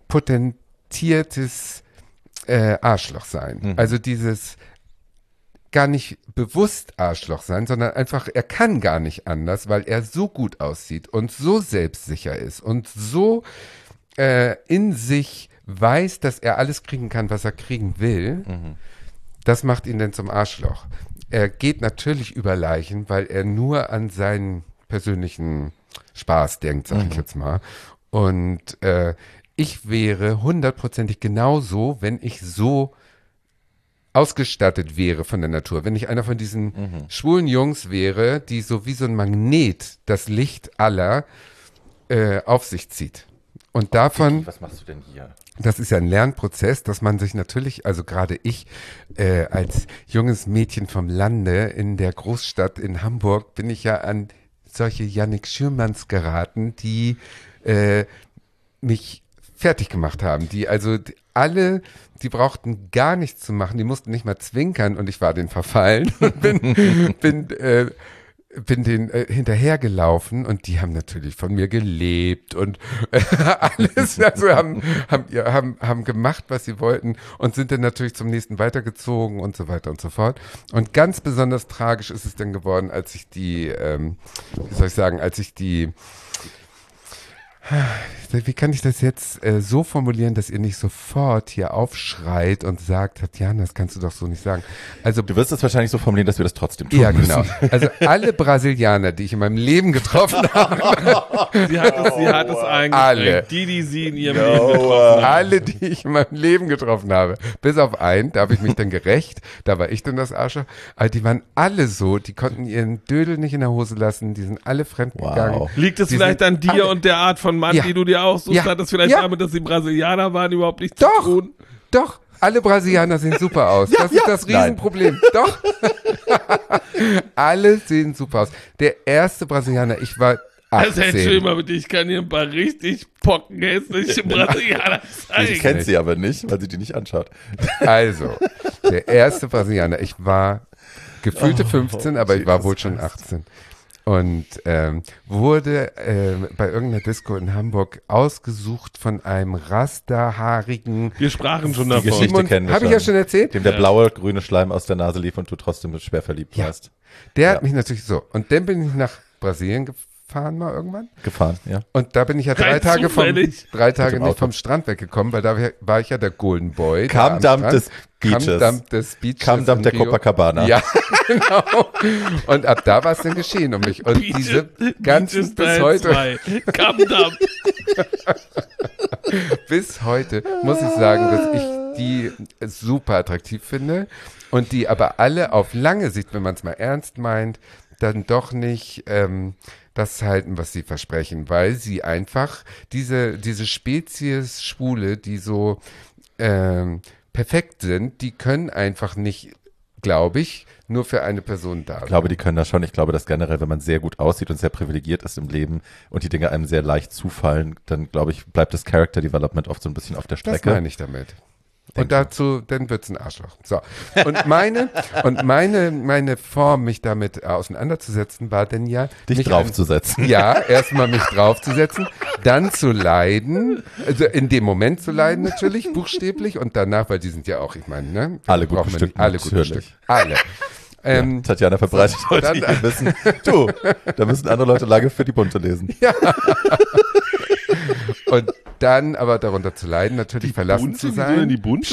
[SPEAKER 1] potentiertes äh, Arschloch sein.
[SPEAKER 2] Mhm.
[SPEAKER 1] Also dieses gar nicht bewusst Arschloch sein, sondern einfach, er kann gar nicht anders, weil er so gut aussieht und so selbstsicher ist und so äh, in sich weiß, dass er alles kriegen kann, was er kriegen will.
[SPEAKER 2] Mhm.
[SPEAKER 1] Das macht ihn dann zum Arschloch. Er geht natürlich über Leichen, weil er nur an seinen persönlichen Spaß denkt, sag ich
[SPEAKER 2] Mhm.
[SPEAKER 1] jetzt mal. Und äh, ich wäre hundertprozentig genauso, wenn ich so ausgestattet wäre von der Natur. Wenn ich einer von diesen
[SPEAKER 2] Mhm.
[SPEAKER 1] schwulen Jungs wäre, die so wie so ein Magnet das Licht aller äh, auf sich zieht. Und davon,
[SPEAKER 2] Was machst du denn hier?
[SPEAKER 1] das ist ja ein Lernprozess, dass man sich natürlich, also gerade ich äh, als junges Mädchen vom Lande in der Großstadt in Hamburg, bin ich ja an solche Yannick Schürmanns geraten, die äh, mich fertig gemacht haben, die also die, alle, die brauchten gar nichts zu machen, die mussten nicht mal zwinkern und ich war denen verfallen und bin, bin, äh, bin denen äh, hinterhergelaufen und die haben natürlich von mir gelebt und äh, alles, also haben, haben, ja, haben, haben gemacht, was sie wollten und sind dann natürlich zum nächsten weitergezogen und so weiter und so fort. Und ganz besonders tragisch ist es dann geworden, als ich die, ähm, wie soll ich sagen, als ich die Wie kann ich das jetzt äh, so formulieren, dass ihr nicht sofort hier aufschreit und sagt, Tatjana, das kannst du doch so nicht sagen. Also
[SPEAKER 2] Du wirst es wahrscheinlich so formulieren, dass wir das trotzdem tun
[SPEAKER 1] ja,
[SPEAKER 2] müssen.
[SPEAKER 1] genau. Also alle Brasilianer, die ich in meinem Leben getroffen habe,
[SPEAKER 3] Sie hat es, sie hat es eingeschränkt.
[SPEAKER 1] Alle.
[SPEAKER 3] Die, die sie in ihrem
[SPEAKER 2] No,
[SPEAKER 3] Leben getroffen hat.
[SPEAKER 1] alle, die ich in meinem Leben getroffen habe, bis auf einen, da habe ich mich dann gerecht, da war ich dann das Arschloch, aber die waren alle so, die konnten ihren Dödel nicht in der Hose lassen, die sind alle fremdgegangen.
[SPEAKER 2] Wow.
[SPEAKER 3] Liegt es
[SPEAKER 1] Die
[SPEAKER 3] vielleicht
[SPEAKER 1] sind
[SPEAKER 3] an dir
[SPEAKER 1] alle-
[SPEAKER 3] und der Art von Mann,
[SPEAKER 1] Ja.
[SPEAKER 3] die du dir aussuchst?
[SPEAKER 1] Ja.
[SPEAKER 3] Hat das vielleicht
[SPEAKER 1] Ja.
[SPEAKER 3] damit, dass sie Brasilianer waren, überhaupt nichts
[SPEAKER 1] Doch.
[SPEAKER 3] zu tun?
[SPEAKER 1] Doch, alle Brasilianer sehen super aus. das ist das
[SPEAKER 2] Nein.
[SPEAKER 1] Riesenproblem. Doch. Alle sehen super aus. Der erste Brasilianer, ich war
[SPEAKER 3] Also entschuldige
[SPEAKER 1] achtzehn.
[SPEAKER 3] mal bitte, ich kann hier ein paar richtig pockenhässliche Brasilianer zeigen.
[SPEAKER 2] Ich kenne sie aber nicht, weil sie die nicht anschaut.
[SPEAKER 1] Also, der erste Brasilianer, ich war gefühlte
[SPEAKER 2] Oh,
[SPEAKER 1] fünfzehn, aber ich war
[SPEAKER 2] Jesus
[SPEAKER 1] wohl schon
[SPEAKER 2] Christ.
[SPEAKER 1] achtzehn. Und ähm, wurde ähm, bei irgendeiner Disco in Hamburg ausgesucht von einem rasterhaarigen
[SPEAKER 3] Wir sprachen schon
[SPEAKER 2] Die
[SPEAKER 3] davon.
[SPEAKER 2] Geschichte
[SPEAKER 1] Simon,
[SPEAKER 2] kennen wir
[SPEAKER 1] habe ich
[SPEAKER 2] schon.
[SPEAKER 1] ja schon erzählt.
[SPEAKER 2] Dem der
[SPEAKER 3] Ja.
[SPEAKER 2] blaue, grüne Schleim aus der Nase lief und du trotzdem schwer verliebt
[SPEAKER 1] Ja.
[SPEAKER 2] warst.
[SPEAKER 1] Der
[SPEAKER 2] Ja.
[SPEAKER 1] hat mich natürlich so. Und dann bin ich nach Brasilien gefahren mal irgendwann.
[SPEAKER 2] Gefahren, ja.
[SPEAKER 1] Und da bin ich ja drei
[SPEAKER 3] Rein
[SPEAKER 1] Tage vom
[SPEAKER 3] zufällig.
[SPEAKER 1] drei Tage
[SPEAKER 2] dem
[SPEAKER 1] nicht
[SPEAKER 2] Auto.
[SPEAKER 1] vom Strand weggekommen, weil da war ich ja der Golden Boy. da
[SPEAKER 2] Come
[SPEAKER 1] am
[SPEAKER 2] dump
[SPEAKER 1] Strand.
[SPEAKER 2] des Beaches.
[SPEAKER 1] Come dump des Beaches.
[SPEAKER 2] Come dump
[SPEAKER 1] in
[SPEAKER 2] der
[SPEAKER 1] Rio.
[SPEAKER 2] Copacabana.
[SPEAKER 1] Ja, genau. Und ab da war es dann geschehen um mich. Und diese ganzen bis heute,
[SPEAKER 3] Kamdam.
[SPEAKER 1] bis heute muss ich sagen, dass ich die super attraktiv finde und die aber alle auf lange Sicht, wenn man es mal ernst meint, dann doch nicht ähm, das halten, was sie versprechen, weil sie einfach diese, diese Spezies Schwule, die so ähm, perfekt sind, die können einfach nicht, glaube ich, nur für eine Person da sein.
[SPEAKER 2] Ich glaube, die können das schon. Ich glaube, dass generell, wenn man sehr gut aussieht und sehr privilegiert ist im Leben und die Dinge einem sehr leicht zufallen, dann glaube ich, bleibt das Character Development oft so ein bisschen auf der
[SPEAKER 1] Das
[SPEAKER 2] Strecke.
[SPEAKER 1] meine ich damit. Und dazu, dann wird's ein Arschloch. So. Und meine, und meine, meine Form, mich damit auseinanderzusetzen, war denn ja,
[SPEAKER 2] Dich
[SPEAKER 1] mich
[SPEAKER 2] draufzusetzen.
[SPEAKER 1] An, ja, erstmal mich draufzusetzen, dann zu leiden, also in dem Moment zu leiden natürlich, buchstäblich, und danach, weil die sind ja auch, ich meine, ne?
[SPEAKER 2] Alle gut
[SPEAKER 1] brauchen wir
[SPEAKER 2] bestückt,
[SPEAKER 1] nicht- Alle gut
[SPEAKER 2] natürlich.
[SPEAKER 1] bestückt. Alle. Ähm,
[SPEAKER 2] Ja, Tatjana verbreitet heute
[SPEAKER 1] dann-
[SPEAKER 2] ihr Wissen. Du, da müssen andere Leute lange für die Bunte lesen.
[SPEAKER 1] und dann aber darunter zu leiden, natürlich verlassen zu
[SPEAKER 3] Bunte? Wieso
[SPEAKER 1] sein.
[SPEAKER 3] denn die Bunte?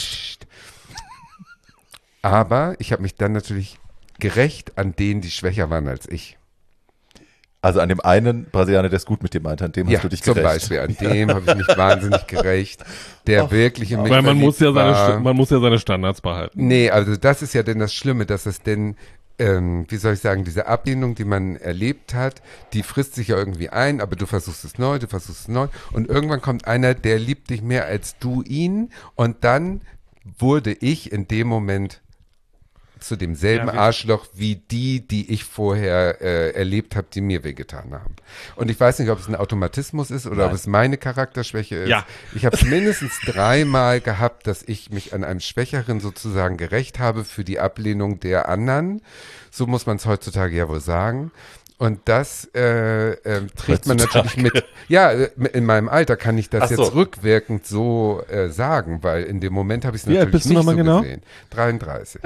[SPEAKER 1] Aber ich habe mich dann natürlich gerecht an denen, die schwächer waren als ich.
[SPEAKER 2] Also an dem einen Brasilianer, der es gut mit dir meinte, an dem
[SPEAKER 1] Ja,
[SPEAKER 2] hast du dich
[SPEAKER 1] zum
[SPEAKER 2] gerecht.
[SPEAKER 1] Beispiel. An dem habe ich mich wahnsinnig gerecht, der wirklich in mich
[SPEAKER 3] Weil man
[SPEAKER 1] verliebt
[SPEAKER 3] muss, ja seine,
[SPEAKER 1] war.
[SPEAKER 3] St- man muss ja seine Standards behalten.
[SPEAKER 1] Nee, also das ist ja denn das Schlimme, dass es denn, ähm, wie soll ich sagen, diese Ablehnung, die man erlebt hat, die frisst sich ja irgendwie ein, aber du versuchst es neu, du versuchst es neu und irgendwann kommt einer, der liebt dich mehr als du ihn und dann wurde ich in dem Moment zu demselben
[SPEAKER 3] Ja, wie-
[SPEAKER 1] Arschloch wie die, die ich vorher äh, erlebt habe, die mir wehgetan haben. Und ich weiß nicht, ob es ein Automatismus ist oder
[SPEAKER 2] Nein.
[SPEAKER 1] ob es meine Charakterschwäche ist.
[SPEAKER 3] Ja.
[SPEAKER 1] Ich habe es mindestens dreimal gehabt, dass ich mich an einem Schwächeren sozusagen gerecht habe für die Ablehnung der anderen. So muss man es heutzutage ja wohl sagen. Und das äh, äh, trägt man natürlich mit. Ja, äh, in meinem Alter kann ich das
[SPEAKER 2] Ach so.
[SPEAKER 1] jetzt rückwirkend so äh, sagen, weil in dem Moment habe ich es
[SPEAKER 3] Wie alt
[SPEAKER 1] natürlich
[SPEAKER 3] bist du
[SPEAKER 1] nicht
[SPEAKER 3] noch mal
[SPEAKER 1] so
[SPEAKER 3] genau?
[SPEAKER 1] gesehen. dreiunddreißig.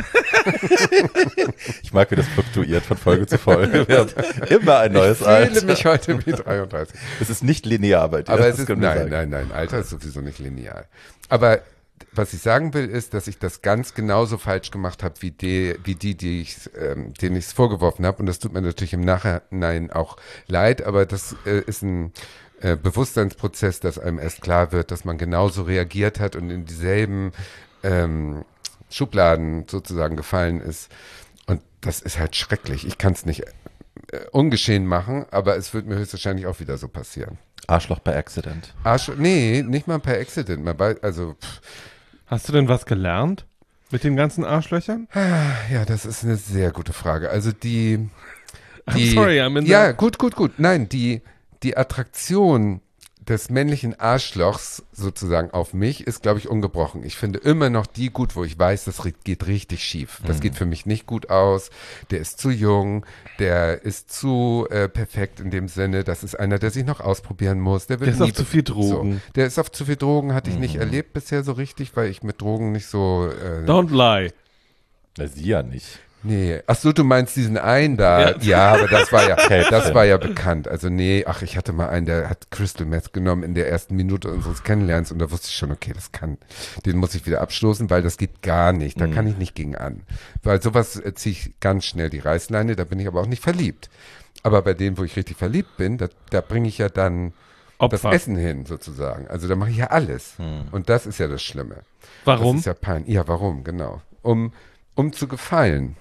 [SPEAKER 2] Ich mag, wie das fluktuiert von Folge zu Folge. Wir haben immer ein neues
[SPEAKER 1] Ich fühle
[SPEAKER 2] Alter.
[SPEAKER 1] mich heute wie dreiunddreißig.
[SPEAKER 2] Es ist nicht linear bei dir.
[SPEAKER 1] Aber
[SPEAKER 2] das
[SPEAKER 1] es ist,
[SPEAKER 2] können wir
[SPEAKER 1] nein,
[SPEAKER 2] sagen.
[SPEAKER 1] nein, nein, Alter ist sowieso nicht linear. Aber was ich sagen will, ist, dass ich das ganz genauso falsch gemacht habe, wie die, wie die, die ich, ähm, denen ich es vorgeworfen habe. Und das tut mir natürlich im Nachhinein auch leid, aber das äh, ist ein äh, Bewusstseinsprozess, dass einem erst klar wird, dass man genauso reagiert hat und in dieselben ähm, Schubladen sozusagen gefallen ist. Und das ist halt schrecklich. Ich kann es nicht äh, ungeschehen machen, aber es wird mir höchstwahrscheinlich auch wieder so passieren.
[SPEAKER 2] Arschloch bei Accident.
[SPEAKER 1] Arsch, nee, nicht mal per Accident. Mal bei, also, pff,
[SPEAKER 3] Hast du denn was gelernt mit den ganzen Arschlöchern?
[SPEAKER 1] ja, das ist eine sehr gute Frage. Also die,
[SPEAKER 3] I'm
[SPEAKER 1] die
[SPEAKER 3] sorry, I'm in
[SPEAKER 1] ja,
[SPEAKER 3] the-
[SPEAKER 1] gut, gut, gut. Nein, die, die Attraktion des männlichen Arschlochs sozusagen auf mich ist, glaube ich, ungebrochen. Ich finde immer noch die gut, wo ich weiß, das ri- geht richtig schief. Das geht für mich nicht gut aus. Der ist zu jung, der ist zu äh, perfekt in dem Sinne. Das ist einer, der sich noch ausprobieren muss. Der, wird
[SPEAKER 3] Der ist
[SPEAKER 1] nie
[SPEAKER 3] auf zu viel Drogen.
[SPEAKER 1] So. Der ist auf zu viel Drogen, hatte ich nicht erlebt bisher so richtig, weil ich mit Drogen nicht so. Äh,
[SPEAKER 3] Don't lie.
[SPEAKER 2] Na, sie ja nicht.
[SPEAKER 1] Nee, ach so, du meinst diesen einen da. Ja, ja aber das war ja, das war ja bekannt. Also nee, ach, ich hatte mal einen, der hat Crystal Meth genommen in der ersten Minute unseres Kennenlernens und da wusste ich schon, okay, das kann, den muss ich wieder abstoßen, weil das geht gar nicht. Da mhm. kann ich nicht gegen an. Weil sowas äh, ziehe ich ganz schnell die Reißleine, da bin ich aber auch nicht verliebt. Aber bei denen, wo ich richtig verliebt bin, da, da bringe ich ja dann Opfer. Das Essen hin, sozusagen. Also da mache ich ja alles. Mhm. Und das ist ja das Schlimme.
[SPEAKER 3] Warum?
[SPEAKER 1] Das ist ja peinlich. Ja, warum, genau. Um, um zu gefallen.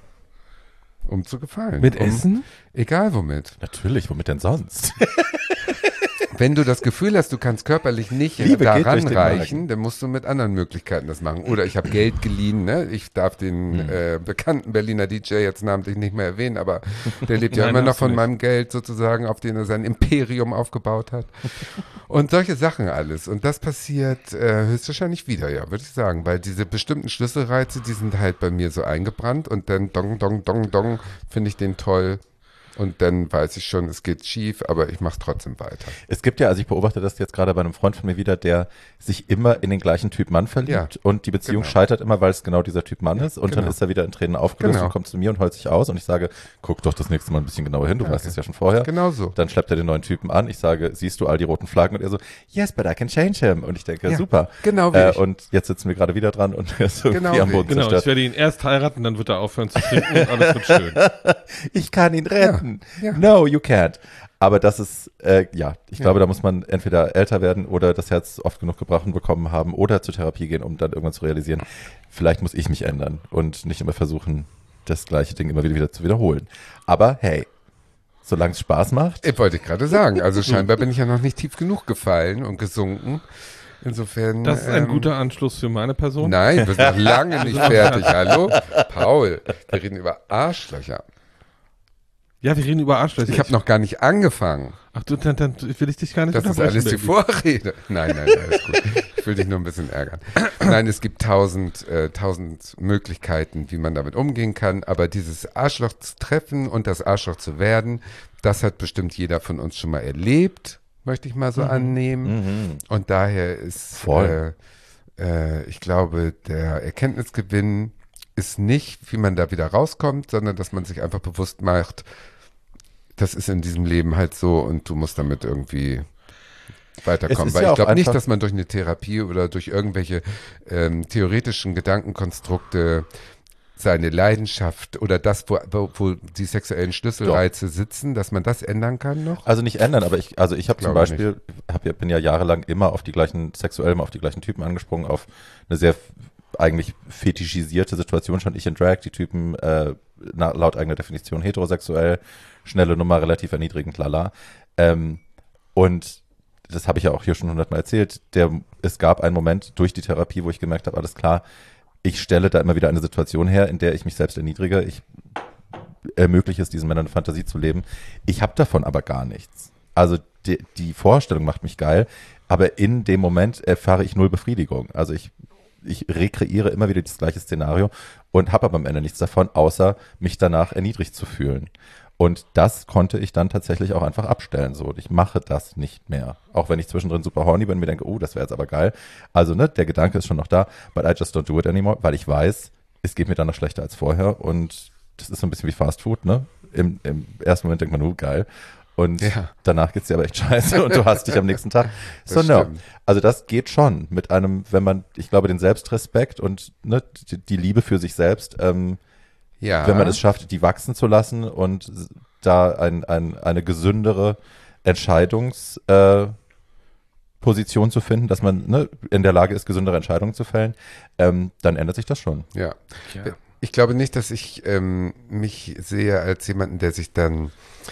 [SPEAKER 1] Um zu gefallen.
[SPEAKER 3] Mit
[SPEAKER 1] um,
[SPEAKER 3] Essen?
[SPEAKER 1] Egal womit.
[SPEAKER 2] Natürlich, womit denn sonst?
[SPEAKER 1] Wenn du das Gefühl hast, du kannst körperlich nicht
[SPEAKER 2] Liebe
[SPEAKER 1] daran reichen, dann musst du mit anderen Möglichkeiten das machen. Oder ich habe Geld geliehen, ne? Ich darf den hm. äh, bekannten Berliner D J jetzt namentlich nicht mehr erwähnen, aber der lebt ja Nein, immer noch von nicht. meinem Geld sozusagen, auf den er sein Imperium aufgebaut hat. Und solche Sachen alles. Und das passiert äh, höchstwahrscheinlich wieder, ja, würde ich sagen. Weil diese bestimmten Schlüsselreize, die sind halt bei mir so eingebrannt und dann dong, dong, dong, dong, finde ich den toll. Und dann weiß ich schon, es geht schief, aber ich mache es trotzdem weiter.
[SPEAKER 2] Es gibt ja, also ich beobachte das jetzt gerade bei einem Freund von mir wieder, der sich immer in den gleichen Typ Mann verliebt ja, und die Beziehung genau. scheitert immer, weil es genau dieser Typ Mann ist und genau. dann ist er wieder in Tränen aufgelöst genau. und kommt zu mir und heult sich aus und ich sage, guck doch das nächste Mal ein bisschen genauer hin, du okay. weißt es ja schon vorher.
[SPEAKER 1] Genau so.
[SPEAKER 2] Dann schleppt er den neuen Typen an, ich sage, siehst du all die roten Flaggen? Und er so, yes, but I can change him. Und ich denke, ja, super.
[SPEAKER 1] Genau wie
[SPEAKER 2] äh,
[SPEAKER 1] ich.
[SPEAKER 2] Und jetzt sitzen wir gerade wieder dran und er ist irgendwie
[SPEAKER 1] genau
[SPEAKER 2] am Boden
[SPEAKER 3] Genau,
[SPEAKER 2] zerstört.
[SPEAKER 3] ich werde ihn erst heiraten, dann wird er aufhören zu trinken und alles wird schön.
[SPEAKER 2] Ich kann ihn retten.
[SPEAKER 1] Ja, ja.
[SPEAKER 2] No, you can't. Aber das ist, äh, ja, ich ja. glaube, da muss man entweder älter werden oder das Herz oft genug gebrochen bekommen haben oder zur Therapie gehen, um dann irgendwann zu realisieren, vielleicht muss ich mich ändern und nicht immer versuchen, das gleiche Ding immer wieder, wieder zu wiederholen. Aber hey, solange es Spaß macht.
[SPEAKER 1] Ich wollte ich gerade sagen, also scheinbar bin ich ja noch nicht tief genug gefallen und gesunken. Insofern.
[SPEAKER 3] Das ist ein
[SPEAKER 1] ähm,
[SPEAKER 3] guter Anschluss für meine Person.
[SPEAKER 1] Nein, wir sind noch lange nicht fertig. Hallo? Paul, wir reden über Arschlöcher.
[SPEAKER 3] Ja, wir reden über Arschlöcher.
[SPEAKER 1] Ich habe noch gar nicht angefangen.
[SPEAKER 3] Ach du, dann, dann will ich dich gar nicht
[SPEAKER 1] Das ist alles die Vorrede. Nein, nein, alles gut. Ich will dich nur ein bisschen ärgern. Nein, es gibt tausend, äh, tausend Möglichkeiten, wie man damit umgehen kann. Aber dieses Arschloch zu treffen und das Arschloch zu werden, das hat bestimmt jeder von uns schon mal erlebt, möchte ich mal so mhm. annehmen.
[SPEAKER 2] Mhm.
[SPEAKER 1] Und daher ist,
[SPEAKER 2] Voll.
[SPEAKER 1] Äh, äh, ich glaube, der Erkenntnisgewinn ist nicht, wie man da wieder rauskommt, sondern dass man sich einfach bewusst macht, das ist in diesem Leben halt so und du musst damit irgendwie weiterkommen. Weil
[SPEAKER 2] ja
[SPEAKER 1] ich glaube nicht,
[SPEAKER 2] einfach
[SPEAKER 1] dass man durch eine Therapie oder durch irgendwelche ähm, theoretischen Gedankenkonstrukte seine Leidenschaft oder das, wo, wo, wo die sexuellen Schlüsselreize Doch. sitzen, dass man das ändern kann noch?
[SPEAKER 2] Also nicht ändern, aber ich, also ich habe zum Beispiel,
[SPEAKER 1] nicht.
[SPEAKER 2] hab, bin ja jahrelang immer auf die gleichen, sexuell immer auf die gleichen Typen angesprungen, auf eine sehr eigentlich fetischisierte Situation, schon ich in Drag, die Typen äh, na, laut eigener Definition heterosexuell, schnelle Nummer, relativ erniedrigend, lala. Ähm, und das habe ich ja auch hier schon hundertmal erzählt, der, es gab einen Moment durch die Therapie, wo ich gemerkt habe, alles klar, ich stelle da immer wieder eine Situation her, in der ich mich selbst erniedrige, ich ermögliche es diesen Männern eine Fantasie zu leben. Ich habe davon aber gar nichts. Also die, die Vorstellung macht mich geil, aber in dem Moment erfahre ich null Befriedigung. Also ich Ich rekreiere immer wieder das gleiche Szenario und habe aber am Ende nichts davon, außer mich danach erniedrigt zu fühlen. Und das konnte ich dann tatsächlich auch einfach abstellen. So, ich mache das nicht mehr. Auch wenn ich zwischendrin super horny bin und mir denke, oh, das wäre jetzt aber geil. Also, ne, der Gedanke ist schon noch da, but I just don't do it anymore, weil ich weiß, es geht mir dann noch schlechter als vorher. Und das ist so ein bisschen wie Fast Food, ne? Im, im ersten Moment denkt man, oh, geil. Und ja. danach geht's dir aber echt scheiße und du hast dich am nächsten Tag. So, no. Also das geht schon mit einem, wenn man, ich glaube, den Selbstrespekt und ne, die, die Liebe für sich selbst, ähm, ja. wenn man es schafft, die wachsen zu lassen und da ein, ein, eine gesündere Entscheidungsposition äh, zu finden, dass man ne, in der Lage ist, gesündere Entscheidungen zu fällen, ähm, dann ändert sich das schon.
[SPEAKER 1] Ja. ja. Ich glaube nicht, dass ich ähm, mich sehe als jemanden, der sich dann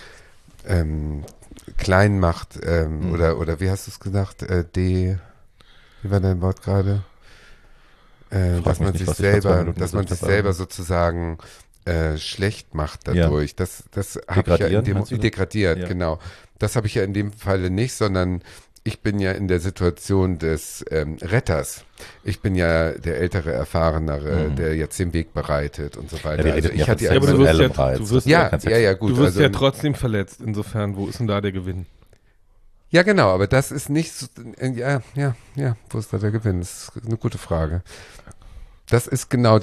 [SPEAKER 1] Ähm, klein macht ähm, mhm. oder oder wie hast du es gesagt? Äh, de, wie war dein Wort gerade? Äh, dass man nicht, sich selber, dass man sich selber sozusagen äh, schlecht macht dadurch. Ja. Das das habe ich ja in dem degradiert, ja. genau. Das habe ich ja in dem Falle nicht, sondern ich bin ja in der Situation des ähm, Retters. Ich bin ja der ältere, erfahrenere, mhm. der jetzt den Weg bereitet und so weiter.
[SPEAKER 2] Ja, also ich hatte ja,
[SPEAKER 3] aber du wirst ja, du wirst
[SPEAKER 1] ja, ja, ja, gut.
[SPEAKER 3] Du wirst
[SPEAKER 1] also,
[SPEAKER 3] ja trotzdem verletzt. Insofern, wo ist denn da der Gewinn?
[SPEAKER 1] Ja, genau, aber das ist nicht so, ja, ja, ja, wo ist da der Gewinn? Das ist eine gute Frage. Das ist genau die,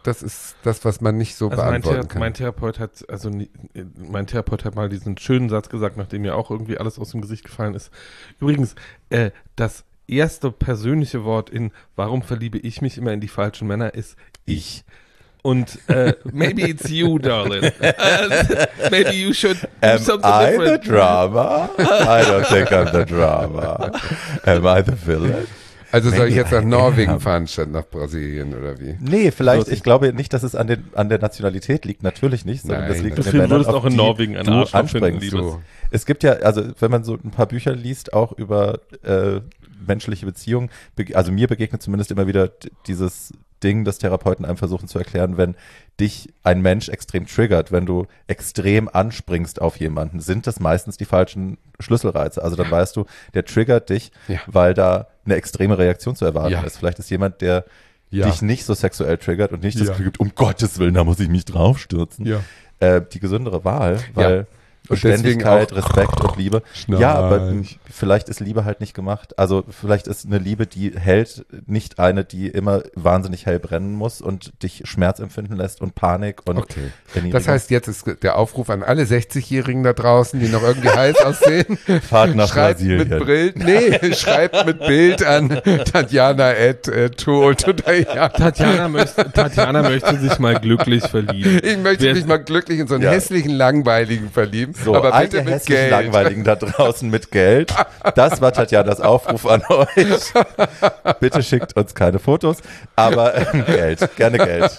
[SPEAKER 1] das ist das, was man nicht so
[SPEAKER 3] Also mein,
[SPEAKER 1] beantworten
[SPEAKER 3] Thera-
[SPEAKER 1] kann.
[SPEAKER 3] mein Therapeut hat, also nie- mein Therapeut hat mal diesen schönen Satz gesagt, nachdem mir auch irgendwie alles aus dem Gesicht gefallen ist. Übrigens, äh, das erste persönliche Wort in Warum verliebe ich mich immer in die falschen Männer ist ich. Und äh, maybe it's you, darling. Uh, maybe you should do
[SPEAKER 2] Am
[SPEAKER 3] something
[SPEAKER 2] I the
[SPEAKER 3] different.
[SPEAKER 2] drama? I don't think I'm the drama. Am I the villain?
[SPEAKER 1] Also soll ich
[SPEAKER 2] Maybe
[SPEAKER 1] jetzt nach
[SPEAKER 2] I
[SPEAKER 1] Norwegen
[SPEAKER 2] am.
[SPEAKER 1] fahren statt nach Brasilien oder wie?
[SPEAKER 2] Nee, vielleicht,
[SPEAKER 3] So,
[SPEAKER 2] ich glaube nicht, dass es an, den, an der Nationalität liegt, natürlich nicht, sondern
[SPEAKER 1] Nein,
[SPEAKER 2] das liegt
[SPEAKER 1] das
[SPEAKER 2] an den
[SPEAKER 3] Film
[SPEAKER 2] Männern,
[SPEAKER 3] würdest
[SPEAKER 2] auf
[SPEAKER 3] auch in
[SPEAKER 2] die
[SPEAKER 3] Norwegen einen
[SPEAKER 2] du
[SPEAKER 3] Arschloch finden,
[SPEAKER 2] anspringst.
[SPEAKER 3] Liebes.
[SPEAKER 1] So.
[SPEAKER 2] Es gibt ja, also wenn man so ein paar Bücher liest, auch über äh, menschliche Beziehungen, be- also mir begegnet zumindest immer wieder d- dieses Ding, das Therapeuten einem versuchen zu erklären, wenn dich ein Mensch extrem triggert, wenn du extrem anspringst auf jemanden, sind das meistens die falschen Schlüsselreize. Also dann weißt du, der triggert dich,
[SPEAKER 1] Ja.
[SPEAKER 2] weil da eine extreme Reaktion zu erwarten
[SPEAKER 1] Ja.
[SPEAKER 2] ist. Vielleicht ist jemand, der
[SPEAKER 1] Ja.
[SPEAKER 2] dich nicht so sexuell triggert und nicht das
[SPEAKER 1] Ja.
[SPEAKER 2] Gefühl gibt, um Gottes Willen, da muss ich mich draufstürzen.
[SPEAKER 1] Ja.
[SPEAKER 2] Äh, die gesündere Wahl, weil
[SPEAKER 1] Und deswegen
[SPEAKER 2] Beständigkeit,
[SPEAKER 1] auch-
[SPEAKER 2] Respekt und Liebe.
[SPEAKER 1] Schnarch.
[SPEAKER 2] Ja, aber vielleicht ist Liebe halt nicht gemacht. Also vielleicht ist eine Liebe, die hält, nicht eine, die immer wahnsinnig hell brennen muss und dich Schmerz empfinden lässt und Panik und
[SPEAKER 1] Okay.
[SPEAKER 2] Erniedrigung.
[SPEAKER 1] Das heißt, jetzt ist der Aufruf an alle sechzig-Jährigen da draußen, die noch irgendwie heiß aussehen.
[SPEAKER 2] Fahrt nach
[SPEAKER 1] Schreibt
[SPEAKER 2] Brasilien.
[SPEAKER 1] mit Bild, nee, schreibt mit Bild an Tatjana at äh, Tod oder ja.
[SPEAKER 3] Tatjana möchte, Tatjana möchte sich mal glücklich verlieben.
[SPEAKER 1] Ich möchte
[SPEAKER 3] Wer-
[SPEAKER 1] mich mal glücklich in so einen
[SPEAKER 2] Ja.
[SPEAKER 1] hässlichen Langweiligen verlieben,
[SPEAKER 2] So,
[SPEAKER 1] aber
[SPEAKER 2] all
[SPEAKER 1] bitte
[SPEAKER 2] ihr
[SPEAKER 1] mit
[SPEAKER 2] hässlichen
[SPEAKER 1] Geld.
[SPEAKER 2] Langweiligen da draußen mit Geld. Das war Tatjanas Aufruf an euch. Bitte schickt uns keine Fotos, aber ähm, Geld, gerne Geld.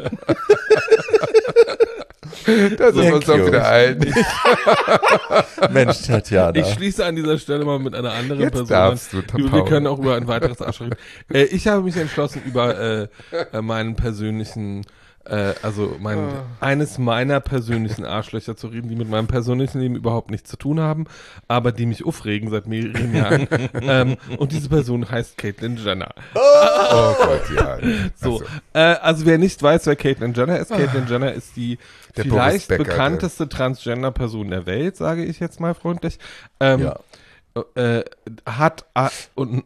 [SPEAKER 1] Da sind wir uns
[SPEAKER 2] Thank
[SPEAKER 1] doch
[SPEAKER 2] you.
[SPEAKER 1] wieder einig.
[SPEAKER 2] Mensch, Tatjana.
[SPEAKER 3] Ich schließe an dieser Stelle mal mit einer anderen
[SPEAKER 1] Jetzt
[SPEAKER 3] Person
[SPEAKER 1] darfst du,
[SPEAKER 3] an.
[SPEAKER 1] Paul.
[SPEAKER 3] Wir können auch über ein weiteres Arschloch reden. Äh, ich habe mich entschlossen, über äh, äh, meinen persönlichen, äh, also mein, eines meiner persönlichen Arschlöcher zu reden, die mit meinem persönlichen Leben überhaupt nichts zu tun haben, aber die mich aufregen seit mehreren Jahren. ähm, und diese Person heißt Caitlyn Jenner.
[SPEAKER 1] Oh Gott, ja.
[SPEAKER 3] So,
[SPEAKER 1] Also,
[SPEAKER 3] äh, also wer nicht weiß, wer Caitlyn Jenner ist, Caitlyn Jenner ist die
[SPEAKER 1] Der
[SPEAKER 3] vielleicht
[SPEAKER 1] Boris Becker,
[SPEAKER 3] bekannteste Transgender-Person der Welt, sage ich jetzt mal freundlich. Ähm,
[SPEAKER 2] Ja.
[SPEAKER 3] äh, hat äh, und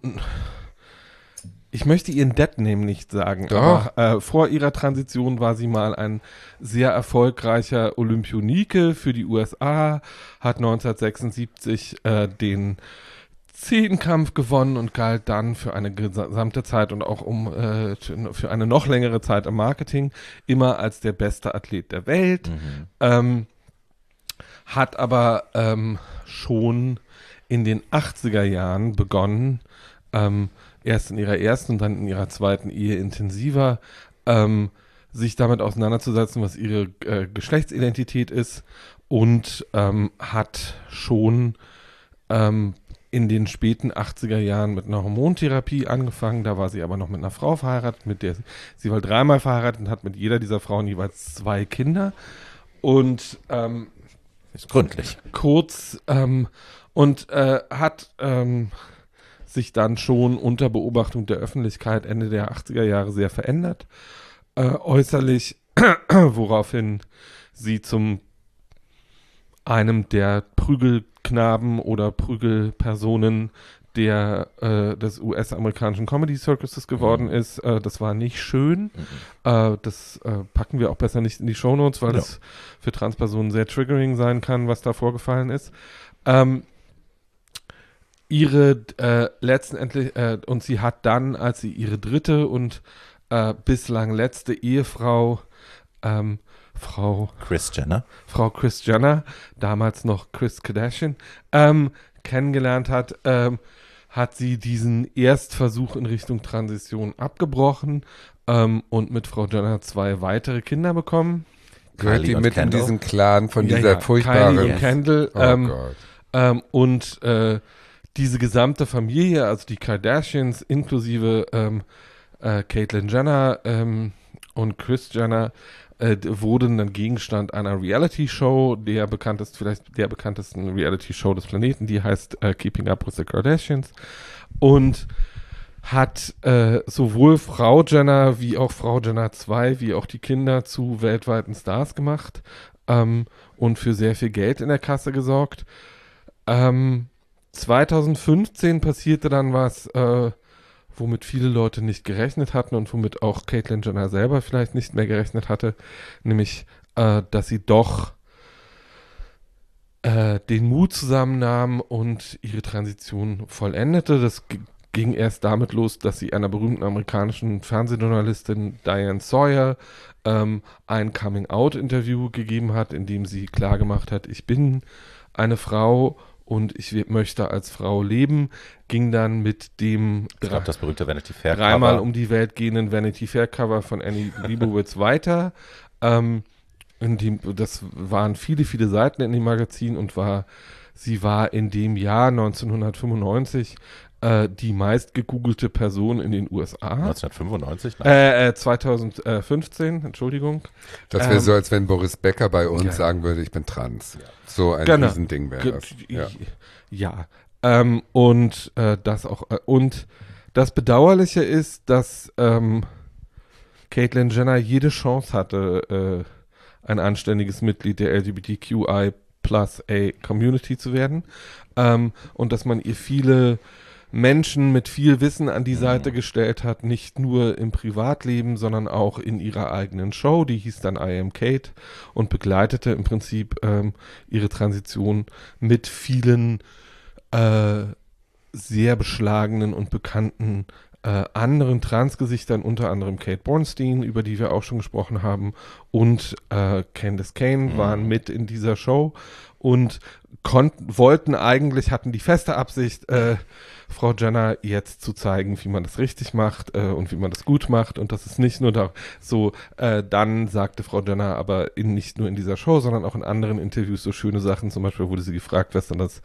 [SPEAKER 3] ich möchte ihren Deadname nicht sagen,
[SPEAKER 1] Doch.
[SPEAKER 3] aber äh, vor ihrer Transition war sie mal ein sehr erfolgreicher Olympionike für die U S A, hat neunzehnhundertsechsundsiebzig äh, den Zehnkampf gewonnen und galt dann für eine gesamte Zeit und auch um äh, für eine noch längere Zeit im Marketing immer als der beste Athlet der Welt.
[SPEAKER 2] Mhm.
[SPEAKER 3] Ähm, hat aber ähm, schon in den achtziger Jahren begonnen, ähm, erst in ihrer ersten und dann in ihrer zweiten Ehe intensiver, ähm, sich damit auseinanderzusetzen, was ihre äh, Geschlechtsidentität ist und ähm, hat schon ähm, in den späten achtziger Jahren mit einer Hormontherapie angefangen. Da war sie aber noch mit einer Frau verheiratet, mit der sie, sie war dreimal verheiratet und hat mit jeder dieser Frauen jeweils zwei Kinder. Und ähm,
[SPEAKER 2] Ist gründlich.
[SPEAKER 3] kurz ähm, und äh, hat ähm, sich dann schon unter Beobachtung der Öffentlichkeit Ende der achtziger Jahre sehr verändert. Äh, äußerlich, woraufhin sie zum einem der Prügelknaben oder Prügelpersonen der äh, des U S-amerikanischen Comedy Circuses geworden
[SPEAKER 2] Mhm.
[SPEAKER 3] ist. Äh, das war nicht schön.
[SPEAKER 2] Mhm.
[SPEAKER 3] Äh, das äh, packen wir auch besser nicht in die Shownotes, weil
[SPEAKER 2] Ja.
[SPEAKER 3] das für Transpersonen sehr triggering sein kann, was da vorgefallen ist. Ähm, ihre äh, letztendlich, äh, und sie hat dann, als sie ihre dritte und äh, bislang letzte Ehefrau, ähm, Frau
[SPEAKER 2] Kris Jenner.
[SPEAKER 3] Frau Kris Jenner, damals noch Kris Kardashian, ähm, kennengelernt hat, ähm, hat sie diesen Erstversuch in Richtung Transition abgebrochen ähm, und mit Frau Jenner zwei weitere Kinder bekommen.
[SPEAKER 1] gehört
[SPEAKER 2] Kylie
[SPEAKER 1] die
[SPEAKER 2] und
[SPEAKER 1] mit in
[SPEAKER 2] Kendall?
[SPEAKER 1] diesen Clan von
[SPEAKER 3] Ja,
[SPEAKER 1] dieser
[SPEAKER 3] ja,
[SPEAKER 1] furchtbaren...
[SPEAKER 3] Kylie und Kendall.
[SPEAKER 1] Oh
[SPEAKER 3] ähm,
[SPEAKER 1] Gott.
[SPEAKER 3] ähm, und äh, diese gesamte Familie, also die Kardashians inklusive ähm, äh, Caitlyn Jenner ähm, und Kris Jenner, äh, wurden dann Gegenstand einer Reality-Show, der bekanntest, vielleicht der bekanntesten Reality-Show des Planeten, die heißt äh, Keeping Up with the Kardashians. Und hat äh, sowohl Frau Jenner wie auch Frau Jenner zwei, wie auch die Kinder zu weltweiten Stars gemacht ähm, und für sehr viel Geld in der Kasse gesorgt. Ähm, zweitausendfünfzehn passierte dann was, äh, womit viele Leute nicht gerechnet hatten und womit auch Caitlyn Jenner selber vielleicht nicht mehr gerechnet hatte, nämlich, äh, dass sie doch äh, den Mut zusammennahm und ihre Transition vollendete. Das g- ging erst damit los, dass sie einer berühmten amerikanischen Fernsehjournalistin Diane Sawyer ähm, ein Coming-out-Interview gegeben hat, in dem sie klargemacht hat, ich bin eine Frau und ich we- möchte als Frau leben, ging dann mit dem
[SPEAKER 2] Ich glaube, das berühmte Vanity Fair
[SPEAKER 3] dreimal
[SPEAKER 2] Cover.
[SPEAKER 3] um die Welt gehenden Vanity Fair Cover von Annie Leibovitz weiter. Ähm, in dem, das waren viele, viele Seiten in dem Magazin und war, sie war in dem Jahr neunzehnhundertfünfundneunzig äh, die meist gegoogelte Person in den U S A.
[SPEAKER 2] neunzehnhundertfünfundneunzig? Nein.
[SPEAKER 3] Äh, äh, zweitausendfünfzehn, Entschuldigung.
[SPEAKER 1] Das wäre
[SPEAKER 3] Ähm,
[SPEAKER 1] so, als wenn Boris Becker bei uns
[SPEAKER 3] ja.
[SPEAKER 1] sagen würde, ich bin trans. So ein
[SPEAKER 3] Genau.
[SPEAKER 1] Riesending wäre
[SPEAKER 3] Ge-
[SPEAKER 1] das. Ja.
[SPEAKER 3] Ja. Ähm, und äh, das auch, äh, und das Bedauerliche ist, dass ähm, Caitlyn Jenner jede Chance hatte, äh, ein anständiges Mitglied der L G B T Q I plus A Community zu werden. Ähm, und dass man ihr viele Menschen mit viel Wissen an die Seite gestellt hat, nicht nur im Privatleben, sondern auch in ihrer eigenen Show, die hieß dann I Am Kate und begleitete im Prinzip ähm, ihre Transition mit vielen äh, sehr beschlagenen und bekannten äh, anderen Transgesichtern, unter anderem Kate Bornstein, über die wir auch schon gesprochen haben, und äh, Candace Kane waren mit in dieser Show und konnten, wollten eigentlich, hatten die feste Absicht, äh, Frau Jenner jetzt zu zeigen, wie man das richtig macht äh, und wie man das gut macht. Und das ist nicht nur da so, äh, dann sagte Frau Jenner aber in, nicht nur in dieser Show, sondern auch in anderen Interviews so schöne Sachen. Zum Beispiel wurde sie gefragt, was dann das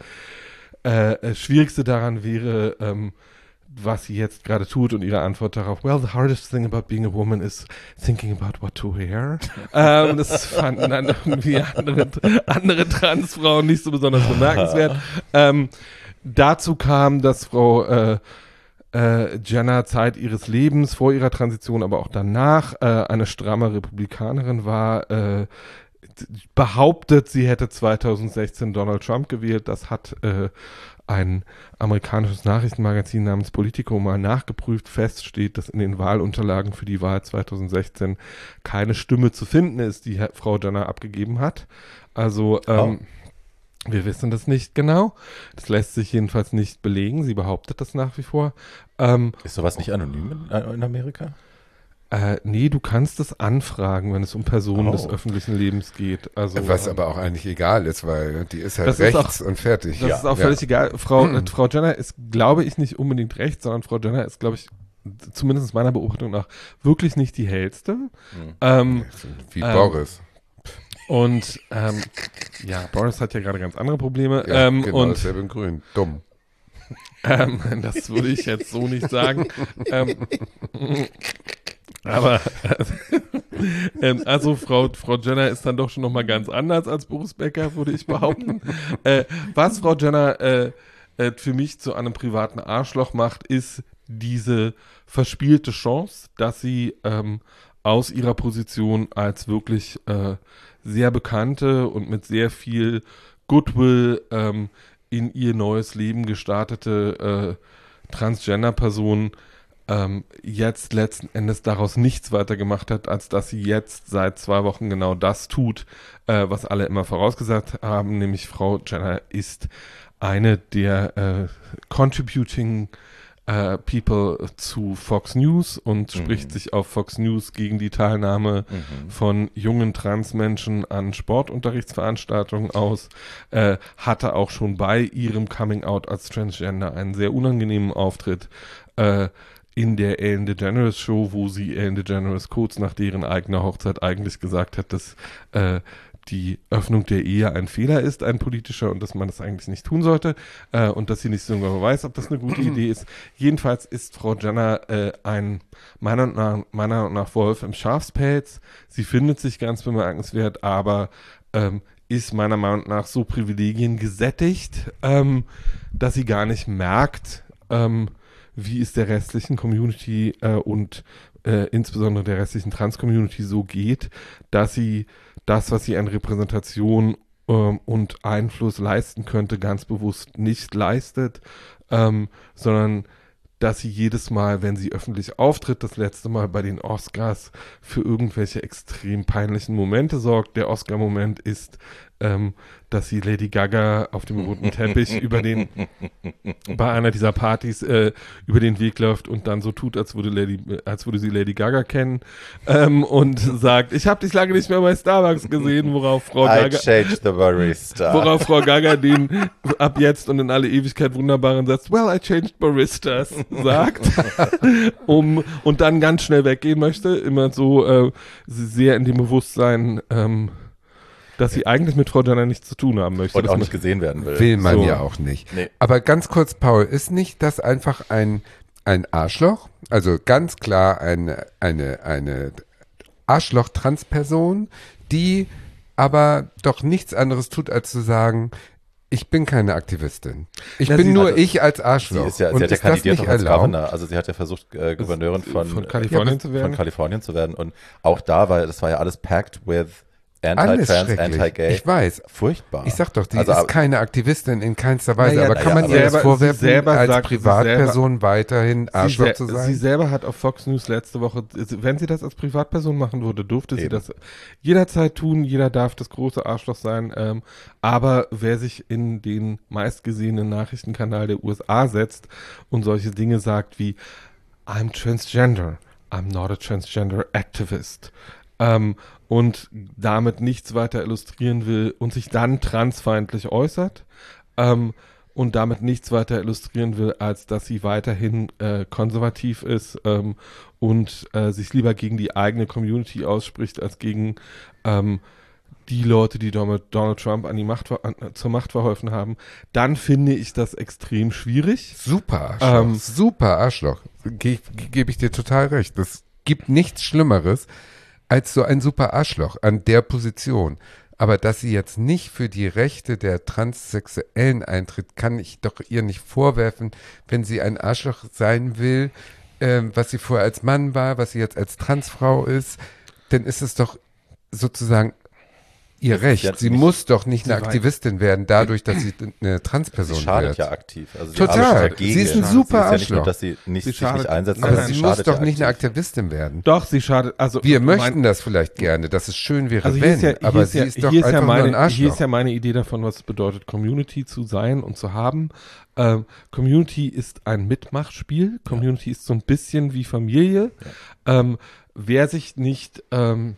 [SPEAKER 3] äh, Schwierigste daran wäre, ähm, was sie jetzt gerade tut, und ihre Antwort darauf, well, the hardest thing about being a woman is thinking about what to wear. ähm, das fanden dann irgendwie andere, andere Transfrauen nicht so besonders bemerkenswert. Ähm, dazu kam, dass Frau äh, äh, Jenner Zeit ihres Lebens, vor ihrer Transition, aber auch danach, äh, eine stramme Republikanerin war, äh, behauptet, sie hätte zweitausendsechzehn Donald Trump gewählt. Das hat äh, ein amerikanisches Nachrichtenmagazin namens Politico mal nachgeprüft. Fest steht, dass in den Wahlunterlagen für die Wahl zweitausendsechzehn keine Stimme zu finden ist, die Frau Jenner abgegeben hat. Also ähm, oh. wir wissen das nicht genau. Das lässt sich jedenfalls nicht belegen. Sie behauptet das nach wie vor. Ähm,
[SPEAKER 2] Ist sowas nicht anonym in, in Amerika?
[SPEAKER 3] Äh, nee, du kannst es anfragen, wenn es um Personen
[SPEAKER 2] Oh.
[SPEAKER 3] des öffentlichen Lebens geht. Also,
[SPEAKER 1] Was
[SPEAKER 3] ähm,
[SPEAKER 1] aber auch eigentlich egal ist, weil die ist halt
[SPEAKER 3] Das ist
[SPEAKER 1] rechts und fertig.
[SPEAKER 3] das
[SPEAKER 1] ja.
[SPEAKER 3] ist auch völlig egal. Frau, äh, Frau Jenner ist, glaube ich, nicht unbedingt rechts, sondern Frau Jenner ist, glaube ich, zumindest meiner Beobachtung nach, wirklich nicht die hellste. Ähm,
[SPEAKER 1] Wie
[SPEAKER 3] ähm,
[SPEAKER 1] Boris.
[SPEAKER 3] und ähm, ja, Boris hat ja gerade ganz andere Probleme.
[SPEAKER 1] Ja,
[SPEAKER 3] ähm,
[SPEAKER 1] genau,
[SPEAKER 3] und
[SPEAKER 1] dasselbe in grün. Dumm.
[SPEAKER 3] ähm, das würde ich jetzt so nicht sagen. ähm, aber ähm, also Frau, Frau Jenner ist dann doch schon nochmal ganz anders als Boris Becker, würde ich behaupten. äh, was Frau Jenner äh, äh, für mich zu einem privaten Arschloch macht, ist diese verspielte Chance, dass sie ähm, aus ihrer Position als wirklich äh, sehr bekannte und mit sehr viel Goodwill ähm, in ihr neues Leben gestartete äh, Transgender-Person ähm, jetzt letzten Endes daraus nichts weiter gemacht hat, als dass sie jetzt seit zwei Wochen genau das tut, äh, was alle immer vorausgesagt haben, nämlich Frau Jenner ist eine der äh, contributing äh, people zu Fox News und
[SPEAKER 2] Mhm.
[SPEAKER 3] spricht sich auf Fox News gegen die Teilnahme
[SPEAKER 2] Mhm.
[SPEAKER 3] von jungen Transmenschen an Sportunterrichtsveranstaltungen aus, äh, hatte auch schon bei ihrem Coming Out als Transgender einen sehr unangenehmen Auftritt äh, in der Ellen DeGeneres Show, wo sie Ellen DeGeneres kurz nach deren eigener Hochzeit eigentlich gesagt hat, dass äh, die Öffnung der Ehe ein Fehler ist, ein politischer, und dass man das eigentlich nicht tun sollte äh, und dass sie nicht so genau weiß, ob das eine gute Idee ist. Jedenfalls ist Frau Jenner äh, ein meiner Meinung nach, meiner Meinung nach Wolf im Schafspelz. Sie findet sich ganz bemerkenswert, aber ähm, ist meiner Meinung nach so Privilegien gesättigt, ähm, dass sie gar nicht merkt, ähm, wie es der restlichen Community äh, und äh, insbesondere der restlichen Trans-Community so geht, dass sie das, was sie an Repräsentation ähm, und Einfluss leisten könnte, ganz bewusst nicht leistet, ähm, sondern dass sie jedes Mal, wenn sie öffentlich auftritt, das letzte Mal bei den Oscars, für irgendwelche extrem peinlichen Momente sorgt. Der Oscar-Moment ist, ähm, dass sie Lady Gaga auf dem roten Teppich über den, bei einer dieser Partys äh, über den Weg läuft und dann so tut, als würde, Lady, als würde sie Lady Gaga kennen ähm, und sagt, ich habe dich lange nicht mehr bei Starbucks gesehen, worauf Frau
[SPEAKER 2] I
[SPEAKER 3] Gaga,
[SPEAKER 2] changed the barista.
[SPEAKER 3] worauf Frau Gaga den ab jetzt und in alle Ewigkeit wunderbaren Satz, well, I changed baristas, sagt, um und dann ganz schnell weggehen möchte, immer so äh, sehr in dem Bewusstsein, ähm, dass sie eigentlich mit Frau Jenner nichts zu tun haben möchte.
[SPEAKER 2] Und
[SPEAKER 3] Das
[SPEAKER 2] auch
[SPEAKER 3] man-
[SPEAKER 2] nicht gesehen werden will.
[SPEAKER 1] Will man
[SPEAKER 3] So.
[SPEAKER 1] ja auch nicht.
[SPEAKER 2] Nee.
[SPEAKER 1] Aber ganz kurz, Paul, ist nicht das einfach ein, ein Arschloch? Also ganz klar eine, eine, eine Arschloch-Transperson, die aber doch nichts anderes tut, als zu sagen, ich bin keine Aktivistin. Ich
[SPEAKER 3] Na,
[SPEAKER 1] bin
[SPEAKER 3] sie-
[SPEAKER 1] nur
[SPEAKER 2] also,
[SPEAKER 1] ich als
[SPEAKER 2] Sie
[SPEAKER 1] Arschloch.
[SPEAKER 2] ist ja,
[SPEAKER 1] Und
[SPEAKER 2] sie hat ja
[SPEAKER 1] ist das
[SPEAKER 2] kandidiert
[SPEAKER 1] nicht
[SPEAKER 2] auch als
[SPEAKER 1] erlaubt?
[SPEAKER 2] Governor. Also sie hat ja versucht, äh, Gouverneurin von,
[SPEAKER 3] von Kalifornien
[SPEAKER 1] ja,
[SPEAKER 3] zu werden.
[SPEAKER 2] von Kalifornien zu werden. Und auch da war, das war ja alles packed with
[SPEAKER 1] Alles
[SPEAKER 2] anti-trans,
[SPEAKER 1] schrecklich.
[SPEAKER 2] anti-gay.
[SPEAKER 1] Ich weiß.
[SPEAKER 2] Furchtbar.
[SPEAKER 1] Ich sag doch, die
[SPEAKER 2] Also,
[SPEAKER 1] ist
[SPEAKER 2] aber-
[SPEAKER 1] keine Aktivistin in keinster Weise.
[SPEAKER 3] Naja,
[SPEAKER 1] aber
[SPEAKER 2] naja,
[SPEAKER 1] kann man
[SPEAKER 2] aber
[SPEAKER 1] ihr das
[SPEAKER 3] selber-
[SPEAKER 1] vorwerfen,
[SPEAKER 3] sie selber
[SPEAKER 1] als
[SPEAKER 3] sagt, sie
[SPEAKER 1] Privatperson weiterhin
[SPEAKER 3] Sie,
[SPEAKER 1] Arschloch
[SPEAKER 3] sel-
[SPEAKER 1] zu sein?
[SPEAKER 3] sie selber hat auf Fox News letzte Woche, wenn sie das als Privatperson machen würde, durfte sie
[SPEAKER 2] Eben.
[SPEAKER 3] das jederzeit tun. Jeder darf das große Arschloch sein. Ähm, aber wer sich in den meistgesehenen Nachrichtenkanal der U S A setzt und solche Dinge sagt wie I'm transgender, I'm not a transgender activist, ähm, und damit nichts weiter illustrieren will und sich dann transfeindlich äußert, ähm, und damit nichts weiter illustrieren will, als dass sie weiterhin äh, konservativ ist ähm, und äh, sich lieber gegen die eigene Community ausspricht, als gegen ähm, die Leute, die Donald, Donald Trump an die Macht, ver- an, zur Macht verholfen haben, dann finde ich das extrem schwierig.
[SPEAKER 1] Super Arschloch.
[SPEAKER 3] Ähm,
[SPEAKER 1] Super Arschloch. Ge Gebe ich dir total recht. Es gibt nichts Schlimmeres als so ein super Arschloch an der Position. Aber dass sie jetzt nicht für die Rechte der Transsexuellen eintritt, kann ich doch ihr nicht vorwerfen, wenn sie ein Arschloch sein will, ähm, was sie vorher als Mann war, was sie jetzt als Transfrau ist, dann ist es doch sozusagen ihr
[SPEAKER 2] Das ist
[SPEAKER 1] Recht.
[SPEAKER 2] jetzt
[SPEAKER 1] Sie
[SPEAKER 2] nicht-
[SPEAKER 1] muss doch nicht eine
[SPEAKER 3] Sie weiß-
[SPEAKER 1] Aktivistin werden, dadurch, dass sie eine Transperson
[SPEAKER 2] Sie schadet
[SPEAKER 1] wird.
[SPEAKER 2] ja aktiv. Also sie
[SPEAKER 1] Total.
[SPEAKER 2] arbeitet dagegen.
[SPEAKER 1] Sie ist ein
[SPEAKER 2] Sie
[SPEAKER 1] super
[SPEAKER 2] ist ja nicht nur,
[SPEAKER 1] Arschloch.
[SPEAKER 2] dass sie, nicht,
[SPEAKER 3] Sie
[SPEAKER 2] sich
[SPEAKER 3] schadet-
[SPEAKER 2] nicht einsetzt,
[SPEAKER 3] Nein,
[SPEAKER 1] Aber
[SPEAKER 2] sondern
[SPEAKER 1] sie
[SPEAKER 2] sie
[SPEAKER 1] muss
[SPEAKER 2] schadet
[SPEAKER 1] doch
[SPEAKER 2] ja
[SPEAKER 1] nicht eine
[SPEAKER 2] aktiv.
[SPEAKER 1] Aktivistin werden.
[SPEAKER 3] Doch, sie schadet, also
[SPEAKER 1] Wir
[SPEAKER 3] mein-
[SPEAKER 1] möchten das vielleicht gerne, dass es schön wäre,
[SPEAKER 3] Also hier
[SPEAKER 1] wenn,
[SPEAKER 3] ist ja, hier
[SPEAKER 1] aber
[SPEAKER 3] ist
[SPEAKER 1] sie
[SPEAKER 3] ja,
[SPEAKER 1] ist doch
[SPEAKER 3] hier ist
[SPEAKER 1] einfach
[SPEAKER 3] ja
[SPEAKER 1] nur ein
[SPEAKER 3] meine, hier
[SPEAKER 1] Arschloch.
[SPEAKER 3] ist ja meine Idee davon, was es bedeutet, Community zu sein und zu haben. Ähm, Community ist ein Mitmachspiel. Community ist so ein bisschen wie Familie. Ähm, wer sich nicht ähm,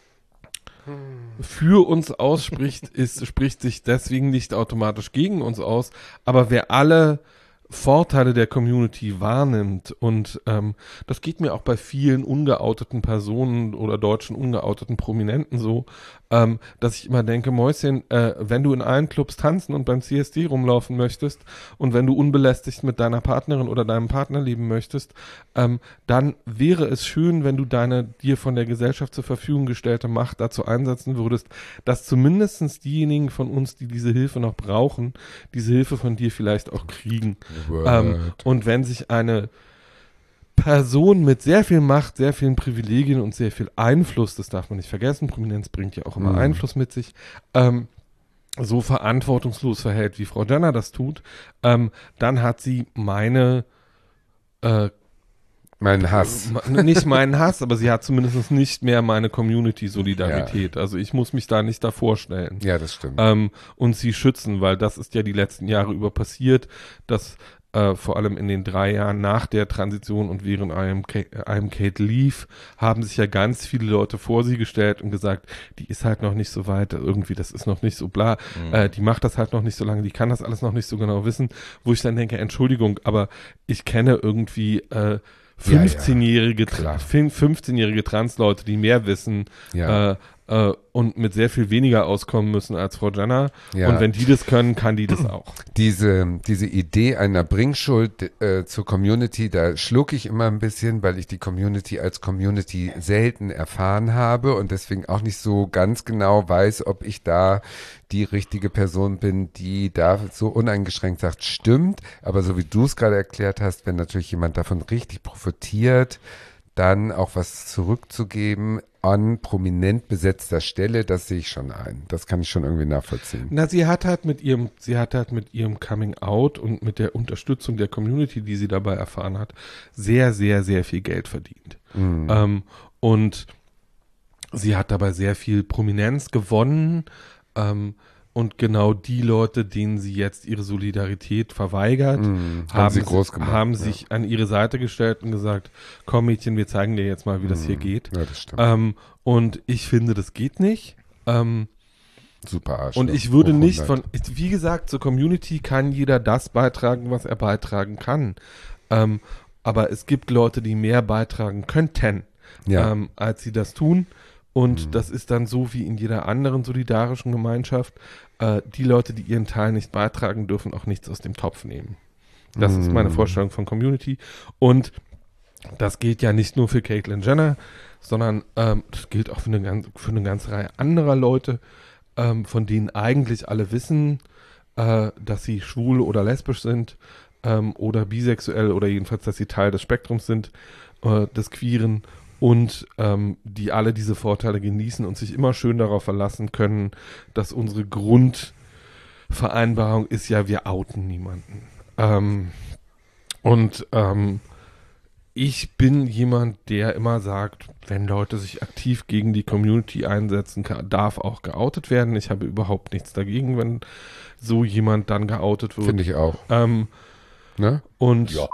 [SPEAKER 3] für uns ausspricht, ist, spricht sich deswegen nicht automatisch gegen uns aus. Aber wer alle Vorteile der Community wahrnimmt und ähm, das geht mir auch bei vielen ungeouteten Personen oder deutschen ungeouteten Prominenten so, ähm, dass ich immer denke, Mäuschen, äh, wenn du in allen Clubs tanzen und beim C S D rumlaufen möchtest und wenn du unbelästigt mit deiner Partnerin oder deinem Partner leben möchtest, ähm, dann wäre es schön, wenn du deine dir von der Gesellschaft zur Verfügung gestellte Macht dazu einsetzen würdest, dass zumindestens diejenigen von uns, die diese Hilfe noch brauchen, diese Hilfe von dir vielleicht auch kriegen. Ähm, und wenn sich eine Person mit sehr viel Macht, sehr vielen Privilegien und sehr viel Einfluss, das darf man nicht vergessen, Prominenz bringt ja auch immer
[SPEAKER 1] Mhm.
[SPEAKER 3] Einfluss mit sich, ähm, so verantwortungslos verhält, wie Frau Jenner das tut, ähm, dann hat sie meine, äh,
[SPEAKER 1] Mein Hass.
[SPEAKER 3] ma- nicht meinen Hass, aber sie hat zumindest nicht mehr meine Community-Solidarität. Also ich muss mich da nicht davor stellen.
[SPEAKER 1] Ja, das stimmt.
[SPEAKER 3] Ähm, und sie schützen, weil das ist ja die letzten Jahre über passiert, dass äh, vor allem in den drei Jahren nach der Transition und während I am, Ka- I am Kate Leave haben sich ja ganz viele Leute vor sie gestellt und gesagt, die ist halt noch nicht so weit, irgendwie, das ist noch nicht so bla,
[SPEAKER 2] Mhm.
[SPEAKER 3] äh, die macht das halt noch nicht so lange, die kann das alles noch nicht so genau wissen, wo ich dann denke, Entschuldigung, aber ich kenne irgendwie äh, fünfzehnjährige,
[SPEAKER 1] klar.
[SPEAKER 3] Tra- fünfzehnjährige Transleute, die mehr wissen,
[SPEAKER 1] Ja.
[SPEAKER 3] äh, äh, und mit sehr viel weniger auskommen müssen als Frau Jenner.
[SPEAKER 1] Ja.
[SPEAKER 3] Und wenn die das können, kann die das auch.
[SPEAKER 1] Diese, diese Idee einer Bringschuld äh, zur Community, da schluck ich immer ein bisschen, weil ich die Community als Community selten erfahren habe und deswegen auch nicht so ganz genau weiß, ob ich da die richtige Person bin, die da so uneingeschränkt sagt, stimmt. Aber so wie du es gerade erklärt hast, wenn natürlich jemand davon richtig profitiert, dann auch was zurückzugeben, an prominent besetzter Stelle, das sehe ich schon ein. Das kann ich schon irgendwie nachvollziehen.
[SPEAKER 3] Na, sie hat halt mit ihrem, sie hat halt mit ihrem Coming Out und mit der Unterstützung der Community, die sie dabei erfahren hat, sehr, sehr, sehr viel Geld verdient.
[SPEAKER 1] Mhm.
[SPEAKER 3] Ähm, und sie hat dabei sehr viel Prominenz gewonnen. Ähm, und genau die Leute, denen sie jetzt ihre Solidarität verweigert,
[SPEAKER 1] Mhm.
[SPEAKER 3] haben,
[SPEAKER 1] sie groß gemacht,
[SPEAKER 3] haben
[SPEAKER 1] ja.
[SPEAKER 3] sich an ihre Seite gestellt und gesagt, komm Mädchen, wir zeigen dir jetzt mal, wie das hier geht.
[SPEAKER 1] Ja, das stimmt.
[SPEAKER 3] Ähm, und ich finde, das geht nicht. Ähm,
[SPEAKER 1] Super Arschloch.
[SPEAKER 3] und ich würde
[SPEAKER 1] Hoch
[SPEAKER 3] nicht
[SPEAKER 1] hundert.
[SPEAKER 3] von, ich- wie gesagt, zur Community kann jeder das beitragen, was er beitragen kann. Ähm, aber es gibt Leute, die mehr beitragen könnten,
[SPEAKER 1] Ja.
[SPEAKER 3] ähm, als sie das tun. Und das ist dann so wie in jeder anderen solidarischen Gemeinschaft. Äh, die Leute, die ihren Teil nicht beitragen, dürfen auch nichts aus dem Topf nehmen. Das ist meine Vorstellung von Community. Und das gilt ja nicht nur für Caitlyn Jenner, sondern ähm, das gilt auch für eine, ganz, für eine ganze Reihe anderer Leute, ähm, von denen eigentlich alle wissen, äh, dass sie schwul oder lesbisch sind ähm, oder bisexuell oder jedenfalls, dass sie Teil des Spektrums sind, äh, des Queeren und ähm, die alle diese Vorteile genießen und sich immer schön darauf verlassen können, dass unsere Grundvereinbarung ist ja, wir outen niemanden. Ähm, und ähm, ich bin jemand, der immer sagt, wenn Leute sich aktiv gegen die Community einsetzen, kann, darf auch geoutet werden. Ich habe überhaupt nichts dagegen, wenn so jemand dann geoutet wird.
[SPEAKER 1] Finde ich auch.
[SPEAKER 3] Ähm,
[SPEAKER 1] Ne?
[SPEAKER 3] und
[SPEAKER 2] Ja.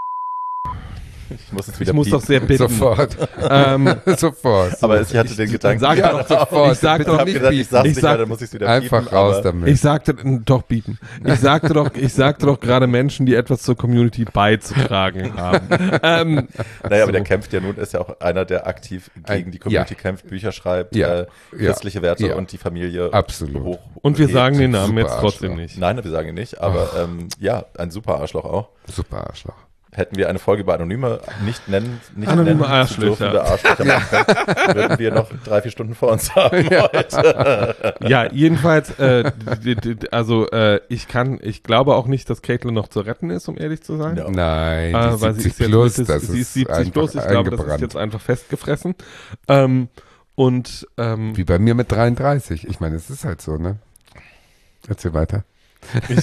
[SPEAKER 2] Ich muss jetzt
[SPEAKER 3] ich
[SPEAKER 2] wieder
[SPEAKER 3] muss doch
[SPEAKER 2] piepen.
[SPEAKER 3] sehr bitten.
[SPEAKER 1] Sofort.
[SPEAKER 3] Ähm,
[SPEAKER 1] Sofort.
[SPEAKER 2] Aber ich hatte den Gedanken,
[SPEAKER 3] sag
[SPEAKER 1] ja,
[SPEAKER 3] doch,
[SPEAKER 1] sofort.
[SPEAKER 3] ich sag
[SPEAKER 1] Bitte
[SPEAKER 3] doch,
[SPEAKER 2] ich hab
[SPEAKER 1] nicht
[SPEAKER 2] gedacht, ich
[SPEAKER 1] piepen.
[SPEAKER 2] sag's
[SPEAKER 3] Ich
[SPEAKER 2] nicht,
[SPEAKER 3] sag-
[SPEAKER 2] weil dann muss ich wieder
[SPEAKER 1] Einfach
[SPEAKER 2] piepen,
[SPEAKER 1] raus
[SPEAKER 2] aber
[SPEAKER 1] damit.
[SPEAKER 3] ich sagte, doch bieten. Ich sagte doch, ich sagte doch gerade Menschen, die etwas zur Community beizutragen haben. ähm,
[SPEAKER 2] Naja, aber
[SPEAKER 3] so.
[SPEAKER 2] der kämpft ja nun, ist ja auch einer, der aktiv gegen
[SPEAKER 1] Ein-
[SPEAKER 2] die Community
[SPEAKER 1] ja.
[SPEAKER 2] kämpft, Bücher schreibt,
[SPEAKER 1] Ja.
[SPEAKER 2] äh, christliche Werte
[SPEAKER 1] Ja.
[SPEAKER 2] und die Familie
[SPEAKER 1] Absolut.
[SPEAKER 2] hoch.
[SPEAKER 3] Und wir
[SPEAKER 2] hebt.
[SPEAKER 3] sagen den Namen
[SPEAKER 1] Super
[SPEAKER 3] jetzt trotzdem
[SPEAKER 1] Arschloch.
[SPEAKER 3] nicht.
[SPEAKER 2] Nein, wir sagen ihn nicht, aber ähm, ja, ein super Arschloch auch.
[SPEAKER 1] Super Arschloch.
[SPEAKER 2] Hätten wir eine Folge über Anonyme nicht nennen, nicht
[SPEAKER 3] Anonyme
[SPEAKER 2] nennen
[SPEAKER 3] Arschlöcher.
[SPEAKER 2] zu dürfende Arschlöcher machen, würden wir noch drei, vier Stunden vor uns haben heute.
[SPEAKER 3] Ja, jedenfalls, äh, d- d- d- also äh, ich kann, ich glaube auch nicht, dass Caitlyn noch zu retten ist, um ehrlich zu sein.
[SPEAKER 2] Ja.
[SPEAKER 1] Nein,
[SPEAKER 3] Äh,
[SPEAKER 1] die
[SPEAKER 3] weil sie
[SPEAKER 1] siebzig
[SPEAKER 3] ist jetzt
[SPEAKER 1] plus,
[SPEAKER 3] Mitte-
[SPEAKER 1] das
[SPEAKER 3] sie ist
[SPEAKER 1] ist
[SPEAKER 3] siebzig
[SPEAKER 1] einfach
[SPEAKER 3] plus, ich glaube, das ist
[SPEAKER 1] eingebrannt.
[SPEAKER 3] jetzt einfach festgefressen. Ähm, und ähm,
[SPEAKER 1] Wie bei mir mit dreiunddreißig. Ich meine, es ist halt so, ne? Erzähl weiter.
[SPEAKER 3] ich,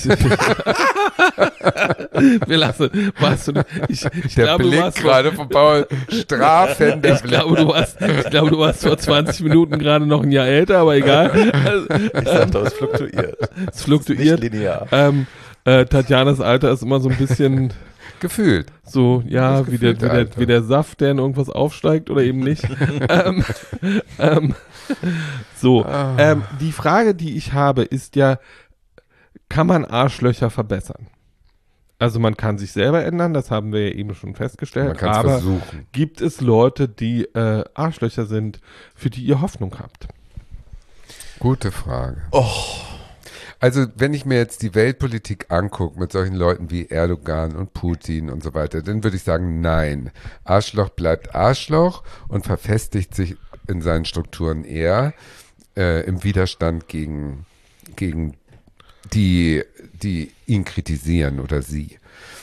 [SPEAKER 3] wir lassen, warst du nicht, ich, ich
[SPEAKER 1] Der
[SPEAKER 3] glaube, du
[SPEAKER 1] Blick
[SPEAKER 3] warst
[SPEAKER 1] gerade von Paul, strafender
[SPEAKER 3] ich
[SPEAKER 1] Blick.
[SPEAKER 3] glaube, du warst, ich glaube, du warst vor zwanzig Minuten gerade noch ein Jahr älter, aber egal. Also,
[SPEAKER 2] Ich sag doch, es fluktuiert.
[SPEAKER 3] es fluktuiert.
[SPEAKER 2] Nicht linear.
[SPEAKER 3] Ähm, äh, Tatjanas Alter ist immer so ein bisschen
[SPEAKER 1] Gefühlt.
[SPEAKER 3] so, ja,
[SPEAKER 1] Das
[SPEAKER 3] wie der,
[SPEAKER 1] gefühlte
[SPEAKER 3] wie, der,
[SPEAKER 1] Alter.
[SPEAKER 3] wie der Saft, der in irgendwas aufsteigt oder eben nicht. ähm, ähm, so,
[SPEAKER 1] Ah.
[SPEAKER 3] ähm, die Frage, die ich habe, ist ja, kann man Arschlöcher verbessern? Also man kann sich selber ändern, das haben wir ja eben schon festgestellt,
[SPEAKER 1] Man kann es
[SPEAKER 3] aber
[SPEAKER 1] versuchen.
[SPEAKER 3] gibt es Leute, die äh, Arschlöcher sind, für die ihr Hoffnung habt?
[SPEAKER 1] Gute Frage. Also, wenn ich mir jetzt die Weltpolitik angucke mit solchen Leuten wie Erdogan und Putin und so weiter, dann würde ich sagen, nein. Arschloch bleibt Arschloch und verfestigt sich in seinen Strukturen eher äh, im Widerstand gegen, gegen die, die ihn kritisieren oder sie.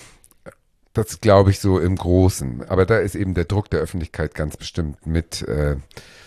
[SPEAKER 1] Das glaube ich so im Großen. Aber da ist eben der Druck der Öffentlichkeit ganz bestimmt mit äh,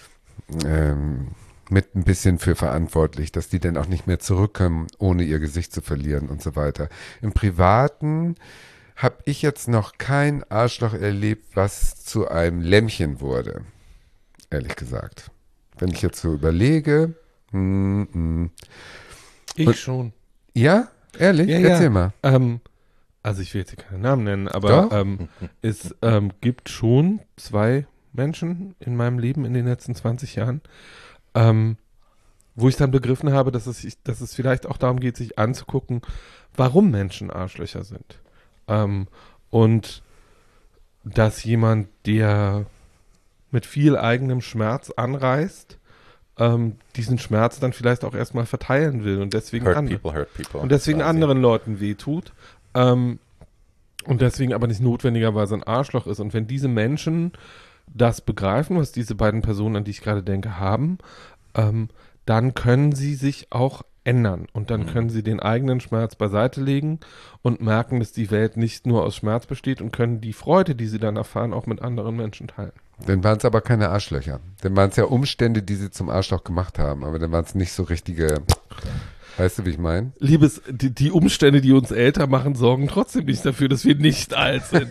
[SPEAKER 1] ähm, mit ein bisschen für verantwortlich, dass die dann auch nicht mehr zurückkommen, ohne ihr Gesicht zu verlieren und so weiter. Im Privaten habe ich jetzt noch kein Arschloch erlebt, was zu einem Lämmchen wurde, ehrlich gesagt. Wenn ich jetzt so überlege, mm, mm.
[SPEAKER 3] Ich
[SPEAKER 1] Und-
[SPEAKER 3] schon.
[SPEAKER 1] ja, ehrlich,
[SPEAKER 3] Ja, ja.
[SPEAKER 1] erzähl mal.
[SPEAKER 3] Ähm, also ich will jetzt hier keine Namen nennen, aber
[SPEAKER 1] Doch.
[SPEAKER 3] ähm, es ähm, gibt schon zwei Menschen in meinem Leben in den letzten zwanzig Jahren, ähm, wo ich dann begriffen habe, dass es, sich- dass es vielleicht auch darum geht, sich anzugucken, warum Menschen Arschlöcher sind. Ähm, und dass jemand, der mit viel eigenem Schmerz anreist, ähm, diesen Schmerz dann vielleicht auch erstmal verteilen will und deswegen
[SPEAKER 2] Hurt
[SPEAKER 3] andere.
[SPEAKER 2] people, hurt people.
[SPEAKER 3] Und deswegen
[SPEAKER 2] quasi.
[SPEAKER 3] anderen Leuten wehtut. Ähm, und deswegen aber nicht notwendigerweise ein Arschloch ist. Und wenn diese Menschen das begreifen, was diese beiden Personen, an die ich gerade denke, haben, ähm, dann können sie sich auch ändern. Und dann
[SPEAKER 2] Mhm.
[SPEAKER 3] können sie den eigenen Schmerz beiseite legen und merken, dass die Welt nicht nur aus Schmerz besteht und können die Freude, die sie dann erfahren, auch mit anderen Menschen teilen.
[SPEAKER 1] Dann waren es aber keine Arschlöcher. Dann waren es ja Umstände, die sie zum Arschloch gemacht haben. Aber dann waren es nicht so richtige, weißt du, wie ich meine?
[SPEAKER 3] Liebes, die, die Umstände, die uns älter machen, sorgen trotzdem nicht dafür, dass wir nicht alt sind.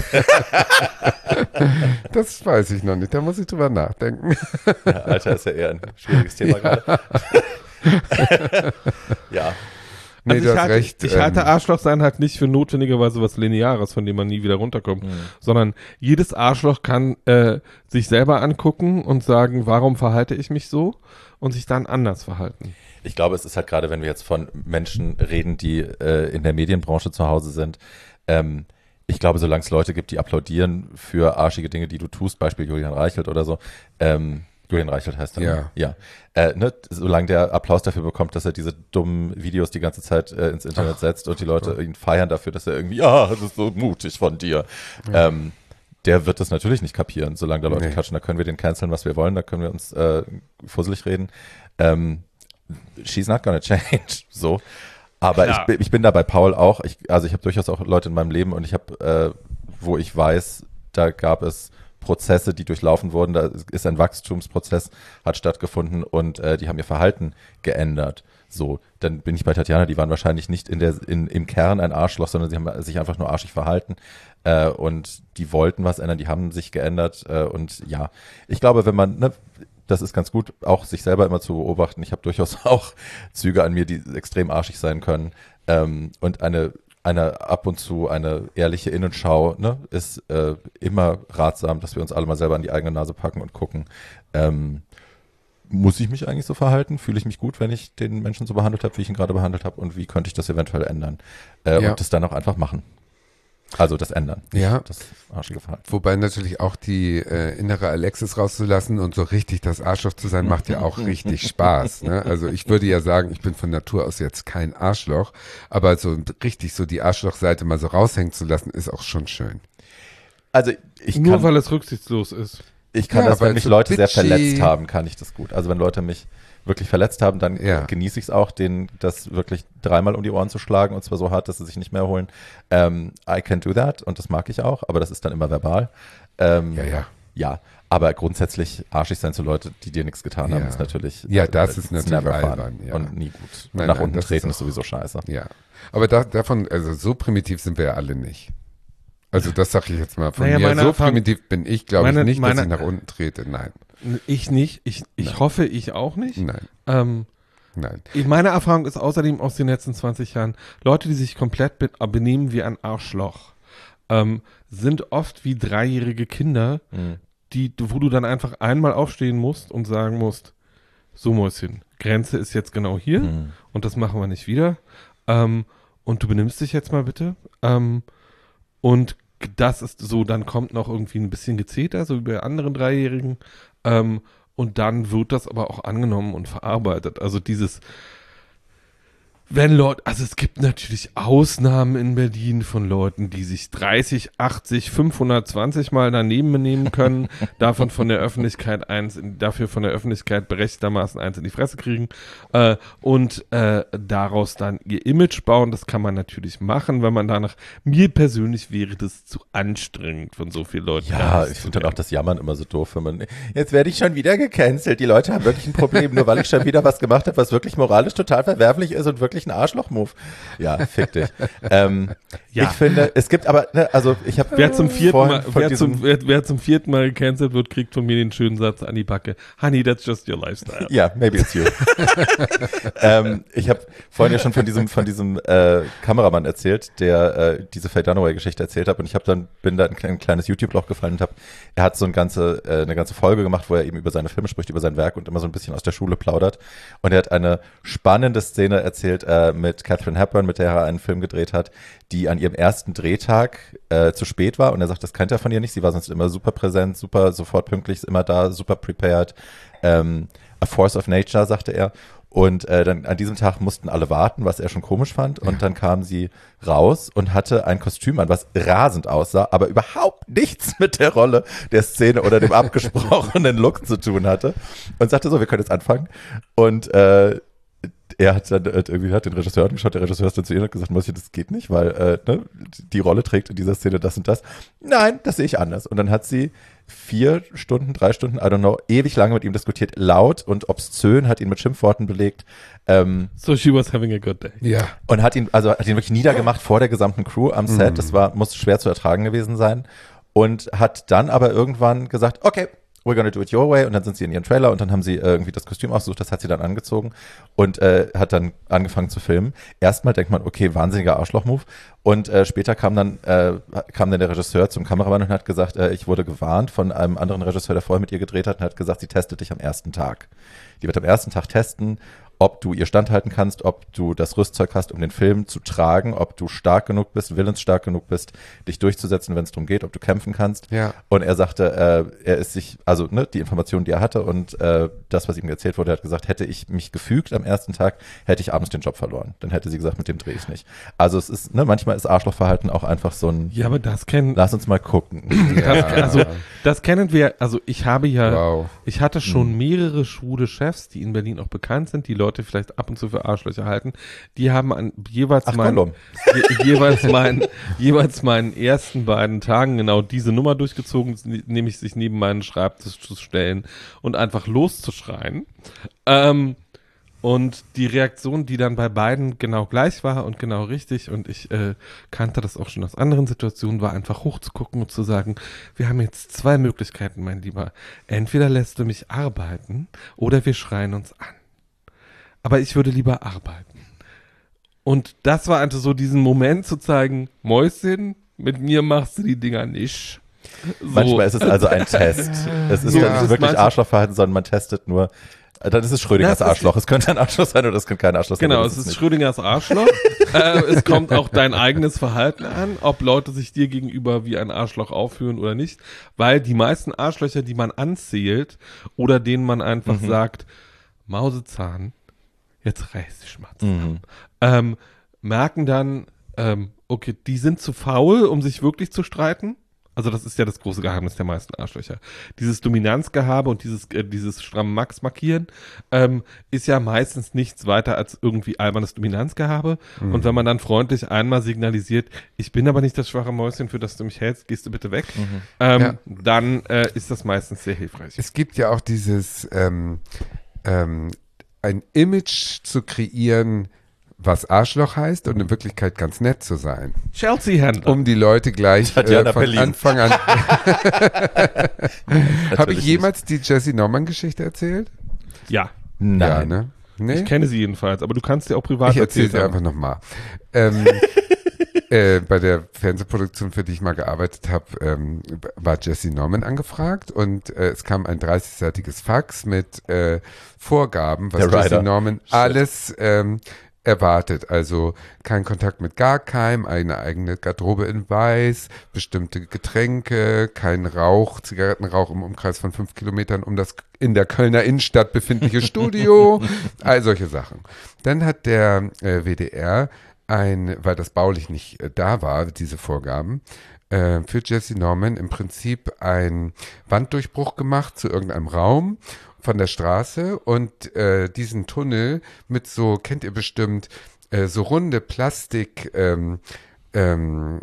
[SPEAKER 1] Das weiß ich noch nicht. Da muss ich drüber nachdenken.
[SPEAKER 2] Ja, Alter ist ja eher ein schwieriges Thema gerade. Ja.
[SPEAKER 1] Nee,
[SPEAKER 3] Also
[SPEAKER 1] du
[SPEAKER 3] ich,
[SPEAKER 1] hast
[SPEAKER 3] halte,
[SPEAKER 1] recht.
[SPEAKER 3] ich halte
[SPEAKER 1] ähm,
[SPEAKER 3] Arschloch sein halt nicht für notwendigerweise was Lineares, von dem man nie wieder runterkommt,
[SPEAKER 2] Mhm.
[SPEAKER 3] sondern jedes Arschloch kann äh, sich selber angucken und sagen, warum verhalte ich mich so und sich dann anders verhalten.
[SPEAKER 2] Ich glaube, es ist halt gerade, wenn wir jetzt von Menschen reden, die äh, in der Medienbranche zu Hause sind, ähm, ich glaube, solange es Leute gibt, die applaudieren für arschige Dinge, die du tust, Beispiel Julian Reichelt oder so, ähm, Julian Reichelt heißt er.
[SPEAKER 1] Ja.
[SPEAKER 2] Ja. Äh, ne, solange der Applaus dafür bekommt, dass er diese dummen Videos die ganze Zeit äh, ins Internet
[SPEAKER 1] Ach,
[SPEAKER 2] setzt und die Leute ihn feiern dafür, dass er irgendwie, ja, das ist so mutig von dir. Ja. Ähm, der wird das natürlich nicht kapieren, solange da Leute
[SPEAKER 1] Nee.
[SPEAKER 2] klatschen. Da können wir den canceln, was wir wollen, da können wir uns äh, fusselig reden. Ähm, she's not gonna change. So. Aber ich,
[SPEAKER 3] Klar.
[SPEAKER 2] bin- ich bin da bei Paul auch. Ich, also ich habe durchaus auch Leute in meinem Leben und ich habe, äh, wo ich weiß, da gab es Prozesse, die durchlaufen wurden. Da ist ein Wachstumsprozess, hat stattgefunden und äh, die haben ihr Verhalten geändert. So, dann bin ich bei Tatjana, die waren wahrscheinlich nicht in der, in, im Kern ein Arschloch, sondern sie haben sich einfach nur arschig verhalten. Äh, und die wollten was ändern, die haben sich geändert. Äh, und ja, ich glaube, wenn man, ne, das ist ganz gut, auch sich selber immer zu beobachten. Ich habe durchaus auch Züge an mir, die extrem arschig sein können. Ähm, und eine, eine ab und zu eine ehrliche Innenschau, ne, ist äh, immer ratsam, dass wir uns alle mal selber an die eigene Nase packen und gucken, ähm, muss ich mich eigentlich so verhalten? Fühle ich mich gut, wenn ich den Menschen so behandelt habe, wie ich ihn gerade behandelt habe? Und wie könnte ich das eventuell ändern? Äh,
[SPEAKER 1] Ja.
[SPEAKER 2] Und das dann auch einfach machen. Also das ändern. nicht
[SPEAKER 1] Ja.
[SPEAKER 2] Das arschige Verhalten.
[SPEAKER 1] Wobei natürlich auch die äh, innere Alexis rauszulassen und so richtig das Arschloch zu sein, macht ja auch richtig Spaß. Ne? Also ich würde ja sagen, ich bin von Natur aus jetzt kein Arschloch, aber so richtig so die Arschlochseite mal so raushängen zu lassen, ist auch schon schön.
[SPEAKER 2] Also ich
[SPEAKER 3] Nur
[SPEAKER 2] kann,
[SPEAKER 3] weil es rücksichtslos ist.
[SPEAKER 2] ich kann
[SPEAKER 1] Ja,
[SPEAKER 2] das, wenn
[SPEAKER 1] weil
[SPEAKER 2] mich
[SPEAKER 1] so
[SPEAKER 2] Leute sehr
[SPEAKER 1] bitchy-
[SPEAKER 2] verletzt haben, kann ich das gut. Also wenn Leute mich wirklich verletzt haben, dann
[SPEAKER 1] Ja.
[SPEAKER 2] genieße ich es auch, denen das wirklich dreimal um die Ohren zu schlagen und zwar so hart, dass sie sich nicht mehr erholen. Ähm, I can do that und das mag ich auch, aber das ist dann immer verbal. Ähm,
[SPEAKER 1] Ja, ja.
[SPEAKER 2] Ja, aber grundsätzlich arschig sein zu Leuten, die dir nichts getan haben,
[SPEAKER 1] Ja.
[SPEAKER 2] ist natürlich
[SPEAKER 1] Ja, das
[SPEAKER 2] äh,
[SPEAKER 1] ist
[SPEAKER 2] it's
[SPEAKER 1] natürlich
[SPEAKER 2] never fun
[SPEAKER 1] albern, ja.
[SPEAKER 2] und nie gut.
[SPEAKER 1] Nein,
[SPEAKER 2] Nach
[SPEAKER 1] nein,
[SPEAKER 2] unten
[SPEAKER 1] das
[SPEAKER 2] treten
[SPEAKER 1] ist
[SPEAKER 2] ist sowieso scheiße.
[SPEAKER 1] Ja. Aber da, davon, also so primitiv sind wir ja alle nicht. Also das sage ich jetzt mal von
[SPEAKER 3] Naja,
[SPEAKER 1] mir.
[SPEAKER 3] meine
[SPEAKER 1] So
[SPEAKER 3] Erfahrung-
[SPEAKER 1] primitiv bin ich, glaube ich,
[SPEAKER 3] meine-
[SPEAKER 1] nicht, dass
[SPEAKER 3] meine-
[SPEAKER 1] ich nach unten trete. Nein,
[SPEAKER 3] Ich nicht. Ich, ich
[SPEAKER 1] Nein.
[SPEAKER 3] hoffe, ich auch nicht.
[SPEAKER 1] nein,
[SPEAKER 3] Ähm,
[SPEAKER 1] nein.
[SPEAKER 3] ich- meine Erfahrung ist außerdem aus den letzten zwanzig Jahren, Leute, die sich komplett be benehmen wie ein Arschloch, ähm, sind oft wie dreijährige Kinder,
[SPEAKER 2] Mhm.
[SPEAKER 3] die, wo du dann einfach einmal aufstehen musst und sagen musst, so Mäuschen, Grenze ist jetzt genau hier
[SPEAKER 2] Mhm.
[SPEAKER 3] und das machen wir nicht wieder. Ähm, und du benimmst dich jetzt mal bitte. Ähm, und das ist so, dann kommt noch irgendwie ein bisschen Gezeter, so wie bei anderen Dreijährigen. Ähm, und dann wird das aber auch angenommen und verarbeitet. Also dieses, wenn Leute, also es gibt natürlich Ausnahmen in Berlin von Leuten, die sich dreißig, achtzig, fünfhundertzwanzig Mal daneben benehmen können, davon von der Öffentlichkeit eins, in, dafür von der Öffentlichkeit berechtigtermaßen eins in die Fresse kriegen äh, und äh, daraus dann ihr Image bauen. Das kann man natürlich machen, wenn man danach, mir persönlich wäre das zu anstrengend von so vielen Leuten.
[SPEAKER 2] Ja,
[SPEAKER 3] ernst
[SPEAKER 2] ich
[SPEAKER 3] zu
[SPEAKER 2] finde dann
[SPEAKER 3] werden.
[SPEAKER 2] auch das Jammern immer so doof, wenn man, jetzt werde ich schon wieder gecancelt. Die Leute haben wirklich ein Problem, nur weil ich schon wieder was gemacht habe, was wirklich moralisch total verwerflich ist und wirklich ein Arschloch-Move. Ja, fick dich. ähm,
[SPEAKER 3] Ja.
[SPEAKER 2] Ich finde, es gibt aber, ne, also ich habe
[SPEAKER 3] Wer zum vierten
[SPEAKER 2] vorhin
[SPEAKER 3] Mal,
[SPEAKER 2] von
[SPEAKER 3] wer
[SPEAKER 2] diesem-
[SPEAKER 3] zum, wer, wer zum vierten Mal gecancelt wird, kriegt von mir den schönen Satz an die Backe. Honey, that's just your lifestyle.
[SPEAKER 2] Ja, maybe it's you. ähm, ich habe vorhin ja schon von diesem von diesem äh, Kameramann erzählt, der äh, diese Faye Dunaway-Geschichte erzählt hat und ich habe dann bin da in ein klein- kleines YouTube-Loch gefallen und habe, er hat so ein ganze äh, eine ganze Folge gemacht, wo er eben über seine Filme spricht, über sein Werk und immer so ein bisschen aus der Schule plaudert und er hat eine spannende Szene erzählt äh, mit Katharine Hepburn, mit der er einen Film gedreht hat, die an ihrem ersten Drehtag äh, zu spät war und er sagt, das kannte er von ihr nicht, sie war sonst immer super präsent, super sofort pünktlich, immer da, super prepared, ähm, a force of nature, sagte er. Und äh, dann an diesem Tag mussten alle warten, was er schon komisch fand. Und dann kam sie raus und hatte ein Kostüm an, was rasend aussah, aber überhaupt nichts mit der Rolle der Szene oder dem abgesprochenen Look zu tun hatte. Und sagte so, wir können jetzt anfangen. Und äh, er hat dann äh, irgendwie hat den Regisseur angeschaut, der Regisseur ist dann zu ihr und hat gesagt, Mäuschen, das geht nicht, weil äh, ne, die Rolle trägt in dieser Szene das und das. Nein, das sehe ich anders. Und dann hat sie vier Stunden, drei Stunden, I don't know, ewig lange mit ihm diskutiert, laut und obszön, hat ihn mit Schimpfworten belegt. Ähm,
[SPEAKER 3] So she was having a good day.
[SPEAKER 1] Ja.
[SPEAKER 2] und hat ihn, also hat ihn wirklich niedergemacht vor der gesamten Crew am Set. Das war, muss schwer zu ertragen gewesen sein. Und hat dann aber irgendwann gesagt, okay, we're gonna do it your way. Und dann sind sie in ihren Trailer und dann haben sie äh, irgendwie das Kostüm ausgesucht, das hat sie dann angezogen und äh, hat dann angefangen zu filmen. Erstmal denkt man, okay, wahnsinniger Arschloch-Move. Und äh, später kam dann, äh, kam dann der Regisseur zum Kameramann und hat gesagt, äh, ich wurde gewarnt von einem anderen Regisseur, der vorher mit ihr gedreht hat und hat gesagt, sie testet dich am ersten Tag. Die wird am ersten Tag testen, ob du ihr standhalten kannst, ob du das Rüstzeug hast, um den Film zu tragen, ob du stark genug bist, willensstark genug bist, dich durchzusetzen, wenn es darum geht, ob du kämpfen kannst.
[SPEAKER 1] Ja.
[SPEAKER 2] Und er sagte, äh, er ist sich, also ne, die Informationen, die er hatte und äh, das, was ihm erzählt wurde, er hat gesagt, hätte ich mich gefügt am ersten Tag, hätte ich abends den Job verloren. Dann hätte sie gesagt, mit dem drehe ich nicht. Also es ist, ne, manchmal ist Arschlochverhalten auch einfach so ein,
[SPEAKER 3] Ja, aber das kennen,
[SPEAKER 2] lass uns mal gucken.
[SPEAKER 1] Ja.
[SPEAKER 3] also das kennen wir, also ich habe ja,
[SPEAKER 1] Wow.
[SPEAKER 3] ich hatte schon mehrere schwule Chefs, die in Berlin auch bekannt sind, die Leute vielleicht ab und zu für Arschlöcher halten, die haben an jeweils
[SPEAKER 2] Ach,
[SPEAKER 3] meinen,
[SPEAKER 2] Gollum.
[SPEAKER 3] je, jeweils meinen, jeweils meinen ersten beiden Tagen genau diese Nummer durchgezogen, nämlich sich neben meinen Schreibtisch zu stellen und einfach loszuschreien. Ähm, Und die Reaktion, die dann bei beiden genau gleich war und genau richtig, und ich äh, kannte das auch schon aus anderen Situationen, war einfach hochzugucken und zu sagen, wir haben jetzt zwei Möglichkeiten, mein Lieber. Entweder lässt du mich arbeiten oder wir schreien uns an. Aber ich würde lieber arbeiten. Und das war einfach so diesen Moment zu zeigen, Mäuschen, mit mir machst du die Dinger nicht. So.
[SPEAKER 2] Manchmal ist es also ein Test. Es ist
[SPEAKER 1] So,
[SPEAKER 2] ja
[SPEAKER 1] das
[SPEAKER 2] nicht
[SPEAKER 1] ist
[SPEAKER 2] wirklich
[SPEAKER 3] manchmal-
[SPEAKER 2] Arschlochverhalten, sondern man testet nur. Dann ist es Schrödingers
[SPEAKER 3] Das ist-
[SPEAKER 2] Arschloch. Es könnte ein Arschloch sein oder es könnte kein Arschloch sein.
[SPEAKER 3] Genau,
[SPEAKER 2] aber
[SPEAKER 3] es
[SPEAKER 2] das
[SPEAKER 3] ist
[SPEAKER 2] nicht.
[SPEAKER 3] Schrödingers Arschloch. äh, es kommt auch dein eigenes Verhalten an, ob Leute sich dir gegenüber wie ein Arschloch aufführen oder nicht. Weil die meisten Arschlöcher, die man anzählt oder denen man einfach
[SPEAKER 2] Mhm.
[SPEAKER 3] sagt, Mausezahn, jetzt reiß dich mal zusammen,
[SPEAKER 2] Mhm.
[SPEAKER 3] ähm, merken dann, ähm, okay, die sind zu faul, um sich wirklich zu streiten. Also das ist ja das große Geheimnis der meisten Arschlöcher. Dieses Dominanzgehabe und dieses, äh, dieses stramme Max markieren ähm, ist ja meistens nichts weiter als irgendwie albernes Dominanzgehabe.
[SPEAKER 1] Mhm.
[SPEAKER 3] Und wenn man dann freundlich einmal signalisiert, ich bin aber nicht das schwache Mäuschen, für das du mich hältst, gehst du bitte weg,
[SPEAKER 2] Mhm.
[SPEAKER 3] ähm,
[SPEAKER 1] Ja.
[SPEAKER 3] dann äh, ist das meistens sehr hilfreich.
[SPEAKER 1] Es gibt ja auch dieses, ähm, ähm, ein Image zu kreieren, was Arschloch heißt und in Wirklichkeit ganz nett zu sein.
[SPEAKER 3] Chelsea-Händler.
[SPEAKER 1] Um die Leute gleich
[SPEAKER 2] Tatjana
[SPEAKER 1] äh, von
[SPEAKER 2] Berlin.
[SPEAKER 1] Anfang an. Habe ich
[SPEAKER 2] Natürlich
[SPEAKER 1] jemals die Jessie Norman-Geschichte erzählt?
[SPEAKER 3] Ja,
[SPEAKER 2] nicht.
[SPEAKER 1] Ja,
[SPEAKER 2] Nein.
[SPEAKER 1] ne? Nee?
[SPEAKER 3] ich kenne sie jedenfalls, aber du kannst dir auch privat
[SPEAKER 1] Ich erzähle
[SPEAKER 3] erzählen.
[SPEAKER 1] dir einfach nochmal. Ähm, äh, bei der Fernsehproduktion, für die ich mal gearbeitet habe, ähm, war Jessie Norman angefragt und äh, es kam ein dreißigseitiges Fax mit äh, Vorgaben, was
[SPEAKER 2] Der
[SPEAKER 1] Jessie
[SPEAKER 2] Rider.
[SPEAKER 1] Norman
[SPEAKER 2] Shit.
[SPEAKER 1] alles ähm, erwartet. Also kein Kontakt mit gar keinem, eine eigene Garderobe in Weiß, bestimmte Getränke, kein Rauch, Zigarettenrauch im Umkreis von fünf Kilometern um das in der Kölner Innenstadt befindliche Studio, all solche Sachen. Dann hat der äh, W D R ein, weil das baulich nicht äh, da war, diese Vorgaben, äh, für Jessie Norman im Prinzip ein Wanddurchbruch gemacht zu irgendeinem Raum von der Straße und äh, diesen Tunnel mit so, kennt ihr bestimmt, äh, so runde Plastik ähm, ähm,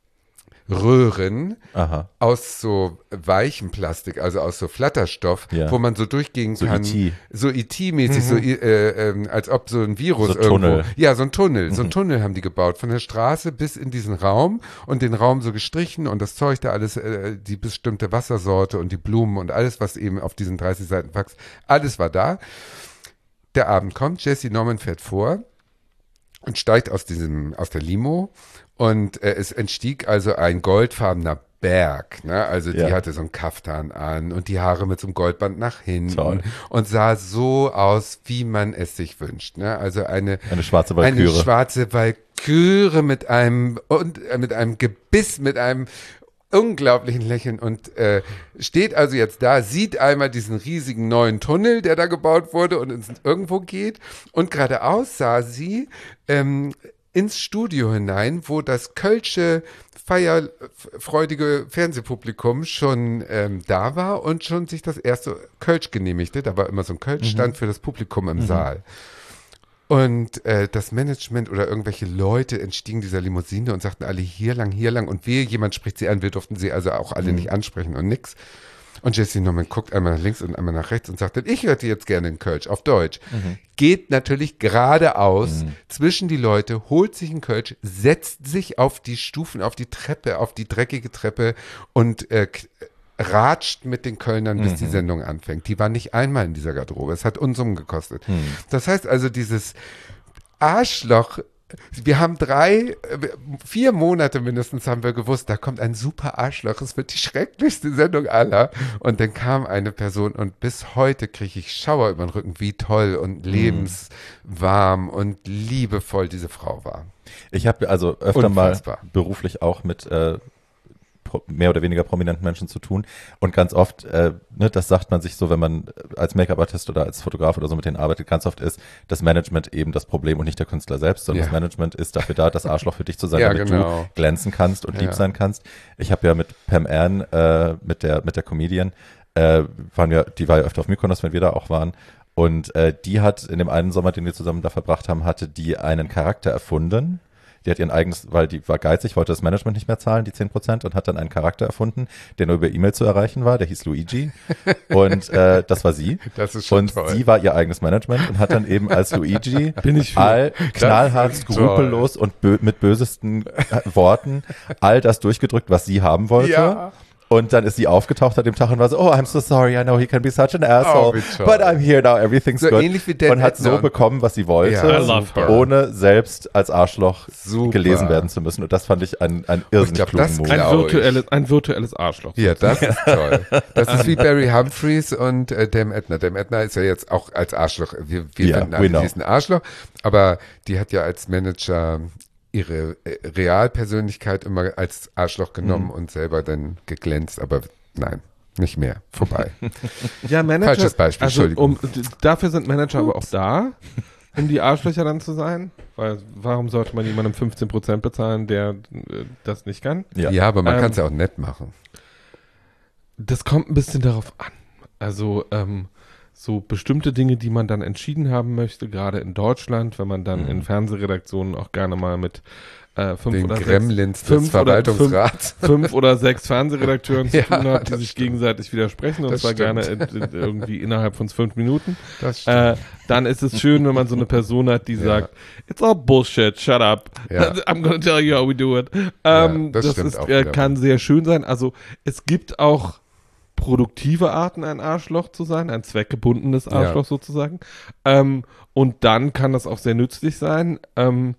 [SPEAKER 1] Röhren
[SPEAKER 2] Aha.
[SPEAKER 1] aus so weichem Plastik, also aus so Flatterstoff,
[SPEAKER 2] Ja.
[SPEAKER 1] wo man so durchgehen
[SPEAKER 2] So
[SPEAKER 1] kann.
[SPEAKER 2] E T
[SPEAKER 1] So E T-mäßig, so äh, ähm, als ob so ein Virus
[SPEAKER 2] So
[SPEAKER 1] irgendwo.
[SPEAKER 2] Tunnel.
[SPEAKER 1] Ja, so ein Tunnel. So ein Tunnel haben die gebaut, von der Straße bis in diesen Raum und den Raum so gestrichen und das Zeug da alles, äh, die bestimmte Wassersorte und die Blumen und alles, was eben auf diesen dreißig Seiten Fax, alles war da. Der Abend kommt, Jessie Norman fährt vor und steigt aus diesem, aus der Limo und äh, es entstieg also ein goldfarbener Berg, ne? Also die
[SPEAKER 2] Ja.
[SPEAKER 1] hatte so einen Kaftan an und die Haare mit so einem Goldband nach hinten
[SPEAKER 2] Toll.
[SPEAKER 1] und sah so aus, wie man es sich wünscht, ne? Also eine
[SPEAKER 2] Eine schwarze
[SPEAKER 1] eine
[SPEAKER 2] Walküre.
[SPEAKER 1] schwarze Walküre mit einem und äh, mit einem Gebiss, mit einem unglaublichen Lächeln und äh, steht also jetzt da, sieht einmal diesen riesigen neuen Tunnel, der da gebaut wurde und ins, irgendwo geht und geradeaus sah sie ähm, ins Studio hinein, wo das kölsche feierfreudige Fernsehpublikum schon ähm, da war und schon sich das erste Kölsch genehmigte. Da war immer so ein Kölschstand für das Publikum im Saal. Und äh, das Management oder irgendwelche Leute entstiegen dieser Limousine und sagten alle hier lang, hier lang. Und wehe, jemand spricht sie an. Wir durften sie also auch alle
[SPEAKER 2] Mhm.
[SPEAKER 1] nicht ansprechen und nix. Und Jesse Norman guckt einmal nach links und einmal nach rechts und sagt dann, ich hörte jetzt gerne in Kölsch, auf Deutsch.
[SPEAKER 2] Mhm.
[SPEAKER 1] Geht natürlich geradeaus
[SPEAKER 2] Mhm.
[SPEAKER 1] zwischen die Leute, holt sich einen Kölsch, setzt sich auf die Stufen, auf die Treppe, auf die dreckige Treppe und äh, k- ratscht mit den Kölnern, bis
[SPEAKER 2] Mhm.
[SPEAKER 1] die Sendung anfängt. Die war nicht einmal in dieser Garderobe. Es hat Unsummen gekostet.
[SPEAKER 2] Mhm.
[SPEAKER 1] Das heißt also, dieses Arschloch, wir haben drei, äh, vier Monate mindestens haben wir gewusst, da kommt ein super Arschloch, es wird die schrecklichste Sendung aller. Und dann kam eine Person und bis heute kriege ich Schauer über den Rücken, wie toll und lebenswarm und liebevoll diese Frau war.
[SPEAKER 2] Ich habe also öfter
[SPEAKER 1] Unfassbar.
[SPEAKER 2] mal beruflich auch mit äh, pro- mehr oder weniger prominenten Menschen zu tun und ganz oft, äh, ne, das sagt man sich so, wenn man als Make-up-Artist oder als Fotograf oder so mit denen arbeitet, ganz oft ist das Management eben das Problem und nicht der Künstler selbst, sondern
[SPEAKER 1] Ja.
[SPEAKER 2] das Management ist dafür da, das Arschloch für dich zu sein,
[SPEAKER 1] Ja,
[SPEAKER 2] damit
[SPEAKER 1] genau.
[SPEAKER 2] du glänzen kannst und lieb
[SPEAKER 1] Ja.
[SPEAKER 2] sein kannst. Ich habe ja mit Pam Ann, äh, mit der mit der Comedian, äh, waren wir, die war ja öfter auf Mykonos, wenn wir da auch waren. Und äh, die hat in dem einen Sommer, den wir zusammen da verbracht haben, hatte die einen Charakter erfunden. Die hat ihren eigenes, weil die war geizig, wollte das Management nicht mehr zahlen, die zehn Prozent, und hat dann einen Charakter erfunden, der nur über E-Mail zu erreichen war, der hieß Luigi. Und äh, das war sie.
[SPEAKER 1] Das ist schon
[SPEAKER 2] Und
[SPEAKER 1] toll.
[SPEAKER 2] sie war ihr eigenes Management und hat dann eben als Luigi
[SPEAKER 3] Bin ich für.
[SPEAKER 2] all knallhart,
[SPEAKER 1] ist toll.
[SPEAKER 2] skrupellos und bö mit bösesten äh, Worten all das durchgedrückt, was sie haben wollte.
[SPEAKER 1] Ja.
[SPEAKER 2] Und dann ist sie aufgetaucht an dem Tag und war so, oh, I'm so sorry, I know he can be such an asshole,
[SPEAKER 1] Oh, wie toll.
[SPEAKER 2] but I'm here now, everything's
[SPEAKER 1] So
[SPEAKER 2] good.
[SPEAKER 1] ähnlich wie Dan
[SPEAKER 2] und hat
[SPEAKER 1] Edna
[SPEAKER 2] so
[SPEAKER 1] und-
[SPEAKER 2] bekommen, was sie wollte,
[SPEAKER 1] Ja,
[SPEAKER 3] I love her.
[SPEAKER 2] ohne selbst als Arschloch
[SPEAKER 1] Super.
[SPEAKER 2] gelesen werden zu müssen. Und das fand ich ein, ein irrsinnig
[SPEAKER 1] glaub,
[SPEAKER 2] klugen
[SPEAKER 1] das
[SPEAKER 2] Move.
[SPEAKER 3] Ein
[SPEAKER 1] Glaub ich.
[SPEAKER 3] virtuelles, ein virtuelles Arschloch.
[SPEAKER 1] Ja, das ist toll. Das ist wie Barry Humphries und äh, Dame Edna. Dame Edna ist ja jetzt auch als Arschloch. Wir, wir
[SPEAKER 2] Ja,
[SPEAKER 1] finden
[SPEAKER 2] we
[SPEAKER 1] alle,
[SPEAKER 2] know.
[SPEAKER 1] sie ist ein Arschloch, aber die hat ja als Manager ihre äh, Realpersönlichkeit immer als Arschloch genommen
[SPEAKER 2] Mhm.
[SPEAKER 1] und selber dann geglänzt, aber nein, nicht mehr. Vorbei.
[SPEAKER 3] Ja, Manager.
[SPEAKER 1] Falsches Beispiel,
[SPEAKER 3] also,
[SPEAKER 1] Entschuldigung.
[SPEAKER 3] um, d- dafür sind Manager aber auch da, um die Arschlöcher dann zu sein. Weil warum sollte man jemandem fünfzehn Prozent bezahlen, der äh, das nicht kann?
[SPEAKER 2] Ja.
[SPEAKER 1] Ja, aber man
[SPEAKER 3] Ähm,
[SPEAKER 1] kann es ja auch nett machen.
[SPEAKER 3] Das kommt ein bisschen darauf an. Also ähm, so bestimmte Dinge, die man dann entschieden haben möchte, gerade in Deutschland, wenn man dann
[SPEAKER 2] Mhm.
[SPEAKER 3] in Fernsehredaktionen auch gerne mal mit äh, fünf,
[SPEAKER 1] Den
[SPEAKER 3] oder sechs,
[SPEAKER 1] Gremlins des
[SPEAKER 3] fünf oder
[SPEAKER 1] Verwaltungsrats.
[SPEAKER 3] fünf oder sechs Fernsehredakteuren zu
[SPEAKER 1] Ja,
[SPEAKER 3] tun hat, die
[SPEAKER 1] das
[SPEAKER 3] sich
[SPEAKER 1] stimmt.
[SPEAKER 3] gegenseitig widersprechen und
[SPEAKER 1] Das
[SPEAKER 3] zwar
[SPEAKER 1] stimmt.
[SPEAKER 3] gerne in, in, irgendwie innerhalb von fünf Minuten.
[SPEAKER 1] Das stimmt.
[SPEAKER 3] Äh, dann ist es schön, wenn man so eine Person hat, die
[SPEAKER 1] Ja.
[SPEAKER 3] sagt, it's all bullshit, shut up.
[SPEAKER 1] Ja.
[SPEAKER 3] I'm gonna tell you how we do it. Ähm,
[SPEAKER 1] das
[SPEAKER 3] das
[SPEAKER 1] stimmt
[SPEAKER 3] ist,
[SPEAKER 1] auch
[SPEAKER 3] äh,
[SPEAKER 1] wieder.
[SPEAKER 3] kann sehr schön sein. Also es gibt auch produktive Arten, ein Arschloch zu sein, ein zweckgebundenes Arschloch
[SPEAKER 1] Ja.
[SPEAKER 3] sozusagen. Ähm, und dann kann das auch sehr nützlich sein. Ähm,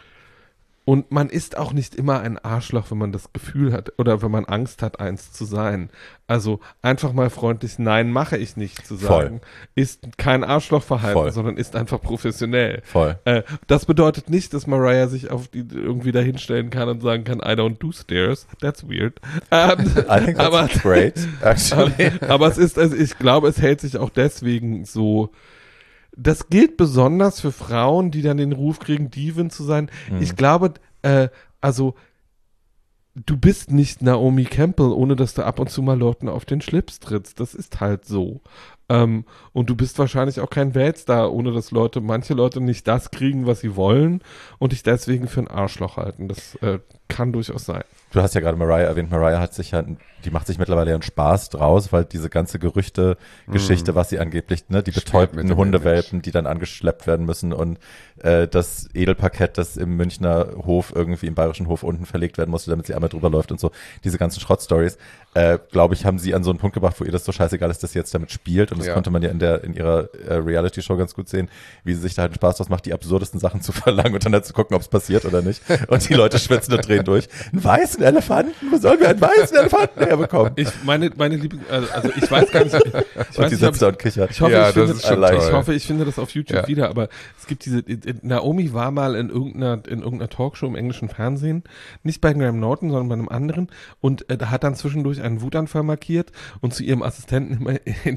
[SPEAKER 3] und man ist auch nicht immer ein Arschloch, wenn man das Gefühl hat oder wenn man Angst hat, eins zu sein. Also einfach mal freundlich Nein, mache ich nicht zu sagen, ist kein Arschlochverhalten,
[SPEAKER 2] Voll.
[SPEAKER 3] sondern ist einfach professionell.
[SPEAKER 2] Voll.
[SPEAKER 3] Äh, das bedeutet nicht, dass Mariah sich auf die irgendwie dahinstellen kann und sagen kann, I don't do stairs. That's weird. Ähm,
[SPEAKER 2] I think that's
[SPEAKER 3] aber,
[SPEAKER 2] great, actually.
[SPEAKER 3] aber es ist, also ich glaube, es hält sich auch deswegen so. Das gilt besonders für Frauen, die dann den Ruf kriegen, Divin zu sein.
[SPEAKER 2] Mhm.
[SPEAKER 3] Ich glaube, äh, also du bist nicht Naomi Campbell, ohne dass du ab und zu mal Leuten auf den Schlips trittst. Das ist halt so. Ähm, und du bist wahrscheinlich auch kein Weltstar, ohne dass Leute, manche Leute nicht das kriegen, was sie wollen und dich deswegen für ein Arschloch halten. Das äh, kann durchaus sein.
[SPEAKER 2] Du hast ja gerade Mariah erwähnt. Mariah hat sich ja, die macht sich mittlerweile ja einen Spaß draus, weil diese ganze Gerüchte-Geschichte, was sie angeblich, ne, die
[SPEAKER 1] Spielt mit
[SPEAKER 2] betäubten
[SPEAKER 1] dem
[SPEAKER 2] Hundewelpen, die dann angeschleppt werden müssen und äh, das Edelparkett, das im Münchner Hof irgendwie im bayerischen Hof unten verlegt werden musste, damit sie einmal drüber läuft und so. Diese ganzen Schrottstories, äh, glaube ich, haben sie an so einen Punkt gebracht, wo ihr das so scheißegal ist, dass sie jetzt damit spielt. Und das
[SPEAKER 1] Ja.
[SPEAKER 2] konnte man ja in der in ihrer äh, Reality-Show ganz gut sehen, wie sie sich da halt einen Spaß draus macht, die absurdesten Sachen zu verlangen und dann halt zu gucken, ob es passiert oder nicht. Und die Leute schwitzen und drehen durch. Einen weißen Elefanten? Wo sollen wir einen weißen Elefanten herbekommen?
[SPEAKER 3] Ich meine, meine Lieblings, also, also ich weiß gar nicht, ich weiß
[SPEAKER 2] Und die
[SPEAKER 3] nicht, ob
[SPEAKER 2] sitzt da und kichert.
[SPEAKER 3] Ich hoffe,
[SPEAKER 1] Ja,
[SPEAKER 3] ich,
[SPEAKER 1] das
[SPEAKER 3] finde,
[SPEAKER 1] ist schon
[SPEAKER 2] allein.
[SPEAKER 3] ich
[SPEAKER 1] toll.
[SPEAKER 3] hoffe, ich finde das auf YouTube
[SPEAKER 1] Ja.
[SPEAKER 3] wieder, aber es gibt diese, Naomi war mal in irgendeiner, in irgendeiner Talkshow im englischen Fernsehen, nicht bei Graham Norton, sondern bei einem anderen und äh, da hat dann zwischendurch einen Wutanfall markiert und zu ihrem Assistenten immer hinter der Bühne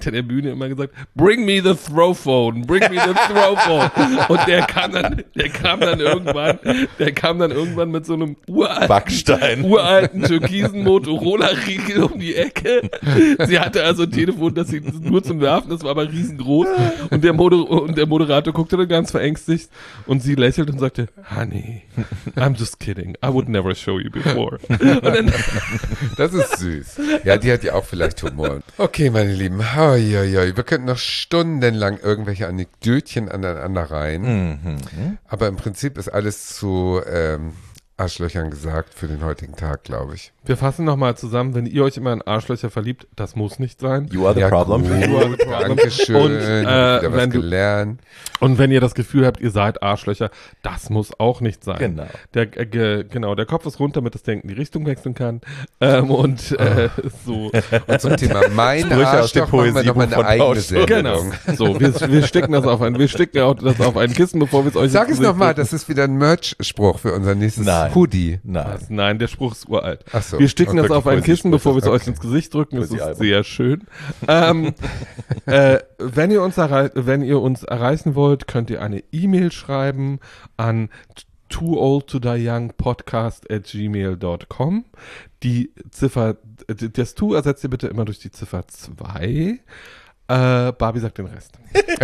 [SPEAKER 3] Kabine immer gesagt, bring me the throw phone, bring me the throw phone. Und der kam dann, der kam dann irgendwann, der kam dann irgendwann mit so einem uralten,
[SPEAKER 2] Backstein.
[SPEAKER 3] uralten türkisen Motorola-Riegel um die Ecke. Sie hatte also ein Telefon, das sie nur zum Werfen, das war aber riesengroß. Und der, Moder- und der Moderator guckte dann ganz verängstigt und sie lächelte und sagte, Honey, I'm just kidding. I would never show you before. Und dann
[SPEAKER 1] Das ist süß. Ja, die hat ja auch vielleicht Humor. Okay, meine Lieben, hoi, hoi, hoi. Wir könnten noch stundenlang irgendwelche Anekdötchen aneinander rein.
[SPEAKER 2] Mhm.
[SPEAKER 1] Aber im Prinzip ist alles zu ähm, Arschlöchern gesagt für den heutigen Tag, glaube ich.
[SPEAKER 3] wir fassen nochmal zusammen, wenn ihr euch immer in Arschlöcher verliebt, das muss nicht sein.
[SPEAKER 2] You are the
[SPEAKER 1] Ja,
[SPEAKER 2] problem.
[SPEAKER 1] gut, Dankeschön.
[SPEAKER 3] Und, äh,
[SPEAKER 1] wieder was
[SPEAKER 3] wenn du-
[SPEAKER 1] gelernt.
[SPEAKER 3] Und wenn ihr das Gefühl habt, ihr seid Arschlöcher, das muss auch nicht sein.
[SPEAKER 2] Genau.
[SPEAKER 3] Der, äh, ge, genau, der Kopf ist rund, damit das Denken die Richtung wechseln kann. Ähm, und äh, so.
[SPEAKER 1] Und zum Thema mein
[SPEAKER 2] Sprüche aus dem
[SPEAKER 1] Arschloch machen wir nochmal eine
[SPEAKER 2] Poesiebuch von
[SPEAKER 1] eigene
[SPEAKER 2] Pausch.
[SPEAKER 3] Genau.
[SPEAKER 1] Sendung.
[SPEAKER 3] So, wir, wir sticken das auf ein, wir sticken auch das auf ein Kissen, bevor wir es euch
[SPEAKER 1] Sag
[SPEAKER 3] ins
[SPEAKER 1] es
[SPEAKER 3] Gesicht
[SPEAKER 1] nochmal,
[SPEAKER 3] drücken.
[SPEAKER 1] das ist wieder ein Merch-Spruch für unser nächstes
[SPEAKER 2] Nein.
[SPEAKER 1] Hoodie.
[SPEAKER 2] Nein.
[SPEAKER 3] Was? Nein, der Spruch ist uralt.
[SPEAKER 1] Ach so.
[SPEAKER 3] Wir sticken
[SPEAKER 1] Und
[SPEAKER 3] das auf ein
[SPEAKER 2] wirklich
[SPEAKER 3] Kissen, bevor wir es
[SPEAKER 1] okay.
[SPEAKER 3] euch ins Gesicht drücken. Das ist
[SPEAKER 2] Poesiealbum.
[SPEAKER 3] sehr schön. ähm, äh, wenn, ihr uns errei- wenn ihr uns erreichen wollt, könnt ihr eine E-Mail schreiben an too old to die young podcast at gmail dot com. Die Ziffer, das To ersetzt ihr bitte immer durch die Ziffer zwei. Äh, Barbie sagt den Rest.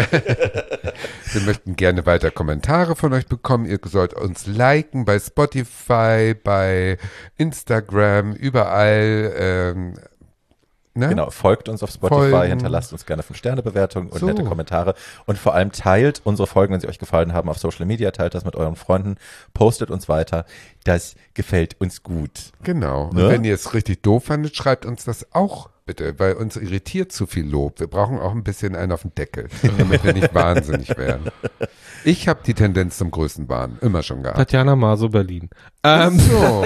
[SPEAKER 1] Wir möchten gerne weiter Kommentare von euch bekommen. Ihr sollt uns liken bei Spotify, bei Instagram, überall. Ähm, ne?
[SPEAKER 2] Genau, folgt uns auf Spotify,
[SPEAKER 1] Folgen.
[SPEAKER 2] hinterlasst uns gerne fünf Sterne Bewertungen und
[SPEAKER 1] So.
[SPEAKER 2] nette Kommentare und vor allem teilt unsere Folgen, wenn sie euch gefallen haben, auf Social Media, teilt das mit euren Freunden, postet uns weiter. Das gefällt uns gut.
[SPEAKER 1] Genau.
[SPEAKER 2] Ne?
[SPEAKER 1] Und wenn ihr es richtig doof fandet, schreibt uns das auch bitte, weil uns irritiert zu viel Lob. Wir brauchen auch ein bisschen einen auf den Deckel, damit wir nicht wahnsinnig werden. Ich habe die Tendenz zum Größenwahn immer schon gehabt.
[SPEAKER 3] Tatjana Maso, Berlin. Ähm,
[SPEAKER 1] So.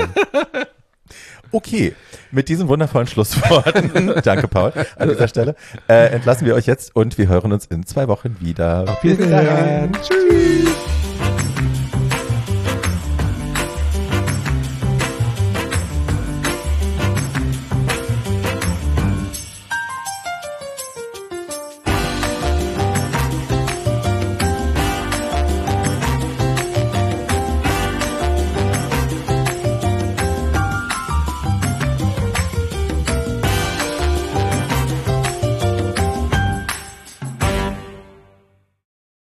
[SPEAKER 2] Okay, mit diesen wundervollen Schlussworten, danke Paul, an dieser Stelle, äh, entlassen wir euch jetzt und wir hören uns in zwei Wochen wieder.
[SPEAKER 3] Auf Wiedersehen.
[SPEAKER 2] Tschüss.